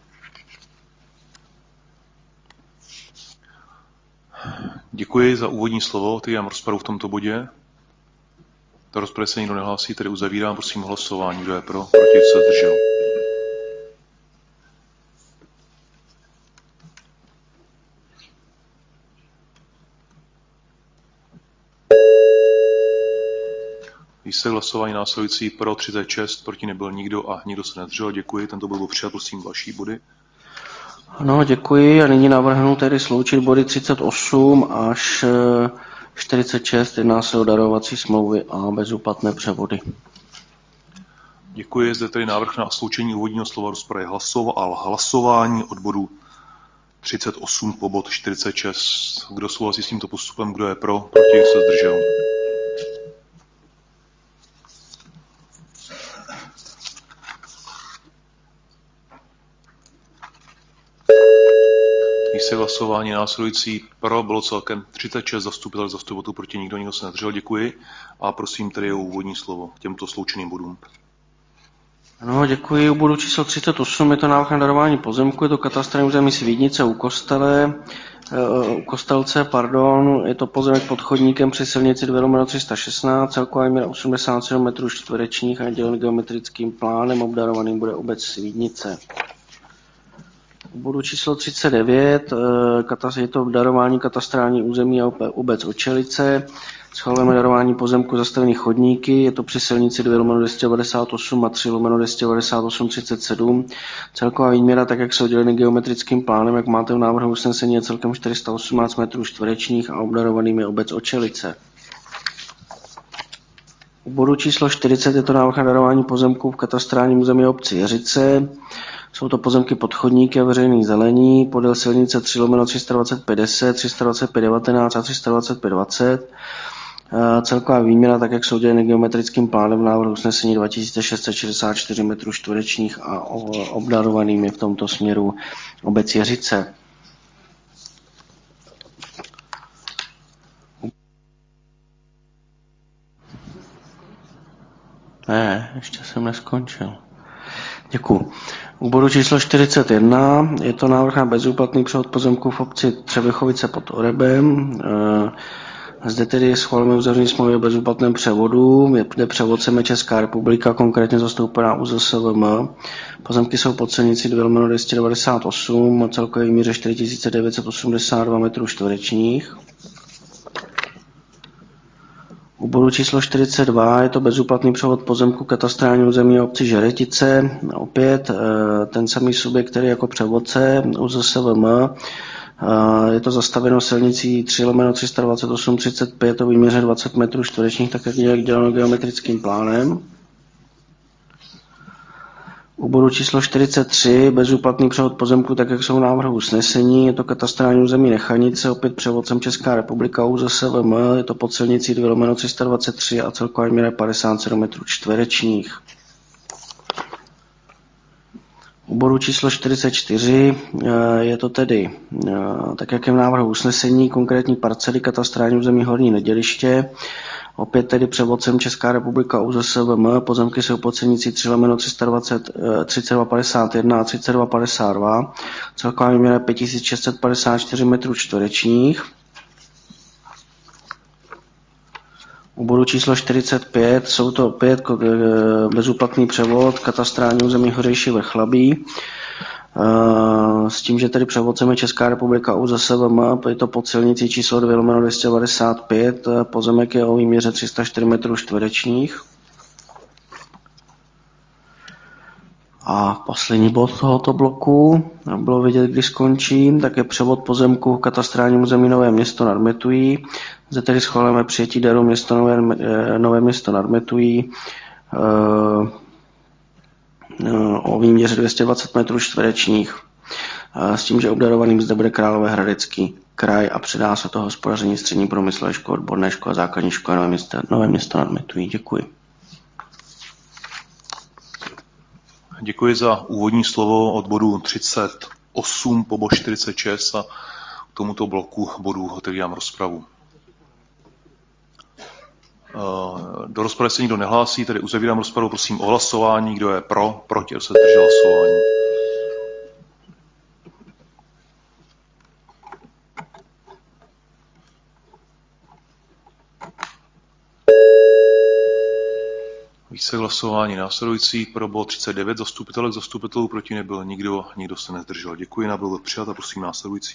S1: Děkuji za úvodní slovo. Otevírám rozpravu v tomto bodě. Do rozpravy se nikdo nehlásí, tedy uzavírám, prosím hlasování. Kdo je pro, proti, se zdržel. Výsledek hlasování následující pro třicet šest, proti nebyl nikdo a nikdo se nedržel. Děkuji, tento byl přijat, prosím další body.
S21: Ano, děkuji a nyní navrhnu tedy sloučit body třicet osm až čtyřicet šest, jedná se o darovací smlouvy a bezúplatné převody.
S1: Děkuji, zde tedy návrh na sloučení úvodního slova rozpravy hlasov a hlasování od bodu třicet osm po bod čtyřicet šest. Kdo souhlasí s tímto postupem, kdo je pro, proti, se zdržel? Výsledek hlasování následující pro bylo celkem třicet šest zastupitel zastupitelů, proti nikdo, nikdo se nedržel. Děkuji a prosím tedy o úvodní slovo k těmto sloučeným bodům.
S21: Ano, děkuji. U bodu číslo třicet osm je to návrh na darování pozemku, je to katastrální území Svídnice u Kostele, u Kostelce, pardon, je to pozemek pod chodníkem při silnici dva lomeno tři sta šestnáct, celková míra osmdesát sedm metrů čtverečních a dělen geometrickým plánem, obdarovaným bude obec Svídnice. U bodu číslo třicet devět je to darování katastrální území a obec Očelice. Schvalujeme darování pozemku zastavených chodníky, je to při silnici dva lomeno dvě stě devadesát osm a tři lomeno dvě stě devadesát osm třicet sedm. Celková výměra, tak jak jsou děleny geometrickým plánem, jak máte v návrhu usnesení, je celkem čtyři sta osmnáct metrů čtverečních a obdarovaným je obec Očelice. U bodu číslo čtyřicet je to návrh na darování pozemků v katastrálním území obci Jeřice. Jsou to pozemky pod chodníky a veřejných zelení, podél silnice tři lomeno tři sta dvacet pět deset, tři sta dvacet pět devatenáct a tři sta dvacet pět dvacet. Celková výměra, tak jak jsou děleny geometrickým plánem v návrhu usnesení dva tisíce šest set šedesát čtyři metrů čtverečních a obdarovaným je v tomto směru obec Jeřice. Ne, ještě jsem neskončil. Děkuji. U bodu číslo čtyřicet jedna je to návrh na bezúplatný převod pozemků v obci Třebichovice pod Orebem. Zde tedy schvalujeme uzavření smlouvy o bezúplatném převodu, kde převodcem je Česká republika, konkrétně zastoupená U Z S V M. Pozemky jsou pod silnicí dva lomeno dvě stě devadesát osm, celkové míře čtyři tisíce devět set osmdesát dva metrů čtverečních. U bodu číslo čtyřicet dva je to bezúplatný převod pozemku katastrálního území obci Žeretice. Opět ten samý subjekt, který jako převodce U Z S V M. Je to zastaveno silnicí tři lomeno tři sta dvacet osm třicet pět o výměře dvacet metrů čtverečních, tak jak je děláno geometrickým plánem. U bodu číslo čtyřicet tři bezúplatný převod pozemku, tak jak jsou v návrhu usnesení, je to katastrální území Nechanice, opět převodcem Česká republika U Z S V M, je to pod silnicí dva lomeno tři sta dvacet tři a celková míra padesát sedm metrů čtverečních. U bodu číslo čtyřicet čtyři je to tedy, tak jak je v návrhu usnesení, konkrétní parcely katastrální území Horní Neděliště, opět tedy převodcem Česká republika U Z S V M, pozemky jsou pod silnicí tři lomeno tři sta dvacet, třicet dva padesát jedna a třicet dva padesát dva, celková výměra pět tisíc šest set padesát čtyři metrů čtverečních. U bodu číslo čtyřicet pět jsou to opět bezúplatný převod katastrální území Hořejší Vrchlabí. S tím, že tedy převodcem je Česká republika U Z S V M, je to pod silnicí číslo dva lomeno dvě stě devadesát pět, pozemek je o výměře tři sta čtyři metrů čtverečních. A poslední bod tohoto bloku, bylo vidět, kdy skončím, tak je převod pozemku v katastrálním území Nové Město nad Metují. Zde tedy schvalujeme přijetí daru město Nové, Nové Město nad Metují o výměře dvě stě dvacet metrů čtverečních. S tím, že obdarovaným zde bude Královéhradecký kraj a předá se to hospodaření střední průmyslové školy, odborné školy a základní školy Nové Město, Nové Město nad Metují. Děkuji.
S1: Děkuji za úvodní slovo od bodu třicet osm po bod čtyřicet šest a k tomuto bloku bodů otevírám rozpravu. Do rozpravy se nikdo nehlásí, tedy uzavírám rozpravu, prosím o hlasování. Kdo je pro, proti, kdo se zdržel hlasování. Výsledek hlasování následující pro bod třicet devět zastupitelek, zastupitelů, proti nebyl nikdo, nikdo se nezdržel. Děkuji, byl přijat a prosím následující.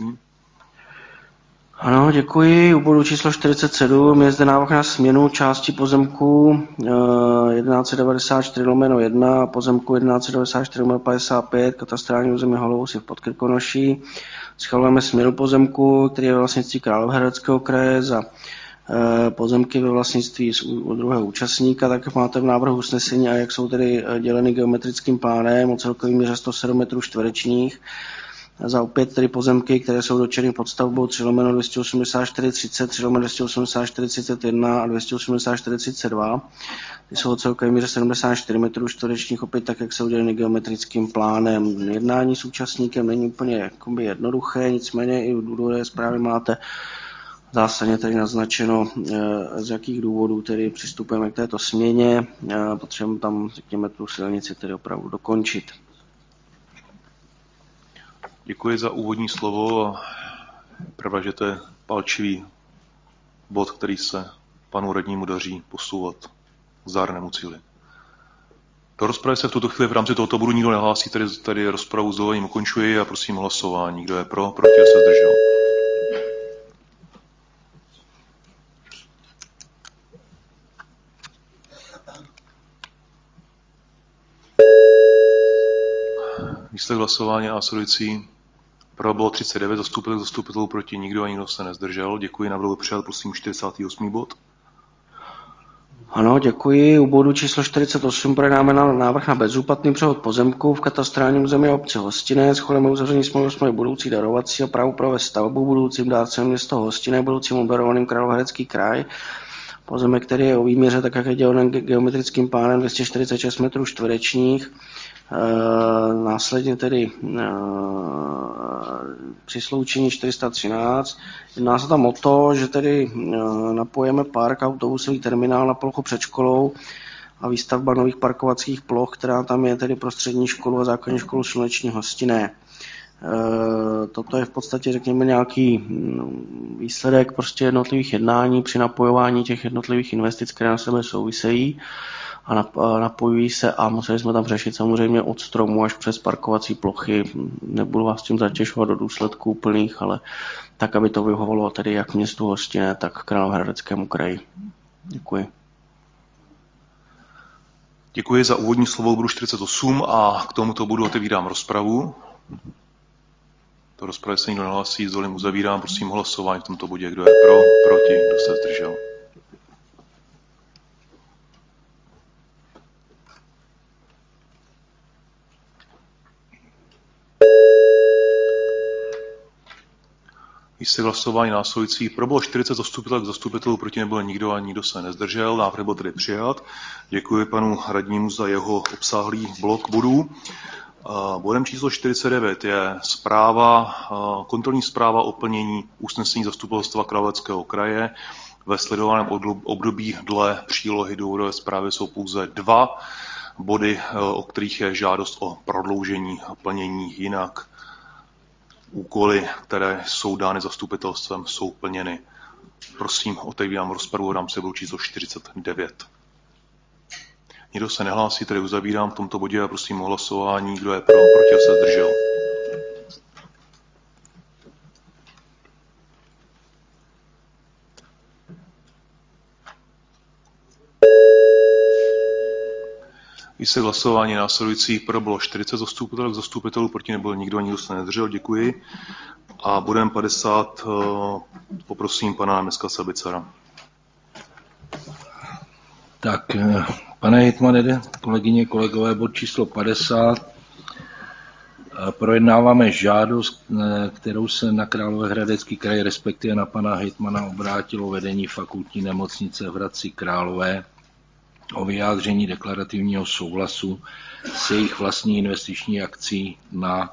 S21: Ano, děkuji. U bodu číslo čtyřicet sedm je zde návrh na směnu části pozemku tisíc sto devadesát čtyři lomeno jedna a pozemku tisíc sto devadesát čtyři lomeno padesát pět, katastrální území Holousy v Podkrkonoší. Schvalujeme směnu pozemku, který je ve vlastnictví Královéhradeckého kraje za pozemky ve vlastnictví u druhého účastníka, tak jak máte v návrhu usnesení a jak jsou tedy děleny geometrickým plánem o celkový míře sto sedm metrů čtverečních. za opět tedy pozemky, které jsou dotčeny pod stavbou tři lomeno dvě stě osmdesát čtyři třicet, tři lomeno dvě stě osmdesát čtyři třicet jedna a dvě stě osmdesát čtyři třicet dva. Ty jsou celkově míře sedmdesát čtyři metrů čtverečních, opět tak, jak se udělali geometrickým plánem. Jednání s účastníkem není úplně jakoby jednoduché, nicméně i v důvodové zprávě máte zásadně tady naznačeno, z jakých důvodů tedy přistupujeme k této směně. Potřebujeme tam, řekněme, tu silnici tedy opravdu dokončit.
S1: Děkuji za úvodní slovo. Pravda, že to je palčivý bod, který se panu radnímu daří posouvat k zdárnému cíli. Do rozpravy se v tuto chvíli v rámci tohoto bodu nikdo nehlásí, tedy, tedy rozpravu s dovolením ukončuji a prosím hlasování. Kdo je pro, proti, se zdržel. Výsledek hlasování následující. Pro bylo třicet devět, zastupitelů, zastupitelů proti nikdo a nikdo se nezdržel. Děkuji, návrh byl přijat, prosím čtyřicátý osmý bod.
S21: Ano, děkuji. U bodu číslo čtyřicet osm projednáme návrh na bezúplatný převod pozemků v katastrálním území obce Hostinec. Schválíme uzavření smlouvy smlouvy budoucí darovací a právo provést stavbu budoucím dárcem město Hostinec, budoucím obarovaným Královéhradecký kraj. Pozemek, který je o výměře, tak jak je dělen geometrickým plánem dvě stě čtyřicet šest metrů čtverečních. E, následně tedy e, při sloučení čtyři sta třináct. Jedná se tam o to, že tedy e, napojíme park a autobusový terminál na plochu před školou a výstavba nových parkovacích ploch, která tam je tedy pro střední školu a základní školu Sluneční Hostinné. E, toto je v podstatě, řekněme, nějaký výsledek prostě jednotlivých jednání při napojování těch jednotlivých investic, které na sebe souvisejí a napojují se a museli jsme tam řešit samozřejmě od stromu až přes parkovací plochy. Nebudu vás tím zatěžovat do důsledků úplných, ale tak, aby to vyhovovalo tedy jak městu Hostinec, tak Královéhradeckému kraji. Děkuji.
S1: Děkuji za úvodní slovo bodu čtyřicet osm a k tomuto bodu otevírám rozpravu. Do rozpravy se nikdo nehlásí, s dovolím uzavírám, prosím hlasování v tomto bodě, kdo je pro, proti, kdo se zdržel. Výsledek hlasování následující. Pro bylo čtyřicet zastupitelů, zastupitelů proti nebyl nikdo a nikdo se nezdržel. Návrh byl tedy přijat. Děkuji panu radnímu za jeho obsáhlý blok bodů. Bodem číslo čtyřicet devět je zpráva, kontrolní zpráva o plnění usnesení zastupitelstva Královéhradeckého kraje. Ve sledovaném období dle přílohy důvodové zprávy jsou pouze dva body, o kterých je žádost o prodloužení plnění, jinak úkoly, které jsou dány zastupitelstvem, jsou plněny. Prosím, otevírám rozpravu v rámci bodu číslo čtyřicet devět. Nikdo se nehlásí, tedy uzavírám v tomto bodě a prosím o hlasování, kdo je pro, proti a se zdržel. Výsledek hlasování následující. Pro bylo čtyřicet zastupitelů, zastupitelů proti nebyl nikdo, nikdo se nezdržel. Děkuji. A bodem padesát poprosím pana náměstka Sabicera.
S8: Tak, pane hejtmane, kolegyně, kolegové, bod číslo padesát. Projednáváme žádost, kterou se na Královéhradecký kraj, respektive na pana hejtmana, obrátilo vedení fakultní nemocnice v Hradci Králové o vyjádření deklarativního souhlasu s jejich vlastní investiční akcí na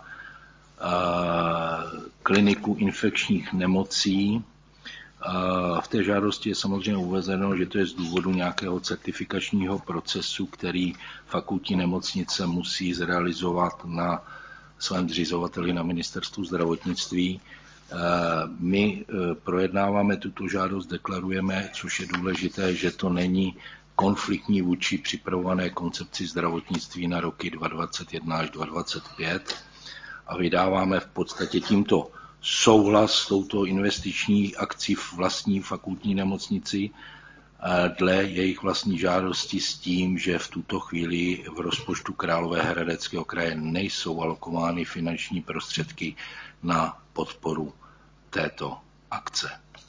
S8: kliniku infekčních nemocí. V té žádosti je samozřejmě uvedeno, že to je z důvodu nějakého certifikačního procesu, který fakultní nemocnice musí zrealizovat na svém zřizovateli na ministerstvu zdravotnictví. My projednáváme tuto žádost, deklarujeme, což je důležité, že to není konfliktní vůči připravované koncepci zdravotnictví na roky dva tisíce dvacet jedna až dva tisíce dvacet pět a vydáváme v podstatě tímto souhlas s touto investiční akcí v vlastní fakultní nemocnici dle jejich vlastní žádosti s tím, že v tuto chvíli v rozpočtu Královéhradeckého kraje nejsou alokovány finanční prostředky na podporu této akce.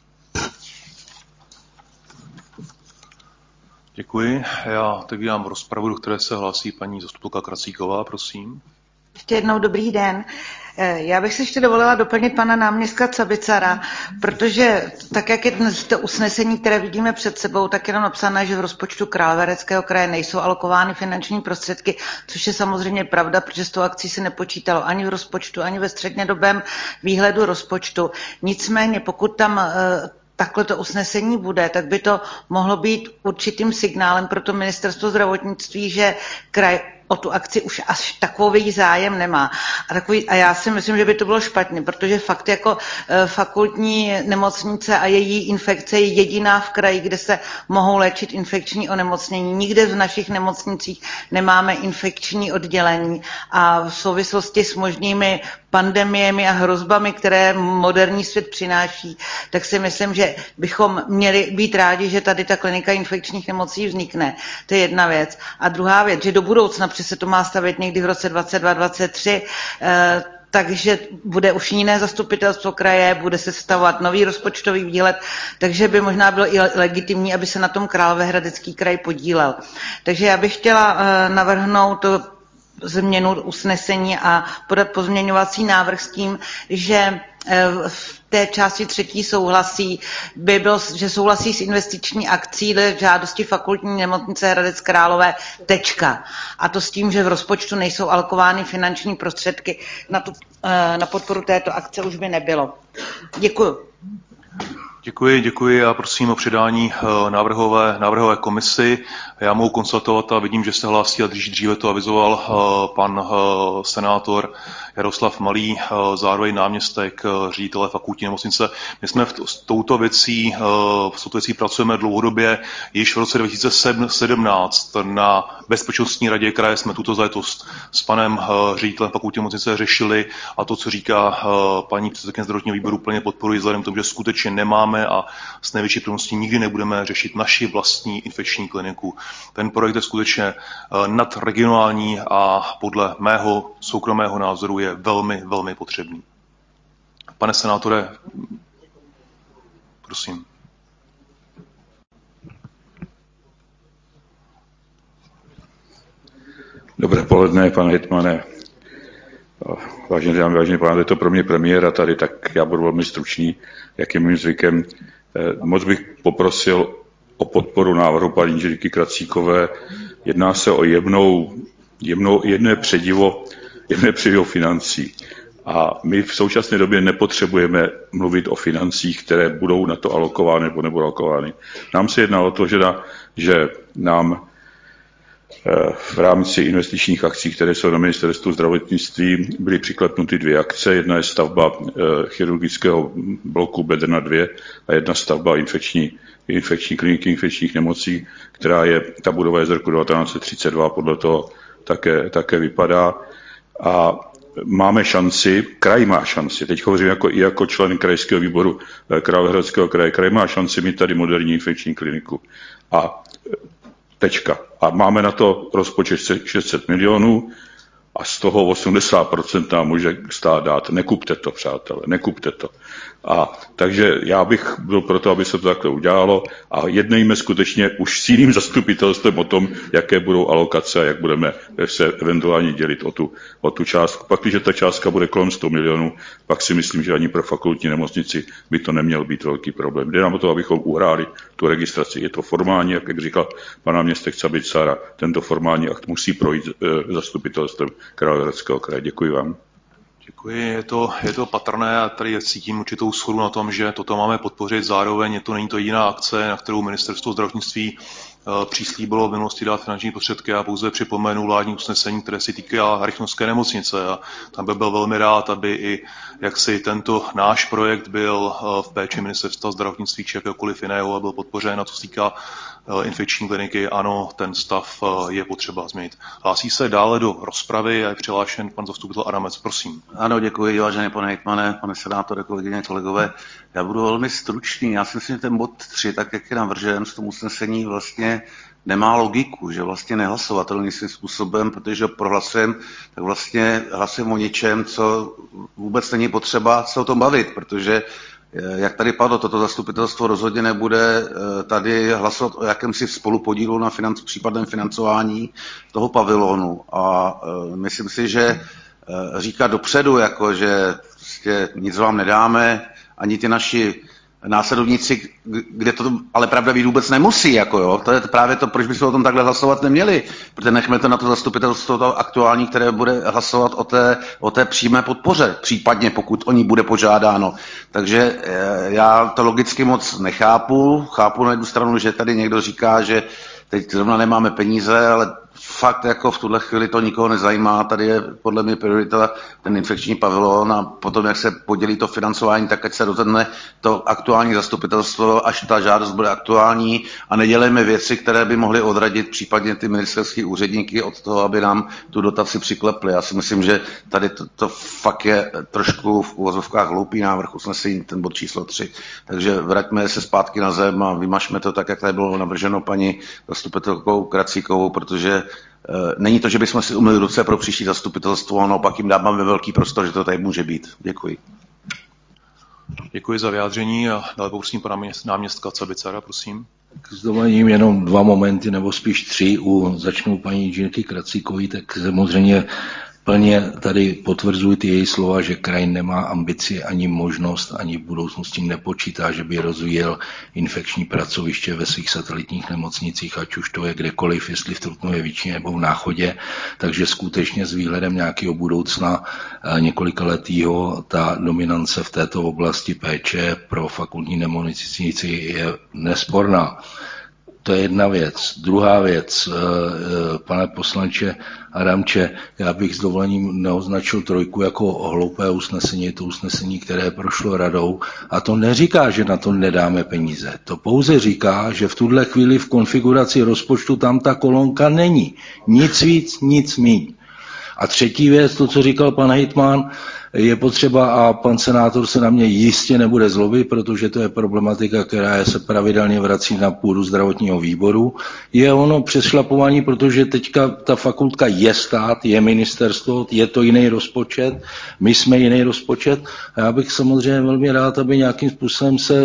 S1: Děkuji. Já otevírám rozpravu, do které se hlásí paní zastupitelka Kracíková, prosím.
S18: Ještě jednou dobrý den. Já bych se ještě dovolila doplnit pana náměstka Cabicara, protože tak, jak je dnes to usnesení, které vidíme před sebou, tak je tam napsané, že v rozpočtu Královéhradeckého kraje nejsou alokovány finanční prostředky, což je samozřejmě pravda, protože s tou akcí se nepočítalo ani v rozpočtu, ani ve střednědobém výhledu rozpočtu. Nicméně, pokud tam takhle to usnesení bude, tak by to mohlo být určitým signálem pro to ministerstvo zdravotnictví, že kraj o tu akci už až takový zájem nemá. A, takový, a já si myslím, že by to bylo špatně, protože fakt jako e, fakultní nemocnice a její infekce je jediná v kraji, kde se mohou léčit infekční onemocnění. Nikde v našich nemocnicích nemáme infekční oddělení a v souvislosti s možnými pandemiemi a hrozbami, které moderní svět přináší, tak si myslím, že bychom měli být rádi, že tady ta klinika infekčních nemocí vznikne. To je jedna věc. A druhá věc, že do budoucna, protože se to má stavět někdy v roce dvacet dva dvacet tři, eh, takže bude už jiné zastupitelstvo kraje, bude se stavovat nový rozpočtový výhled, takže by možná bylo i legitimní, aby se na tom Královéhradecký kraj podílel. Takže já bych chtěla eh, navrhnout změnu usnesení a podat pozměňovací návrh s tím, že v té části třetí souhlasí, by byl, že souhlasí s investiční akcí dle žádosti fakultní nemocnice Hradec Králové, tečka. A to s tím, že v rozpočtu nejsou alokovány finanční prostředky na, tu, na podporu této akce, už by nebylo. Děkuju.
S1: Děkuji, děkuji a prosím o předání návrhové, návrhové komisi. Já mohu konstatovat a vidím, že se hlásí a dříve to avizoval pan senátor Jaroslav Malý, zároveň náměstek ředitele fakultní nemocnice. My jsme v t- s touto věcí, s touto věcí pracujeme dlouhodobě. Již v roce dva tisíce sedmnáct na Bezpečnostní radě kraje jsme tuto záležitost s panem ředitelem fakultní nemocnice řešili a to, co říká paní předsedkyně zdravotního výboru, plně podporuji vzhledem k tomu, že skutečně nemáme a s největší pravděpodobností nikdy nebudeme řešit naši vlastní infekční kliniku. Ten projekt je skutečně nadregionální a podle mého soukromého názoru je velmi, velmi potřebný. Pane senátore, prosím.
S6: Dobré poledne, pane hejtmane. Vážené dámy, vážení pánové, je to pro mě premiéra tady, tak já budu velmi stručný, jak je mým zvykem. Moc bych poprosil o podporu návrhu paní inženýrky Kracíkové. Jedná se o jemnou, jemnou, jedné předivo, jedné předivo financí. A my v současné době nepotřebujeme mluvit o financích, které budou na to alokovány nebo nebudou alokovány. Nám se jedná o to, že, na, že nám v rámci investičních akcí, které jsou na ministerstvu zdravotnictví, byly přiklepnuty dvě akce. Jedna je stavba chirurgického bloku Bedrna dva a jedna stavba infekční, infekční kliniky infekčních nemocí, která je, ta budova je z roku devatenáct set třicet dva, podle toho také, také vypadá. A máme šanci, kraj má šanci, teď hovořím jako, i jako člen krajského výboru Královéhradeckého kraje, kraj má šanci mít tady moderní infekční kliniku. A tečka. A máme na to rozpočet šest set milionů a z toho osmdesát procent nám může stát dát. Nekupte to, přátelé, nekupte to. A takže já bych byl proto, aby se to takhle udělalo a jednejme skutečně už s jiným zastupitelstvem o tom, jaké budou alokace a jak budeme se eventuálně dělit o tu, o tu částku. Pak, když ta částka bude kolem sto milionů, pak si myslím, že ani pro fakultní nemocnici by to neměl být velký problém. Jde nám o to, abychom uhráli tu registraci. Je to formální, jak, jak říkal pan náměstek Cabicara, tento formální akt musí projít e, zastupitelstvem Královéhradeckého kraje. Děkuji vám.
S1: Děkuji, je to, je to patrné a tady cítím určitou shodu na tom, že toto máme podpořit. Zároveň to není to jediná akce, na kterou ministerstvo zdravotnictví přislíbilo v minulosti dát finanční prostředky. Já pouze připomenu vládní usnesení, které se týká Rychnovské nemocnice a tam by byl velmi rád, aby i jaksi tento náš projekt byl v péči ministerstva zdravotnictví či jakéhokoliv jiného a byl podpořen. A co se týká infekční kliniky, ano, ten stav je potřeba změnit. Hlásí se dále do rozpravy a je přihlášen pan zastupitel Adamec, prosím.
S19: Ano, děkuji, vážený pane hejtmane, pane senátore, kolegyně, kolegové. Já budu velmi stručný. Já si myslím, že ten bod tři, tak jak je navržen v tom usnesení, vlastně nemá logiku, že vlastně nehlasovatelný svým způsobem, protože prohlasujeme, tak vlastně hlasujeme o něčem, co vůbec není potřeba se o tom bavit, protože jak tady padlo, toto zastupitelstvo rozhodně nebude tady hlasovat o jakémsi spolupodílu na financ, případném financování toho pavilonu. A myslím si, že říkat dopředu, jako že prostě nic vám nedáme, ani ty naši následovníci, kde to ale pravda být vůbec nemusí, jako jo. To je právě to, proč bychom o tom takhle hlasovat neměli, protože nechme to na to zastupitelstvo to aktuální, které bude hlasovat o té, o té přímé podpoře, případně pokud o ní bude požádáno. Takže já to logicky moc nechápu, chápu na jednu stranu, že tady někdo říká, že teď zrovna nemáme peníze, ale fakt jako v tuhle chvíli to nikoho nezajímá, tady je podle mě priorita ten infekční pavilon a potom, jak se podělí to financování, tak ať se rozhodne to aktuální zastupitelstvo, až ta žádost bude aktuální a nedělejme věci, které by mohly odradit případně ty ministerský úředníky od toho, aby nám tu dotaci přiklepli. Já si myslím, že tady to, to fakt je trošku v uvozovkách hloupý návrh usnesení, ten bod číslo tři. Takže vraťme se zpátky na zem a vymažme to tak, jak tady bylo navrženo paní zastupitelkou Kracíkovou, protože není to, že bychom si umyli ruce pro příští zastupitelstvo, a naopak jim dáváme velký prostor, že to tady může být. Děkuji.
S1: Děkuji za vyjádření a dále poprosím pana náměstka Cabicara, prosím.
S8: S dovolením jenom dva momenty, nebo spíš tři. U, začnou paní inženýrky Kracíkový, tak samozřejmě plně tady potvrzuji ty její slova, že kraj nemá ambici ani možnost, ani v budoucnosti nepočítá, že by rozvíjel infekční pracoviště ve svých satelitních nemocnicích, ať už to je kdekoliv, jestli v Trutnově Vyčně nebo v Náchodě. Takže skutečně s výhledem nějakého budoucna několikaletýho ta dominance v této oblasti péče pro fakultní nemocnici je nesporná. To je jedna věc. Druhá věc, pane poslanče Adamče, já bych s dovolením neoznačil trojku jako hloupé usnesení, je to usnesení, které prošlo radou a to neříká, že na to nedáme peníze. To pouze říká, že v tuhle chvíli v konfiguraci rozpočtu tam ta kolonka není. Nic víc, nic míň. A třetí věc, to, co říkal pan hejtman, je potřeba, a pan senátor se na mě jistě nebude zlobit, protože to je problematika, která se pravidelně vrací na půdu zdravotního výboru, je ono přešlapování, protože teďka ta fakultka je stát, je ministerstvo, je to jiný rozpočet, my jsme jiný rozpočet a já bych samozřejmě velmi rád, aby nějakým způsobem se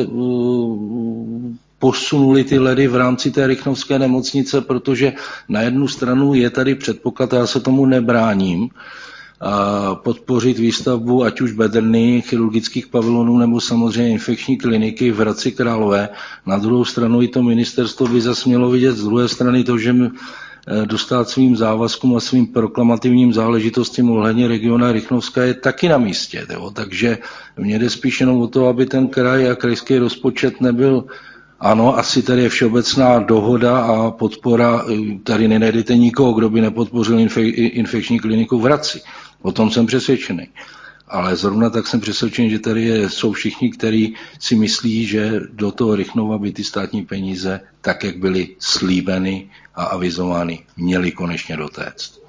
S8: uh, posunuli ty ledy v rámci té rychnovské nemocnice, protože na jednu stranu je tady předpoklad, já se tomu nebráním, a podpořit výstavbu ať už bedrny, chirurgických pavilonů nebo samozřejmě infekční kliniky v Hradci Králové. Na druhou stranu i to ministerstvo by zase mělo vidět z druhé strany to, že dostat svým závazkům a svým proklamativním záležitostím ohledně regiona Rychnovská je taky na místě. Jo? Takže mně jde spíš jenom o to, aby ten kraj a krajský rozpočet nebyl. Ano, asi tady je všeobecná dohoda a podpora, tady nenajdete nikoho, kdo by nepodpořil infe- infekční kliniku v Hradci. O tom jsem přesvědčený. Ale zrovna tak jsem přesvědčený, že tady je, jsou všichni, kteří si myslí, že do toho Rychnova by ty státní peníze, tak jak byly slíbeny a avizovány, měly konečně dotéct.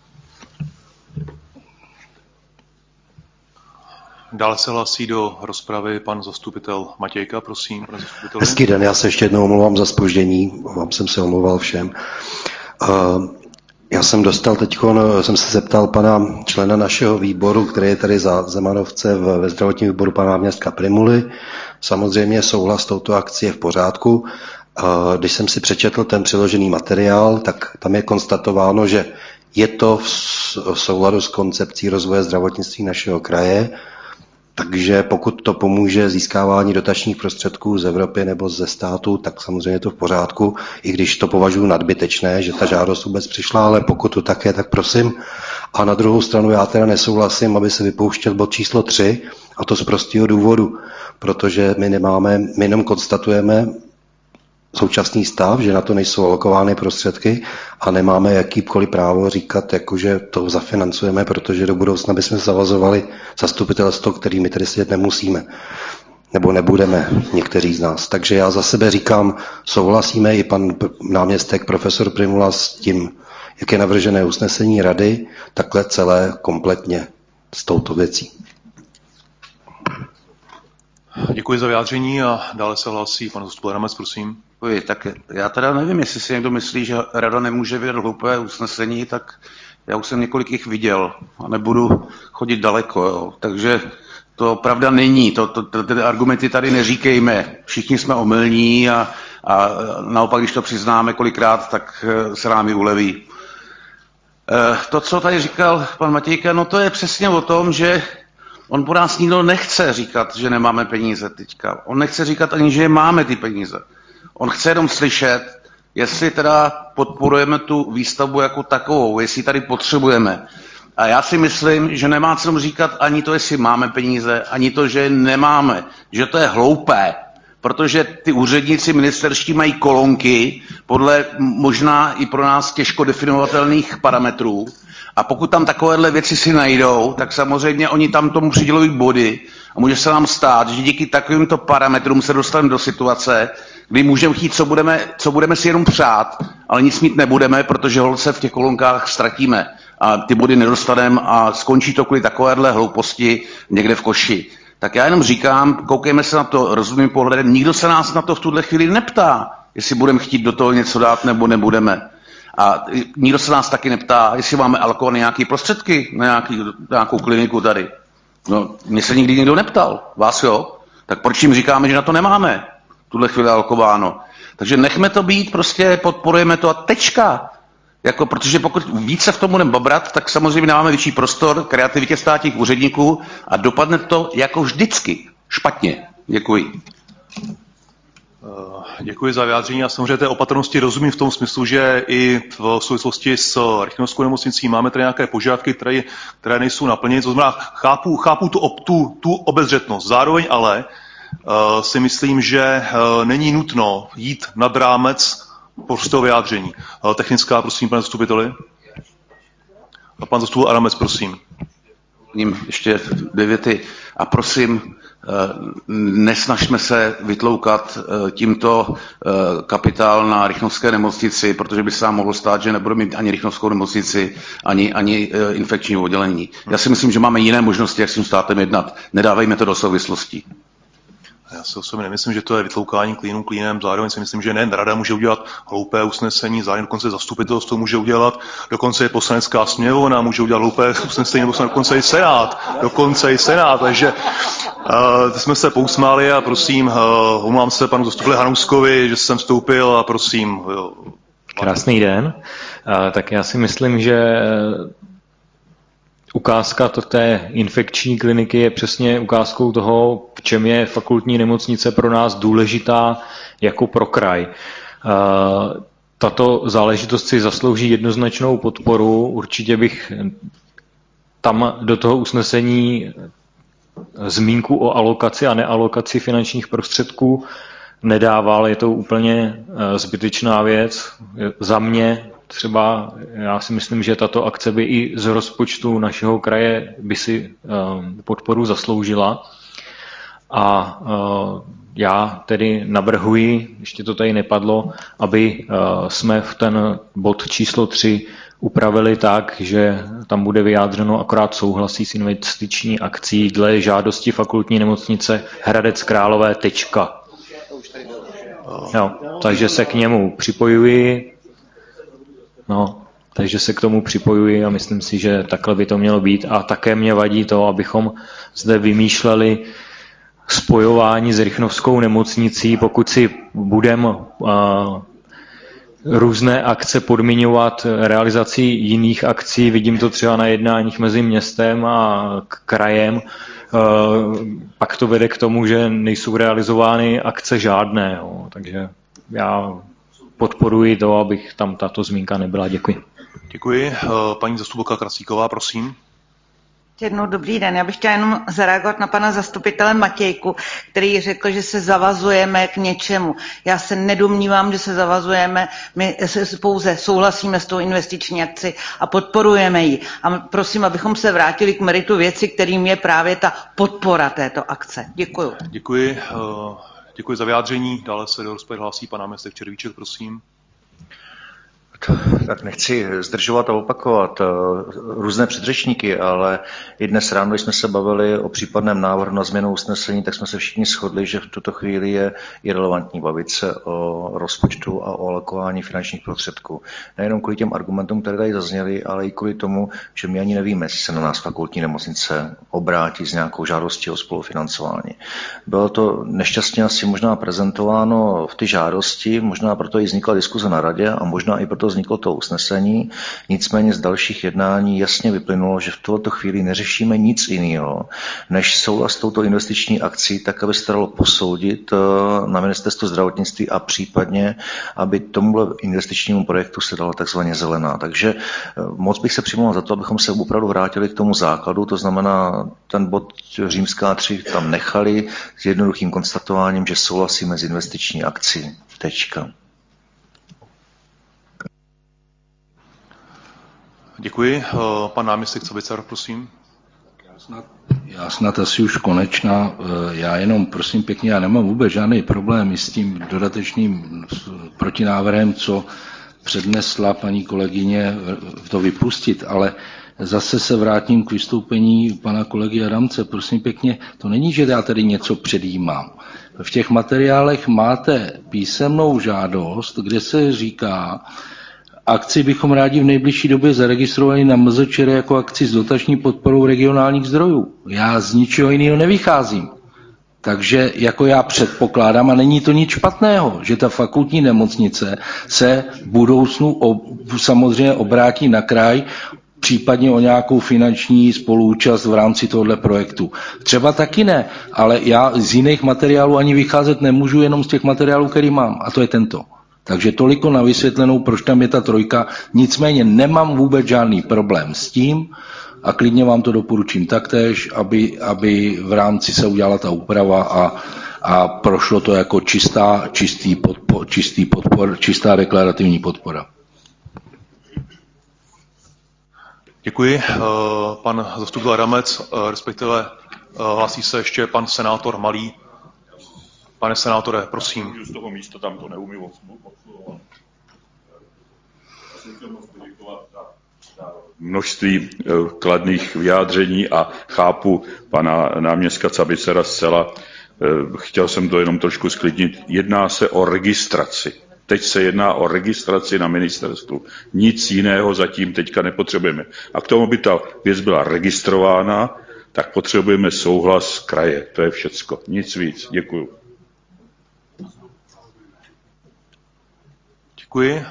S1: Dále se hlásí do rozpravy pan zastupitel Matějka, prosím, pane zastupiteli.
S10: Hezký den, já se ještě jednou omlouvám za zpoždění, vám jsem se omlouval všem. Uh, já jsem dostal teď, jsem se zeptal pana člena našeho výboru, který je tady za Zemanovce ve zdravotním výboru, pana náměstka Primuly. Samozřejmě souhlas s touto akcí je v pořádku. Uh, když jsem si přečetl ten přiložený materiál, tak tam je konstatováno, že je to v souladu s koncepcí rozvoje zdravotnictví našeho kraje. Takže pokud to pomůže získávání dotačních prostředků z Evropy nebo ze státu, tak samozřejmě je to v pořádku, i když to považuji nadbytečné, že ta žádost vůbec přišla, ale pokud to tak je, tak prosím. A na druhou stranu já teda nesouhlasím, aby se vypouštěl bod číslo tři, a to z prostého důvodu, protože my nemáme, my jenom konstatujeme současný stav, že na to nejsou alokovány prostředky a nemáme jakýkoliv právo říkat, jakože to zafinancujeme, protože do budoucna bychom zavazovali zastupitelstvo, který my tedy sedět nemusíme. Nebo nebudeme někteří z nás. Takže já za sebe říkám, souhlasíme i pan náměstek profesor Primula s tím, jak je navržené usnesení rady, takhle celé kompletně s touto věcí.
S1: Děkuji za vyjádření a dále se hlásí pan zastupitel Adamec, prosím.
S19: Děkuji, tak já teda nevím, jestli si někdo myslí, že rada nemůže vydat hloupé usnesení, tak já už jsem několik jich viděl a nebudu chodit daleko, jo. Takže to pravda není, to, to, to, ty argumenty tady neříkejme, všichni jsme omylní a, a naopak, když to přiznáme kolikrát, tak se nám i uleví. To, co tady říkal pan Matějka, no to je přesně o tom, že on po nás nikdo nechce říkat, že nemáme peníze teďka. On nechce říkat ani, že máme ty peníze. On chce jenom slyšet, jestli teda podporujeme tu výstavbu jako takovou, jestli tady potřebujeme. A já si myslím, že nemá co říkat ani to, jestli máme peníze, ani to, že nemáme. Že to je hloupé, protože ty úředníci ministerští mají kolonky podle možná i pro nás těžko definovatelných parametrů. A pokud tam takovéhle věci si najdou, tak samozřejmě oni tam tomu přidělují body a může se nám stát, že díky takovýmto parametrům se dostaneme do situace, kdy můžeme chtít, co budeme, co budeme si jenom přát, ale nic mít nebudeme, protože holce v těch kolonkách ztratíme a ty body nedostaneme a skončí to kvůli takovéhle hlouposti někde v koši. Tak já jenom říkám, koukejme se na to rozumným pohledem, nikdo se nás na to v tuhle chvíli neptá, jestli budeme chtít do toho něco dát nebo nebudeme. A nikdo se nás taky neptá, jestli máme alokované nějaké prostředky na nějaký, nějakou kliniku tady. No, mě se nikdy nikdo neptal, vás jo? Tak proč jim říkáme, že na to nemáme v tuhle chvíli alokováno? Takže nechme to být, prostě podporujeme to a tečka. Jako, protože pokud více v tom budeme babrat, tak samozřejmě dáváme větší prostor kreativitě státních úředníků a dopadne to jako vždycky špatně. Děkuji.
S1: Děkuji za vyjádření. Já samozřejmě té opatrnosti rozumím v tom smyslu, že i v souvislosti s Rychnovskou nemocnicí máme tady nějaké požadavky, které, které nejsou naplněny. To znamená, chápu, chápu tu, tu, tu obezřetnost. Zároveň ale uh, si myslím, že uh, není nutno jít nad rámec prostého vyjádření. Uh, technická, prosím, pane zastupiteli. A pan zastupitel Adamec, prosím.
S19: Ještě dvě věty. A prosím, nesnažme se vytloukat tímto kapitál na Rychnovské nemocnici, protože by se nám mohlo stát, že nebudeme mít ani Rychnovskou nemocnici, ani, ani infekční oddělení. Já si myslím, že máme jiné možnosti, jak s tím státem jednat. Nedávejme to do souvislostí.
S1: Já si osobně nemyslím, že to je vytloukání klínu klínem, zároveň si myslím, že nejen rada může udělat hloupé usnesení, zároveň dokonce zastupitelstvo může udělat, dokonce i poslanecká sněmovna může udělat hloupé usnesení, nebo dokonce i senát, dokonce i senát, takže uh, jsme se pousmáli a prosím, uh, omlám se panu zastupiteli Hanouskovi, že jsem vstoupil a prosím. Jo.
S5: Krásný den. Uh, tak já si myslím, že ukázka to té infekční kliniky je přesně ukázkou toho, v čem je fakultní nemocnice pro nás důležitá jako pro kraj. Tato záležitost si zaslouží jednoznačnou podporu. Určitě bych tam do toho usnesení zmínku o alokaci a nealokaci finančních prostředků nedával. Je to úplně zbytečná věc. Za mě třeba já si myslím, že tato akce by i z rozpočtu našeho kraje by si podporu zasloužila. A já tedy navrhuji, ještě to tady nepadlo, aby jsme v ten bod číslo tři upravili tak, že tam bude vyjádřeno akorát souhlasí s investiční akcí dle žádosti fakultní nemocnice Hradec Králové tečka. Jo, takže se k němu připojuji. No, takže se k tomu připojuji a myslím si, že takhle by to mělo být. A také mě vadí to, abychom zde vymýšleli spojování s Rychnovskou nemocnicí, pokud si budeme různé akce podmiňovat realizací jiných akcí. Vidím to třeba na jednáních mezi městem a krajem. Pak to vede k tomu, že nejsou realizovány akce žádné. Jo. Takže já podporuji to, abych tam tato zmínka nebyla. Děkuji.
S1: Děkuji. Paní zastupitelka Krasíková, prosím.
S18: Jednou dobrý den. Já bych chtěla jenom zareagovat na pana zastupitele Matějku, který řekl, že se zavazujeme k něčemu. Já se nedomnívám, že se zavazujeme, my pouze souhlasíme s tou investiční akci a podporujeme ji. A prosím, abychom se vrátili k meritu věci, kterým je právě ta podpora této akce. Děkuju.
S1: Děkuji. Děkuji za vyjádření. Dále se do rozpravy hlásí pan náměstek Červíček, prosím.
S7: Tak nechci zdržovat a opakovat různé předřečníky, ale i dnes ráno, když jsme se bavili o případném návrhu na změnu usnesení, tak jsme se všichni shodli, že v tuto chvíli je irelevantní bavit se o rozpočtu a o alokování finančních prostředků. Nejenom kvůli těm argumentům, které tady zazněly, ale i kvůli tomu, že my ani nevíme, jestli se na nás fakultní nemocnice obrátí s nějakou žádostí o spolufinancování. Bylo to nešťastně asi možná prezentováno v ty žádosti, možná proto i vznikla diskuze na radě a možná i proto vzniklo to usnesení, nicméně z dalších jednání jasně vyplynulo, že v tuto chvíli neřešíme nic jiného, než souhlas s touto investiční akcí, tak aby se dalo posoudit na ministerstvu zdravotnictví a případně, aby tomuhle investičnímu projektu se dala takzvaně zelená. Takže moc bych se přimlouval za to, abychom se opravdu vrátili k tomu základu, to znamená ten bod římská tři tam nechali s jednoduchým konstatováním, že souhlasíme s investiční akcí. Tečka.
S1: Děkuji. Pan náměstek Cabicar, prosím.
S8: Já snad asi už konečná. Já jenom, prosím pěkně, já nemám vůbec žádný problém s tím dodatečným protinávrhem, co přednesla paní kolegyně, to vypustit, ale zase se vrátím k vystoupení pana kolegy Adamce. Prosím pěkně, to není, že já tady něco předjímám. V těch materiálech máte písemnou žádost, kde se říká, akci bychom rádi v nejbližší době zaregistrovali na M Z Č R jako akci s dotační podporou regionálních zdrojů. Já z ničeho jiného nevycházím. Takže jako já předpokládám, a není to nic špatného, že ta fakultní nemocnice se v budoucnu ob, samozřejmě obrátí na kraj, případně o nějakou finanční spoluúčast v rámci tohoto projektu. Třeba taky ne, ale já z jiných materiálů ani vycházet nemůžu, jenom z těch materiálů, který mám, a to je tento. Takže toliko na vysvětlenou, proč tam je ta trojka. Nicméně nemám vůbec žádný problém s tím a klidně vám to doporučím taktéž, aby, aby v rámci se udělala ta úprava a, a prošlo to jako čistá, čistý podpor, čistý podpor, čistá deklarativní podpora.
S1: Děkuji. Pan zastupitel Adamec, respektive hlásí se ještě pan senátor Malý. Pane senátore, prosím.
S6: Z toho místa tam to neumím množství kladných vyjádření a chápu pana náměstka Cabicera zcela. Chtěl jsem to jenom trošku sklidnit. Jedná se o registraci. Teď se jedná o registraci na ministerstvu. Nic jiného zatím teďka nepotřebujeme. A k tomu, by ta věc byla registrována, tak potřebujeme souhlas kraje. To je všecko. Nic víc. Děkuju.
S1: Děkuji.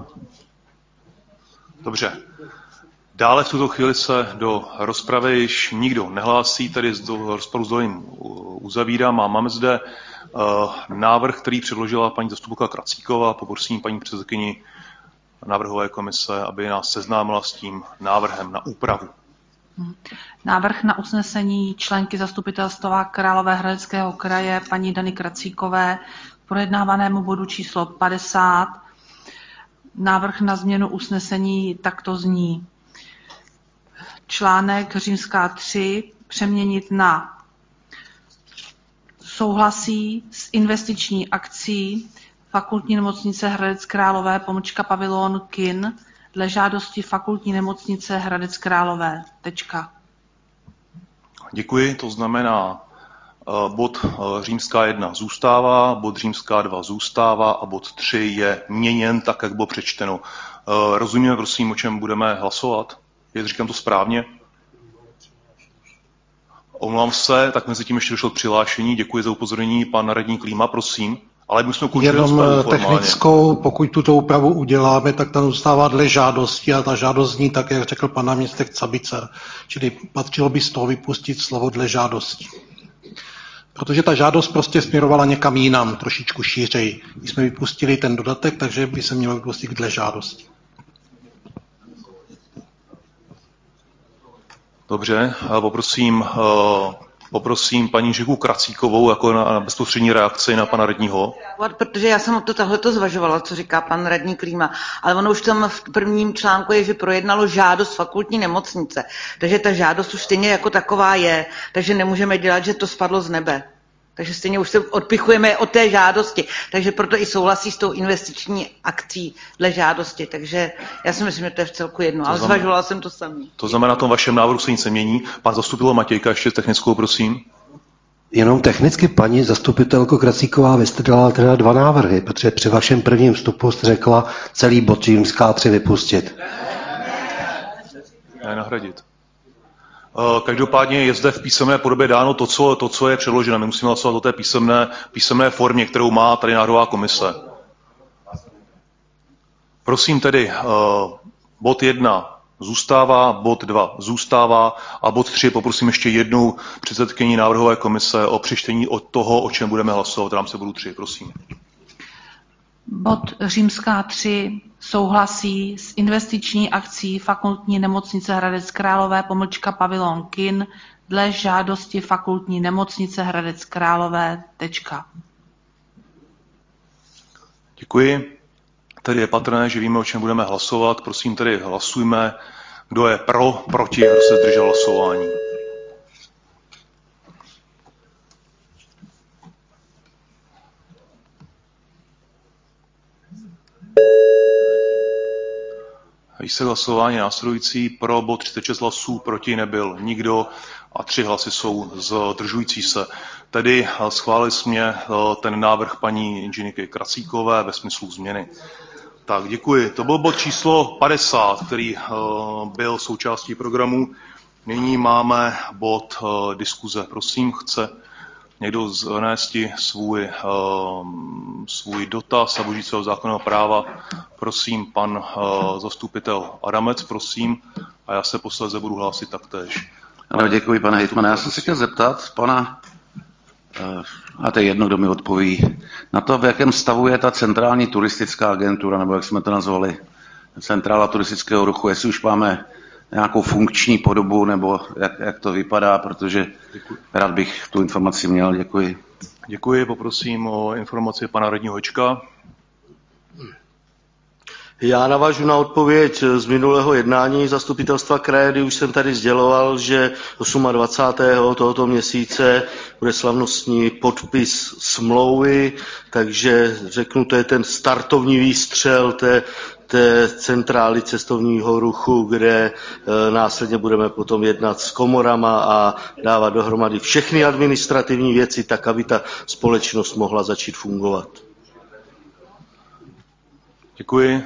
S1: Dobře. Dále v tuto chvíli se do rozpravy již nikdo nehlásí, tedy do rozpravu s dovolením uzavírám a máme zde uh, návrh, který předložila paní zastupitelka Kracíková. Poprosím paní předsedkyni návrhové komise, aby nás seznámila s tím návrhem na úpravu.
S4: Návrh na usnesení členky zastupitelstva Královéhradeckého kraje paní Dany Kracíkové k projednávanému bodu číslo padesát. Návrh na změnu usnesení takto zní. Článek římská tři přeměnit na souhlasí s investiční akcí Fakultní nemocnice Hradec Králové pomlčka pavilon K I N dle žádosti Fakultní nemocnice Hradec Králové. Tečka.
S1: Děkuji, to znamená bod římská jedna zůstává, bod římská dva zůstává a bod tři je měněn tak, jak bylo přečteno. Rozumíme, prosím, o čem budeme hlasovat? Je, říkám to správně? Omlouvám se, tak mezi tím ještě došlo k přihlášení. Děkuji za upozornění. Pan radní Klíma, prosím. Ale musíme ukončit
S20: jenom technickou, pokud tuto úpravu uděláme, tak tam zůstává dle žádosti a ta žádost zní tak, jak řekl pan náměstek Cabicar. Čili patřilo by z toho vypustit slovo dle žádosti. Protože ta žádost prostě směrovala někam jinam, trošičku šířej. My jsme vypustili ten dodatek, takže by se mělo vypustit dle žádosti.
S1: Dobře, poprosím, poprosím paní Žiku Kracíkovou jako na bezprostřední reakci na pana radního.
S18: Protože já jsem to tohleto zvažovala, co říká pan radní Klíma, ale ono už tam v prvním článku je, že projednalo žádost fakultní nemocnice, takže ta žádost už stejně jako taková je, takže nemůžeme dělat, že to spadlo z nebe. Takže stejně už se odpichujeme od té žádosti, takže proto i souhlasí s tou investiční akcí dle žádosti, takže já si myslím, že to je v celku jedno, ale znamená, zvažovala jsem to samý.
S1: To znamená, na tom vašem návrhu se nic nemění. Pan zastupitel Matějka ještě technickou, prosím.
S10: Jenom technicky, paní zastupitelko Kracíková, vy jste dala teda dva návrhy, protože při vašem prvním vstupu jste řekla celý bod římská tři vypustit.
S1: Ne, nahradit. Každopádně je zde v písemné podobě dáno to, co, to, co je předloženo. My musíme hlasovat o té písemné, písemné formě, kterou má tady Národová komise. Prosím tedy, bod jedna zůstává, bod dva zůstává a bod tři poprosím ještě jednou předsedkyni návrhové komise o přečtení od toho, o čem budeme hlasovat v rámci bodu tři. Prosím.
S4: Bod římská tři souhlasí s investiční akcí Fakultní nemocnice Hradec Králové pomlčka pavilon K I N dle žádosti Fakultní nemocnice Hradec Králové. Tečka.
S1: Děkuji. Tedy je patrné, že víme, o čem budeme hlasovat. Prosím tedy hlasujme. Kdo je pro, proti, kdo se zdržel hlasování. Výsledek hlasování následující. Pro bod třicet šest hlasů, proti nebyl nikdo a tři hlasy jsou zdržující se. Tedy schválili jsme ten návrh paní inženýrky Kracíkové ve smyslu změny. Tak, děkuji. To byl bod číslo padesát, který byl součástí programu. Nyní máme bod diskuze. Prosím, chce někdo znést svůj, svůj dotaz a využít svého zákonného práva. Prosím, pan zastupitel Adamec, prosím, a já se posléze budu hlásit taktéž.
S19: Ano, děkuji, pane hejtmane. Já jsem se chtěl zeptat pana, a to je jedno, kdo mi odpoví, na to, v jakém stavu je ta centrální turistická agentura, nebo jak jsme to nazvali, centrála turistického ruchu, jestli už máme nějakou funkční podobu, nebo jak, jak to vypadá, protože děkuji. Rád bych tu informaci měl. Děkuji.
S1: Děkuji, poprosím o informaci pana radního Hočka.
S17: Já navážu na odpověď z minulého jednání zastupitelstva kraje, kdy už jsem tady sděloval, že dvacátého osmého tohoto měsíce bude slavnostní podpis smlouvy, takže řeknu, to je ten startovní výstřel té, té centrály cestovního ruchu, kde e, následně budeme potom jednat s komorama a dávat dohromady všechny administrativní věci, tak aby ta společnost mohla začít fungovat.
S1: Děkuji.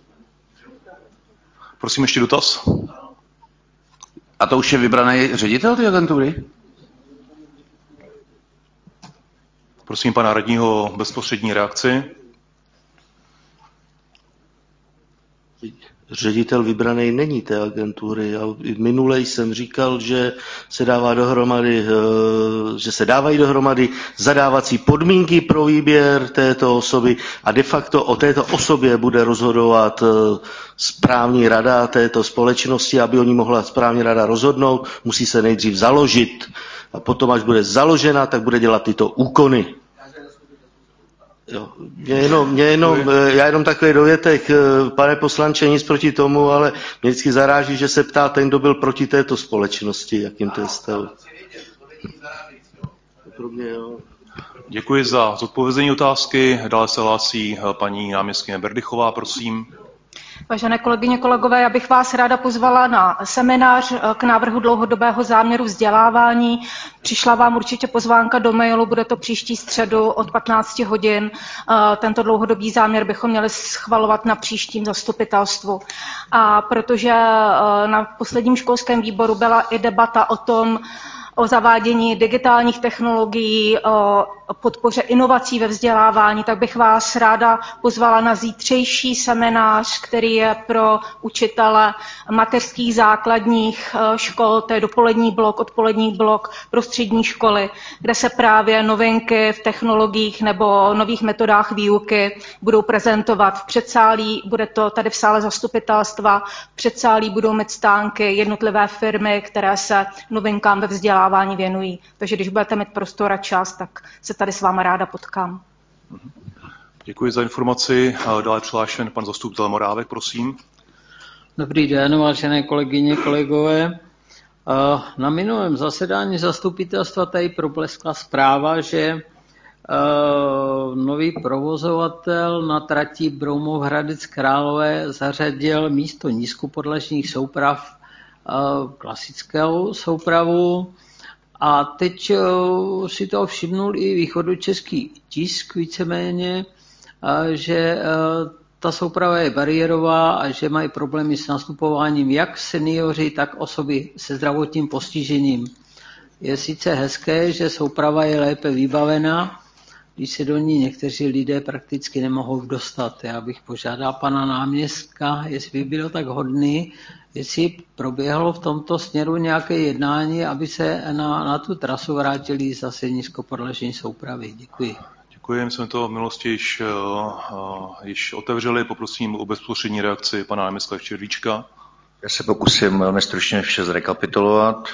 S1: Prosím ještě dotaz.
S19: A to už je vybraný ředitel té agentury?
S1: Prosím pana radního o bezprostřední reakci.
S17: Ředitel vybraný není té agentury. Minule jsem říkal, že se dává dohromady, že se dávají dohromady zadávací podmínky pro výběr této osoby a de facto o této osobě bude rozhodovat správní rada této společnosti. Aby o ní mohla správní rada rozhodnout, musí se nejdřív založit a potom, až bude založena, tak bude dělat tyto úkony. Jo, mě jenom, mě jenom, já jenom takový dovětek, pane poslanče, nic proti tomu, ale mě vždycky zaráží, že se ptá ten, kdo byl proti této společnosti, jakým to je stav.
S1: Děkuji za zodpovězení otázky. Dále se hlásí paní náměstkyně Berdychová, prosím.
S3: Vážené kolegyně, kolegové, já bych vás ráda pozvala na seminář k návrhu dlouhodobého záměru vzdělávání. Přišla vám určitě pozvánka do mailu, bude to příští středu od patnácti hodin. Tento dlouhodobý záměr bychom měli schvalovat na příštím zastupitelstvu. A protože na posledním školském výboru byla i debata o tom, o zavádění digitálních technologií, o podpoře inovací ve vzdělávání, tak bych vás ráda pozvala na zítřejší seminář, který je pro učitele mateřských základních škol, to je dopolední blok, odpolední blok pro střední školy, kde se právě novinky v technologiích nebo nových metodách výuky budou prezentovat v předsálí, bude to tady v sále zastupitelstva, v předsálí budou mít stánky jednotlivé firmy, které se novinkám ve vzdělávání věnují. Takže když budete mít prostor a čas, tak se tady s váma ráda potkám.
S1: Děkuji za informaci. Dále přihlášen pan zastupitel Morávek, prosím.
S14: Dobrý den, vážené kolegyně, kolegové. Na minulém zasedání zastupitelstva tady probleskla zpráva, že nový provozovatel na trati Broumov Hradec Králové zařadil místo nízkopodlažních souprav klasickou soupravu. A teď si to všimnul i východočeský tisk víceméně, že ta souprava je bariérová a že mají problémy s nastupováním jak seniori, tak osoby se zdravotním postižením. Je sice hezké, že souprava je lépe vybavená, když se do ní někteří lidé prakticky nemohou dostat. Já bych požádal pana náměstka, jestli by byl tak hodný, jestli proběhlo v tomto směru nějaké jednání, aby se na, na tu trasu vrátili zase nízkopodlažní soupravy. Děkuji.
S1: Děkuji, my jsme to v minulosti již, uh, již otevřeli. Poprosím o bezprostřední reakci pana náměstka Červíčka.
S7: Já se pokusím velmi stručně vše zrekapitulovat.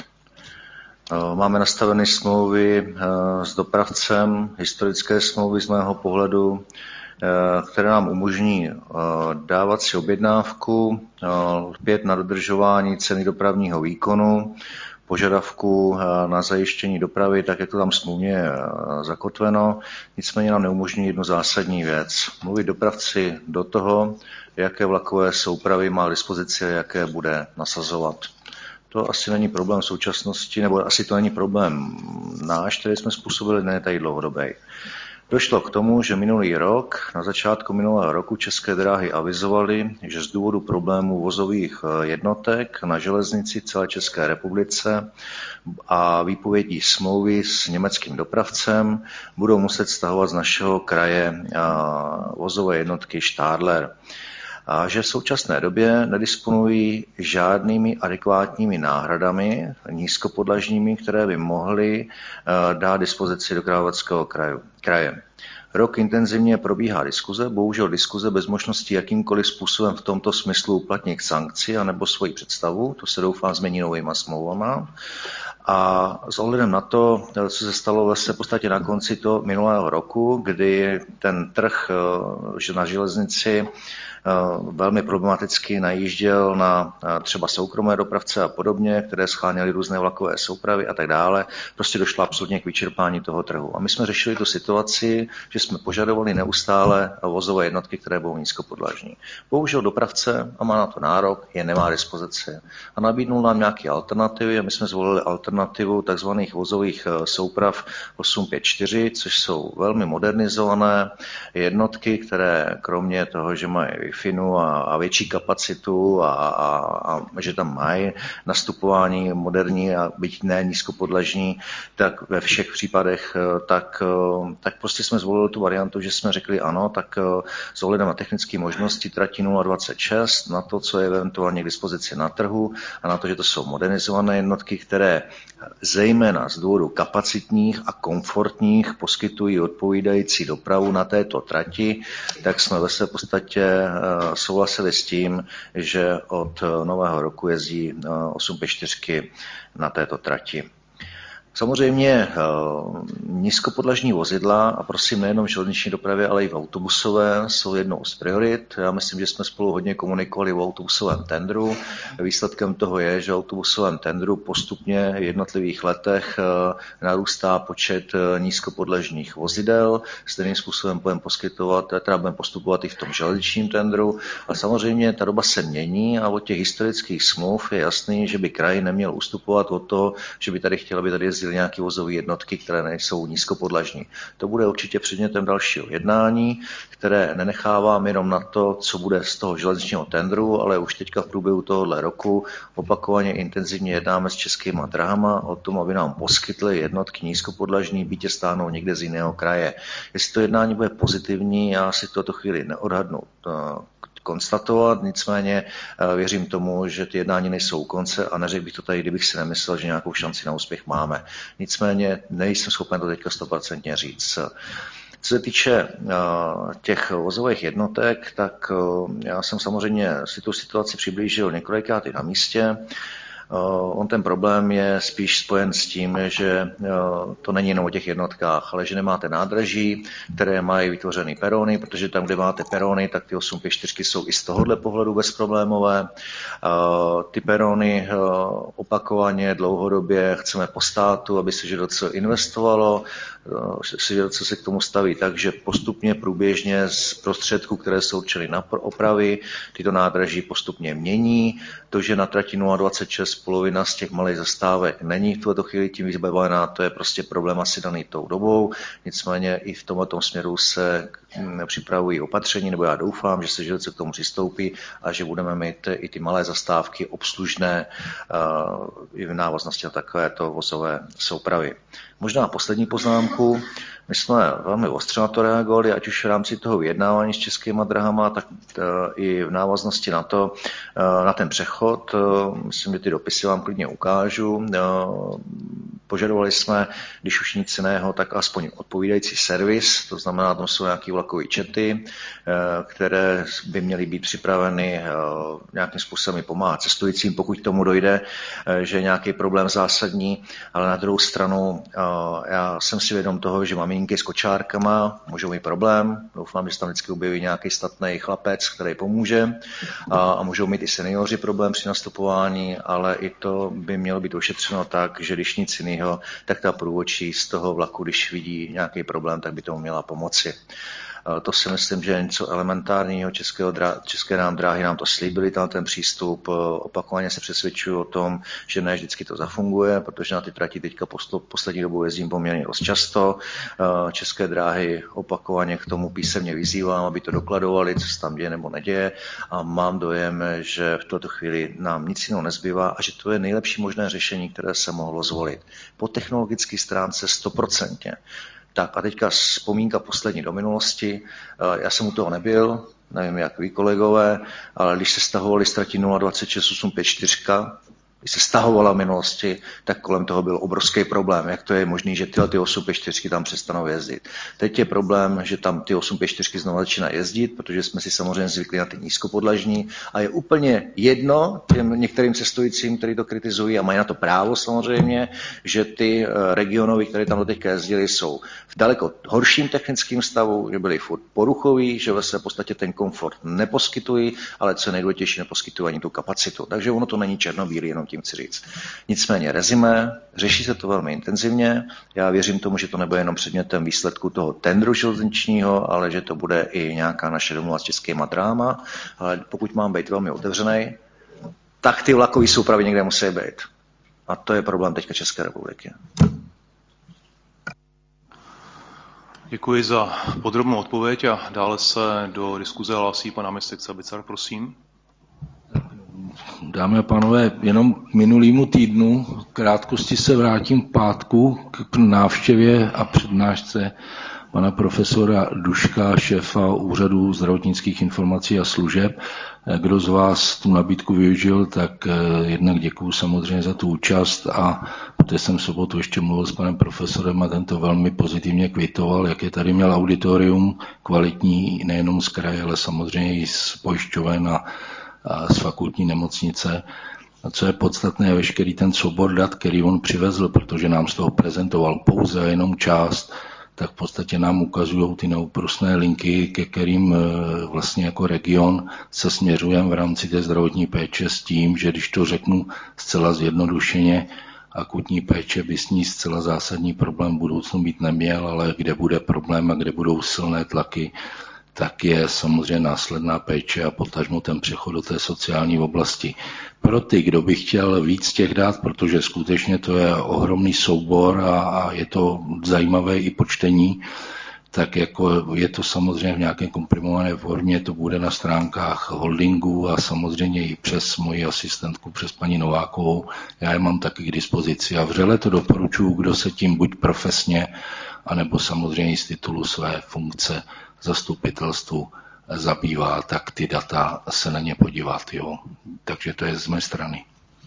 S7: Máme nastaveny smlouvy s dopravcem, historické smlouvy z mého pohledu, které nám umožní dávat si objednávku, lpět na dodržování ceny dopravního výkonu, požadavků na zajištění dopravy, tak jak to tam smluvně zakotveno. Nicméně nám neumožní jednu zásadní věc. Mluvit dopravci do toho, jaké vlakové soupravy má k dispozici a jaké bude nasazovat. To asi není problém v současnosti, nebo asi to není problém náš, který jsme způsobili, ne tady dlouhodobý. Došlo k tomu, že minulý rok, na začátku minulého roku České dráhy avizovaly, že z důvodu problémů vozových jednotek na železnici v celé České republice a výpovědí smlouvy s německým dopravcem budou muset stahovat z našeho kraje vozové jednotky Stadler. A že v současné době nedisponují žádnými adekvátními náhradami nízkopodlažními, které by mohly dát dispozici do Královéhradeckého kraje. Rok intenzivně probíhá diskuze, bohužel diskuze bez možnosti jakýmkoliv způsobem v tomto smyslu uplatnit sankci anebo svoji představu, to se doufám změní novýma smlouvama. A s ohledem na to, co se stalo vlastně v podstatě na konci toho minulého roku, kdy ten trh na železnici velmi problematicky najížděl na třeba soukromé dopravce a podobně, které scháněly různé vlakové soupravy a tak dále. Prostě došlo absolutně k vyčerpání toho trhu. A my jsme řešili tu situaci, že jsme požadovali neustále vozové jednotky, které budou nízkopodlažní. Bohužel dopravce, a má na to nárok, je nemá dispozici. A nabídnul nám nějaké alternativy a my jsme zvolili alternativu tzv. Vozových souprav osm pět čtyři, což jsou velmi modernizované jednotky, které kromě toho, že mají Wi-Fi a, a větší kapacitu a, a, a že tam mají nastupování moderní a byť ne nízkopodlažní, tak ve všech případech tak, tak prostě jsme zvolili tu variantu, že jsme řekli ano, tak s ohledem na technické možnosti trati nula dvacet šest, na to, co je eventuálně k dispozici na trhu a na to, že to jsou modernizované jednotky, které zejména z důvodu kapacitních a komfortních poskytují odpovídající dopravu na této trati, tak jsme ve své podstatě souhlasili s tím, že od nového roku jezdí osm pět čtyři na této trati. Samozřejmě nízkopodlažní vozidla, a prosím nejenom v železniční dopravě, ale i v autobusové, jsou jednou z priorit. Já myslím, že jsme spolu hodně komunikovali o autobusovém tendru. Výsledkem toho je, že v autobusovém tendru postupně v jednotlivých letech narůstá počet nízkopodlažních vozidel. Stejným způsobem budeme poskytovat, teda budeme postupovat i v tom železničním tendru. A samozřejmě ta doba se mění a od těch historických smluv je jasný, že by kraj neměl ustupovat od toho, že by tady chtěl, aby tady jezdili nějaké vozové jednotky, které nejsou nízkopodlažní. To bude určitě předmětem dalšího jednání, které nenechávám jenom na to, co bude z toho železničního tendru, ale už teďka v průběhu tohoto roku opakovaně intenzivně jednáme s Českýma drahama o tom, aby nám poskytly jednotky nízkopodlažní, bytě stáhnou někde z jiného kraje. Jestli to jednání bude pozitivní, já si v této chvíli neodhadnu konstatovat, nicméně věřím tomu, že ty jednání nejsou u konce a neřekl bych to tady, kdybych si nemyslel, že nějakou šanci na úspěch máme. Nicméně nejsem schopen to teďka stoprocentně říct. Co se týče těch vozových jednotek, tak já jsem samozřejmě si tu situaci přiblížil několikrát i na místě. On ten problém je spíš spojen s tím, že to není jenom o těch jednotkách, ale že nemáte nádraží, které mají vytvořený perony, protože tam, kde máte perony, tak ty osm pět čtyři jsou i z tohohle pohledu bezproblémové. Ty perony opakovaně, dlouhodobě chceme po státu, aby se ŽDC investovalo, ŽDC se k tomu staví tak, že postupně průběžně z prostředků, které jsou určeny na opravy, tyto nádraží postupně mění. To, že na trati nula dvacet šest polovina z těch malých zastávek není v tuto chvíli tím vybavená, to je prostě problém asi daný tou dobou. Nicméně i v tomto směru se připravují opatření, nebo já doufám, že se železnice k tomu přistoupí a že budeme mít i ty malé zastávky obslužné i v návaznosti na takovéto vozové soupravy. Možná poslední poznámku. My jsme velmi ostře na to reagovali, ať už v rámci toho vyjednávání s Českýma drahama, tak i v návaznosti na to, na ten přechod. Myslím, že ty dopisy vám klidně ukážu. Požadovali jsme, když už nic jiného, tak aspoň odpovídající servis, to znamená, tam jsou nějaké vlakové čety, které by měly být připraveny nějakým způsobem pomáhat cestujícím, pokud k tomu dojde, že je nějaký problém zásadní, ale na druhou stranu já jsem si vědom toho, že maminky s kočárkama můžou mít problém, doufám, že se tam vždycky objeví nějaký statný chlapec, který pomůže a, a můžou mít i seniori problém při nastupování, ale i to by mělo být ošetřeno tak, že když nic jiného, tak ta průvodčí z toho vlaku, když vidí nějaký problém, tak by tomu měla pomoci. To si myslím, že je něco elementárního. Českého drá, České nám dráhy nám to slíbili, tam ten přístup. Opakovaně se přesvědčuju o tom, že ne vždycky to zafunguje, protože na ty trati teďka poslední dobu jezdím poměrně dost často. České dráhy opakovaně k tomu písemně vyzývám, aby to dokladovali, co se tam děje nebo neděje. A mám dojem, že v této chvíli nám nic jiného nezbývá a že to je nejlepší možné řešení, které se mohlo zvolit. Po technologické stránce stoprocentně. Tak a teďka vzpomínka poslední do minulosti. Já jsem u toho nebyl, nevím jak vy kolegové, ale když se stahovali z trati nula dvacet šest osm pět čtyři, když se stahovala v minulosti, tak kolem toho byl obrovský problém. Jak to je možné, že tyhle ty osm pět čtyři tam přestanou jezdit. Teď je problém, že tam ty osm pět čtyři znovu začínají jezdit, protože jsme si samozřejmě zvykli na ty nízkopodlažní a je úplně jedno těm některým cestujícím, kteří to kritizují a mají na to právo samozřejmě, že ty regionoví, které tam do teďka jezdili, jsou v daleko horším technickém stavu, že byli furt poruchoví, že ve své podstatě ten komfort neposkytují, ale co je nejdůležitější, neposkytují ani tu kapacitu. Takže ono to není černobílý, jenom tím chci říct. Nicméně rezime, řeší se to velmi intenzivně. Já věřím tomu, že to nebude jenom předmětem výsledku toho tendru železničního, ale že to bude i nějaká naše domluva s Českýma dráhama. Ale pokud mám být velmi otevřený, tak ty vlakové soupravy někde musí být. A to je problém teďka České republiky.
S1: Děkuji za podrobnou odpověď a dále se do diskuze hlásí pan náměstek Sabicar, prosím.
S8: Dámy a pánové, jenom k minulýmu týdnu krátkosti se vrátím v pátku k návštěvě a přednášce pana profesora Duška, šéfa Úřadu zdravotnických informací a služeb. Kdo z vás tu nabídku využil, tak jednak děkuju samozřejmě za tu účast a protože jsem v sobotu ještě mluvil s panem profesorem a ten to velmi pozitivně kvitoval, jak je tady měl auditorium kvalitní nejenom z kraje, ale samozřejmě i z pojišťoven a z fakultní nemocnice. A co je podstatné, je veškerý ten soubor dat, který on přivezl, protože nám z toho prezentoval pouze jenom část, tak v podstatě nám ukazují ty neúprosné linky, ke kterým vlastně jako region se směřujeme v rámci té zdravotní péče s tím, že když to řeknu zcela zjednodušeně, akutní péče by s ní zcela zásadní problém v budoucnu být neměl, ale kde bude problém a kde budou silné tlaky, tak je samozřejmě následná péče a potažmo ten přechod do té sociální oblasti. Pro ty, kdo by chtěl víc těch dat, protože skutečně to je ohromný soubor a, a je to zajímavé i po čtení, tak jako je to samozřejmě v nějaké komprimované formě, to bude na stránkách holdingu a samozřejmě i přes moji asistentku, přes paní Novákovou. Já je mám taky k dispozici a vřele to doporučuji, kdo se tím buď profesně, anebo samozřejmě z titulu své funkce zastupitelstvu zabývá, tak ty data se na ně podívat. Jo. Takže to je z mé strany.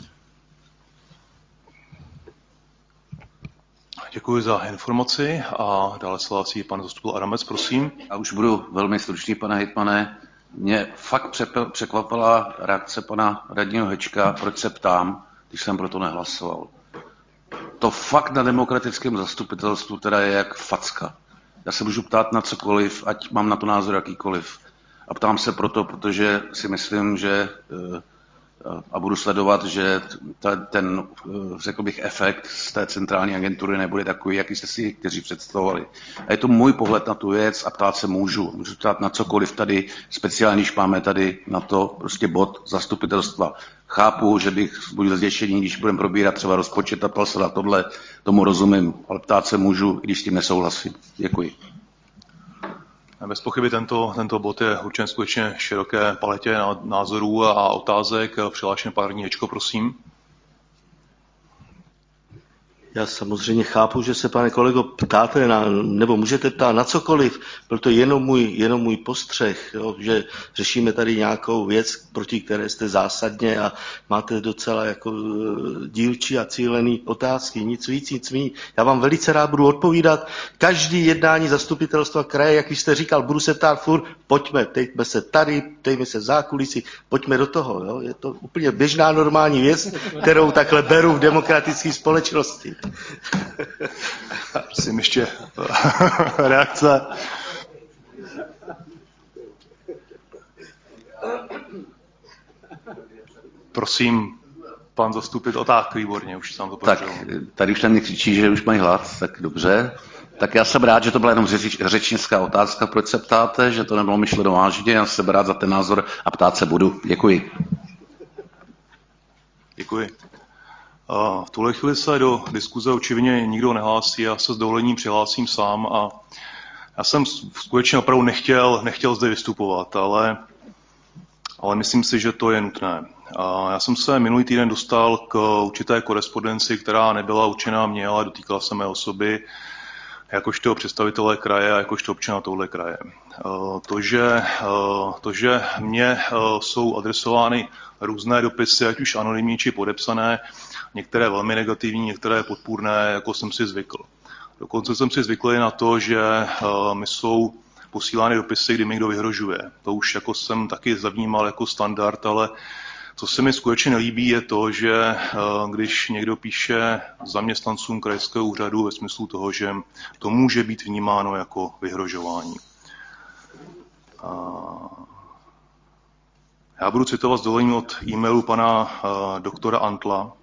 S1: Děkuji za informaci a dále se hlásí pan zastupitel Adamec, prosím.
S19: Já už budu velmi stručný, pane hejtmane. Mě fakt překvapila reakce pana radního Hečka, proč se ptám, když jsem proto nehlasoval. To fakt na demokratickém zastupitelstvu teda je jak facka. Já se můžu ptát na cokoliv, ať mám na to názor jakýkoliv. A ptám se proto, protože si myslím, že a budu sledovat, že ta, ten, řekl bych, efekt z té centrální agentury nebude takový, jaký jste si kteří představovali. A je to můj pohled na tu věc a ptát se můžu. Můžu ptát na cokoliv tady, speciálně, když máme tady na to prostě bod zastupitelstva. Chápu, že bych budu zděšený, když budeme probírat třeba rozpočet a ptal se na tohle, tomu rozumím, ale ptát se můžu, i když s tím nesouhlasím. Děkuji.
S1: Bez pochyby tento, tento bod je určen skutečně široké paletě názorů a otázek. Přihlášen pár Hečko, prosím.
S17: Já samozřejmě chápu, že se, pane kolego, ptáte, na, nebo můžete ptát na cokoliv, byl to jenom můj, jenom můj postřeh, jo, že řešíme tady nějakou věc, proti které jste zásadně a máte docela jako dílčí a cílený otázky, nic víc, nic míň. Já vám velice rád budu odpovídat. Každý jednání zastupitelstva kraje, jak jste říkal, budu se ptát furt, pojďme, ptejme se tady, ptejme se zákulisí, pojďme do toho. Jo. Je to úplně běžná normální věc, kterou takhle beru v demokratické společnosti.
S1: Prosím ještě reakce. Prosím, pan zastupitel, tak výborně, už jsem to
S19: podařilo. Tak, tady už na mě křičí, že už mají hlad, tak dobře. Tak já jsem rád, že to byla jenom řeč, řečnická otázka, proč se ptáte, že to nebylo myšleno vážně, já jsem rád za ten názor a ptát se budu. Děkuji.
S1: Děkuji. V tuhle chvíli se do diskuze očividně nikdo nehlásí, já se s dovolením přihlásím sám a já jsem skutečně opravdu nechtěl, nechtěl zde vystupovat, ale, ale myslím si, že to je nutné. A já jsem se minulý týden dostal k určité korespondenci, která nebyla určená mě, ale dotýkala se mé osoby, jakožto představitelé kraje a jakožto občana tohle kraje. To, že, to, že mně jsou adresovány různé dopisy, ať už anonymní či podepsané, některé velmi negativní, některé podpůrné, jako jsem si zvykl. Dokonce jsem si zvykl na to, že mi jsou posílány dopisy, kdy mi někdo vyhrožuje. To už jako jsem taky zavnímal jako standard, ale co se mi skutečně nelíbí, je to, že když někdo píše zaměstnancům krajského úřadu ve smyslu toho, že to může být vnímáno jako vyhrožování. Já budu citovat s dovolením od e-mailu pana doktora Antla.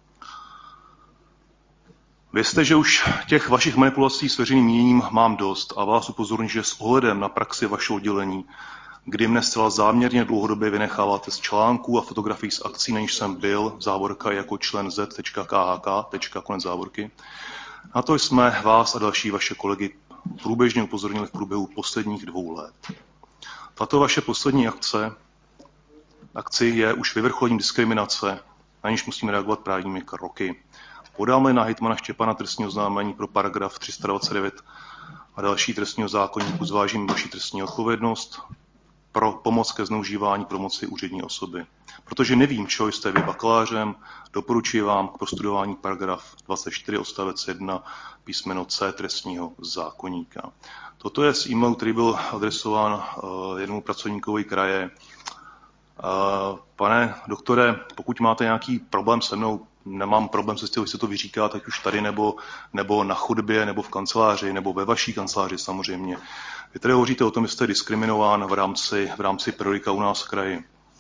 S1: Vězte, že už těch vašich manipulací s veřejným míněním mám dost a vás upozorňuji, že s ohledem na praxi vašeho oddělení, kdy mne zcela záměrně dlouhodobě vynecháváte z článků a fotografií z akcí, na níž jsem byl, závorka jako člen z tečka k h k, konec závorky. Na to jsme vás a další vaše kolegy průběžně upozornili v průběhu posledních dvou let. Tato vaše poslední akce, akci je už vyvrcholením diskriminace, na níž musíme reagovat právními kroky. Podáme na hejtmana Štěpána trestní oznámení pro paragraf tři sta dvacet devět a další trestního zákoníku, zvážím vaši trestní odpovědnost pro pomoc ke zneužívání pomoci úřední osoby. Protože nevím, čeho jste vy bakalářem, doporučuji vám k prostudování paragraf dvacet čtyři odstavec jedna písmeno C trestního zákoníka. Toto je z e-mailu, který byl adresován uh, jednomu pracovníkovi kraje. Uh, pane doktore, pokud máte nějaký problém se mnou, nemám problém se s tím, jestli to vyříkat, ať už tady, nebo, nebo na chodbě, nebo v kanceláři, nebo ve vaší kanceláři samozřejmě. Vy tady hovoříte o tom, že jste diskriminován v rámci, v rámci periodika u nás v kraji.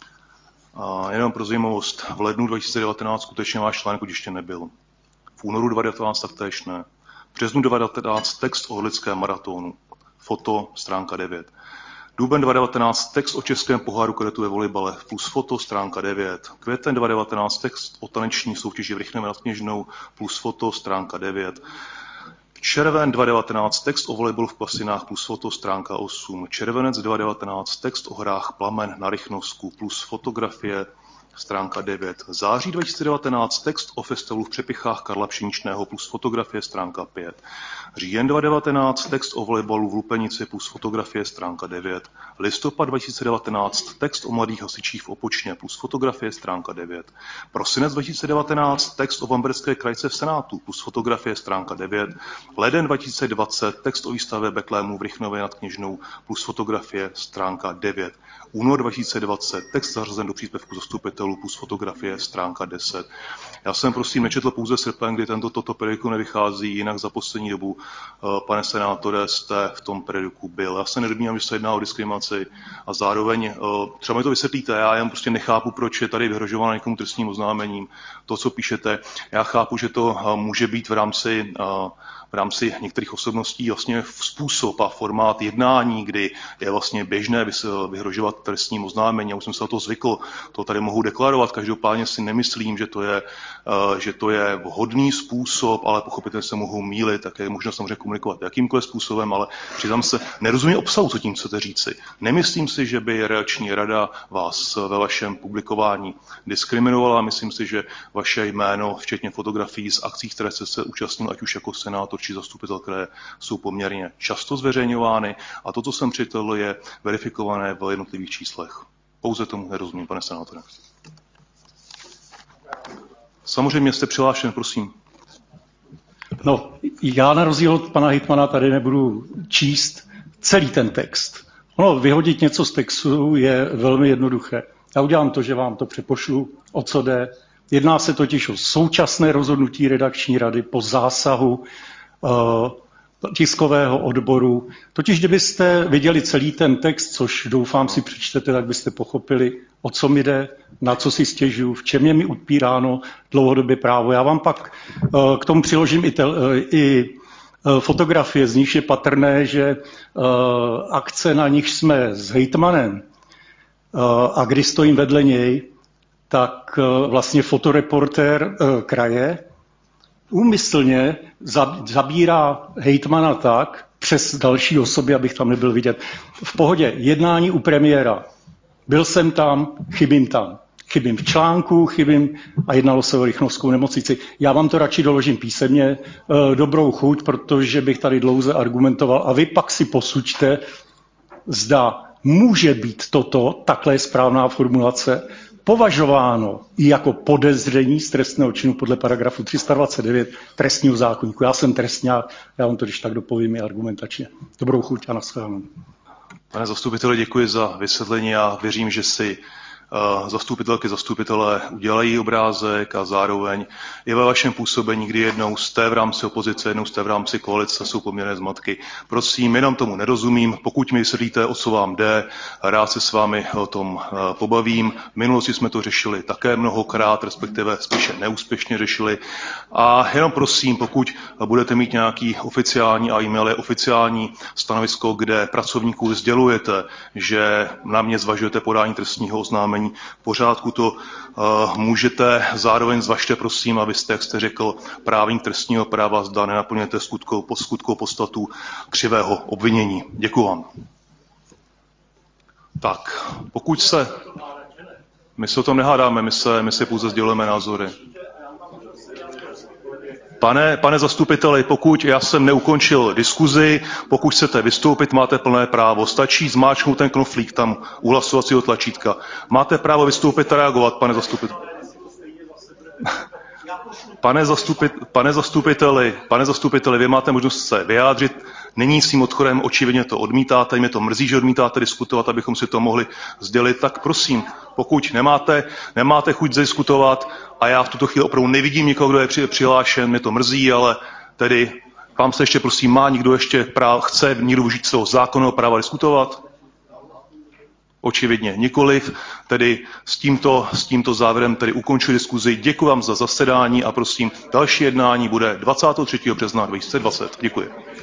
S1: A jenom pro zajímavost, v lednu dva tisíce devatenáct skutečně váš článek ještě nebyl. V únoru dva tisíce devatenáct taktéž ne. V březnu dva tisíce devatenáct text o holickém maratonu. Foto, stránka devět. Duben dva tisíce devatenáct text o českém poháru kadetu ve volejbale plus foto, stránka devět. Květen dva tisíce devatenáct text o taneční soutěži v Rychném nad Kněžnou plus foto, stránka devět. Červen dva tisíce devatenáct text o volejbalu v Klasinách plus foto, stránka osm. Červenec dva tisíce devatenáct text o hrách Plamen na Rychnovsku plus fotografie, stránka devět. Září dva tisíce devatenáct text o festivalu v Přepichách Karla Pšeničného plus fotografie, stránka pět. Říjen dva tisíce devatenáct text o volejbalu v Lupenici plus fotografie, stránka devět. Listopad dva tisíce devatenáct text o mladých hasičích v Opočně plus fotografie, stránka devět. Prosinec dva tisíce devatenáct text o Vamberské krajce v Senátu plus fotografie, stránka devět. Leden dva tisíce dvacet text o výstavě Betlému v Rychnově nad Kněžnou plus fotografie, stránka devět. Únor dva tisíce dvacet text zařazen do příspěvku zastupitelů plus fotografie, stránka deset. Já jsem prosím nečetl pouze srpen, kdy tento toto periodikum nevychází, jinak za poslední dobu, pane senátore, jste v tom periodiku byl. Já se nedomnívám, že se jedná o diskriminaci a zároveň třeba mi to vysvětlíte, já jen prostě nechápu, proč je tady vyhrožováno někomu trestním oznámením. To, co píšete, já chápu, že to může být v rámci v rámci některých osobností vlastně způsob a formát jednání, kdy je vlastně běžné vyhrožovat trestním oznámení. Já už jsem se na to zvykl, to tady mohu deklarovat, každopádně si nemyslím, že to je že to je vhodný způsob, ale pochopitelně se mohou mýlit, tak je možno samozřejmě komunikovat jakýmkoliv způsobem, ale přiznám se, nerozumím obsahu, co tím chcete říci. Nemyslím si, že by redakční rada vás ve vašem publikování diskriminovala. Myslím si, že vaše jméno, včetně fotografií z akcí, které jste se účastnil, ať už jako senátor či zastupitel, které jsou poměrně často zveřejňovány. A to, co jsem přečetl, je verifikované v jednotlivých číslech. Pouze tomu nerozumím, pane senátore. Samozřejmě jste přihlášen, prosím.
S15: No, já na rozdíl od pana hejtmana tady nebudu číst celý ten text. Ono, vyhodit něco z textu je velmi jednoduché. Já udělám to, že vám to přepošlu, o co jde. Jedná se totiž o současné rozhodnutí redakční rady po zásahu uh, tiskového odboru. Totiž, kdybyste viděli celý ten text, což doufám si přečtete, tak byste pochopili, o co mi jde, na co si stěžuju, v čem je mi upíráno dlouhodobě právo. Já vám pak uh, k tomu přiložím i, tel, uh, i uh, fotografie, z níž je patrné, že uh, akce, na nich jsme s hejtmanem uh, a kdy stojím vedle něj, tak uh, vlastně fotoreportér uh, kraje úmyslně zabírá hejtmana tak, přes další osoby, abych tam nebyl vidět. V pohodě, jednání u premiéra. Byl jsem tam, chybím tam. Chybím v článku, chybím a jednalo se o Rychnovskou nemocnici. Já vám to radši doložím písemně, dobrou chuť, protože bych tady dlouze argumentoval a vy pak si posuďte, zda může být toto, takhle je správná formulace, považováno i jako podezření z trestného činu podle paragrafu tři sta dvacet devět trestního zákoníku. Já jsem trestňák, já vám to když tak dopovím i argumentačně. Dobrou chuť a nashledanou.
S1: Pane zastupiteli, děkuji za vysvětlení a věřím, že si zastupitelky, zastupitelé udělají obrázek a zároveň je ve vašem působení, kdy jednou jste v rámci opozice, jednou jste v rámci koalice, jsou poměrné zmatky. Prosím, jenom tomu nerozumím, pokud mi vysvětlíte, o co vám jde, rád se s vámi o tom pobavím. V minulosti jsme to řešili také mnohokrát, respektive spíše neúspěšně řešili. A jenom prosím, pokud budete mít nějaký oficiální a e-mail je oficiální stanovisko, kde pracovníků sdělujete, že na mě zvažujete podání trestního oznámení, v pořádku, to uh, můžete, zároveň zvažte, prosím, abyste, jak jste řekl, právník trestního práva, zda nenaplňujete skutkou, skutkou podstatu křivého obvinění. Děkuji vám. Tak, pokud se... My se o tom nehádáme, my se, my se pouze sdělujeme názory. Pane, pane zastupiteli, pokud já jsem neukončil diskuzi, pokud chcete vystoupit, máte plné právo. Stačí zmáčknout ten knoflík tam u hlasovacího tlačítka. Máte právo vystoupit a reagovat, pane zastupiteli. Pane, zastupit, pane, zastupiteli, pane zastupiteli, vy máte možnost se vyjádřit. Nyní svým odchodem očividně to odmítáte, mě to mrzí, že odmítáte diskutovat, abychom si to mohli sdělit, tak prosím, pokud nemáte, nemáte chuť diskutovat a já v tuto chvíli opravdu nevidím nikoho, kdo je přihlášen, mě to mrzí, ale tedy vám se ještě prosím, má někdo ještě práv, chce někdo využít svého zákonného práva diskutovat? Očividně nikoliv, tedy s tímto, s tímto závěrem tedy ukončuji diskuzi. Děkuji vám za zasedání a prosím, další jednání bude dvacátého třetího března dva tisíce dvacet. Děkuji.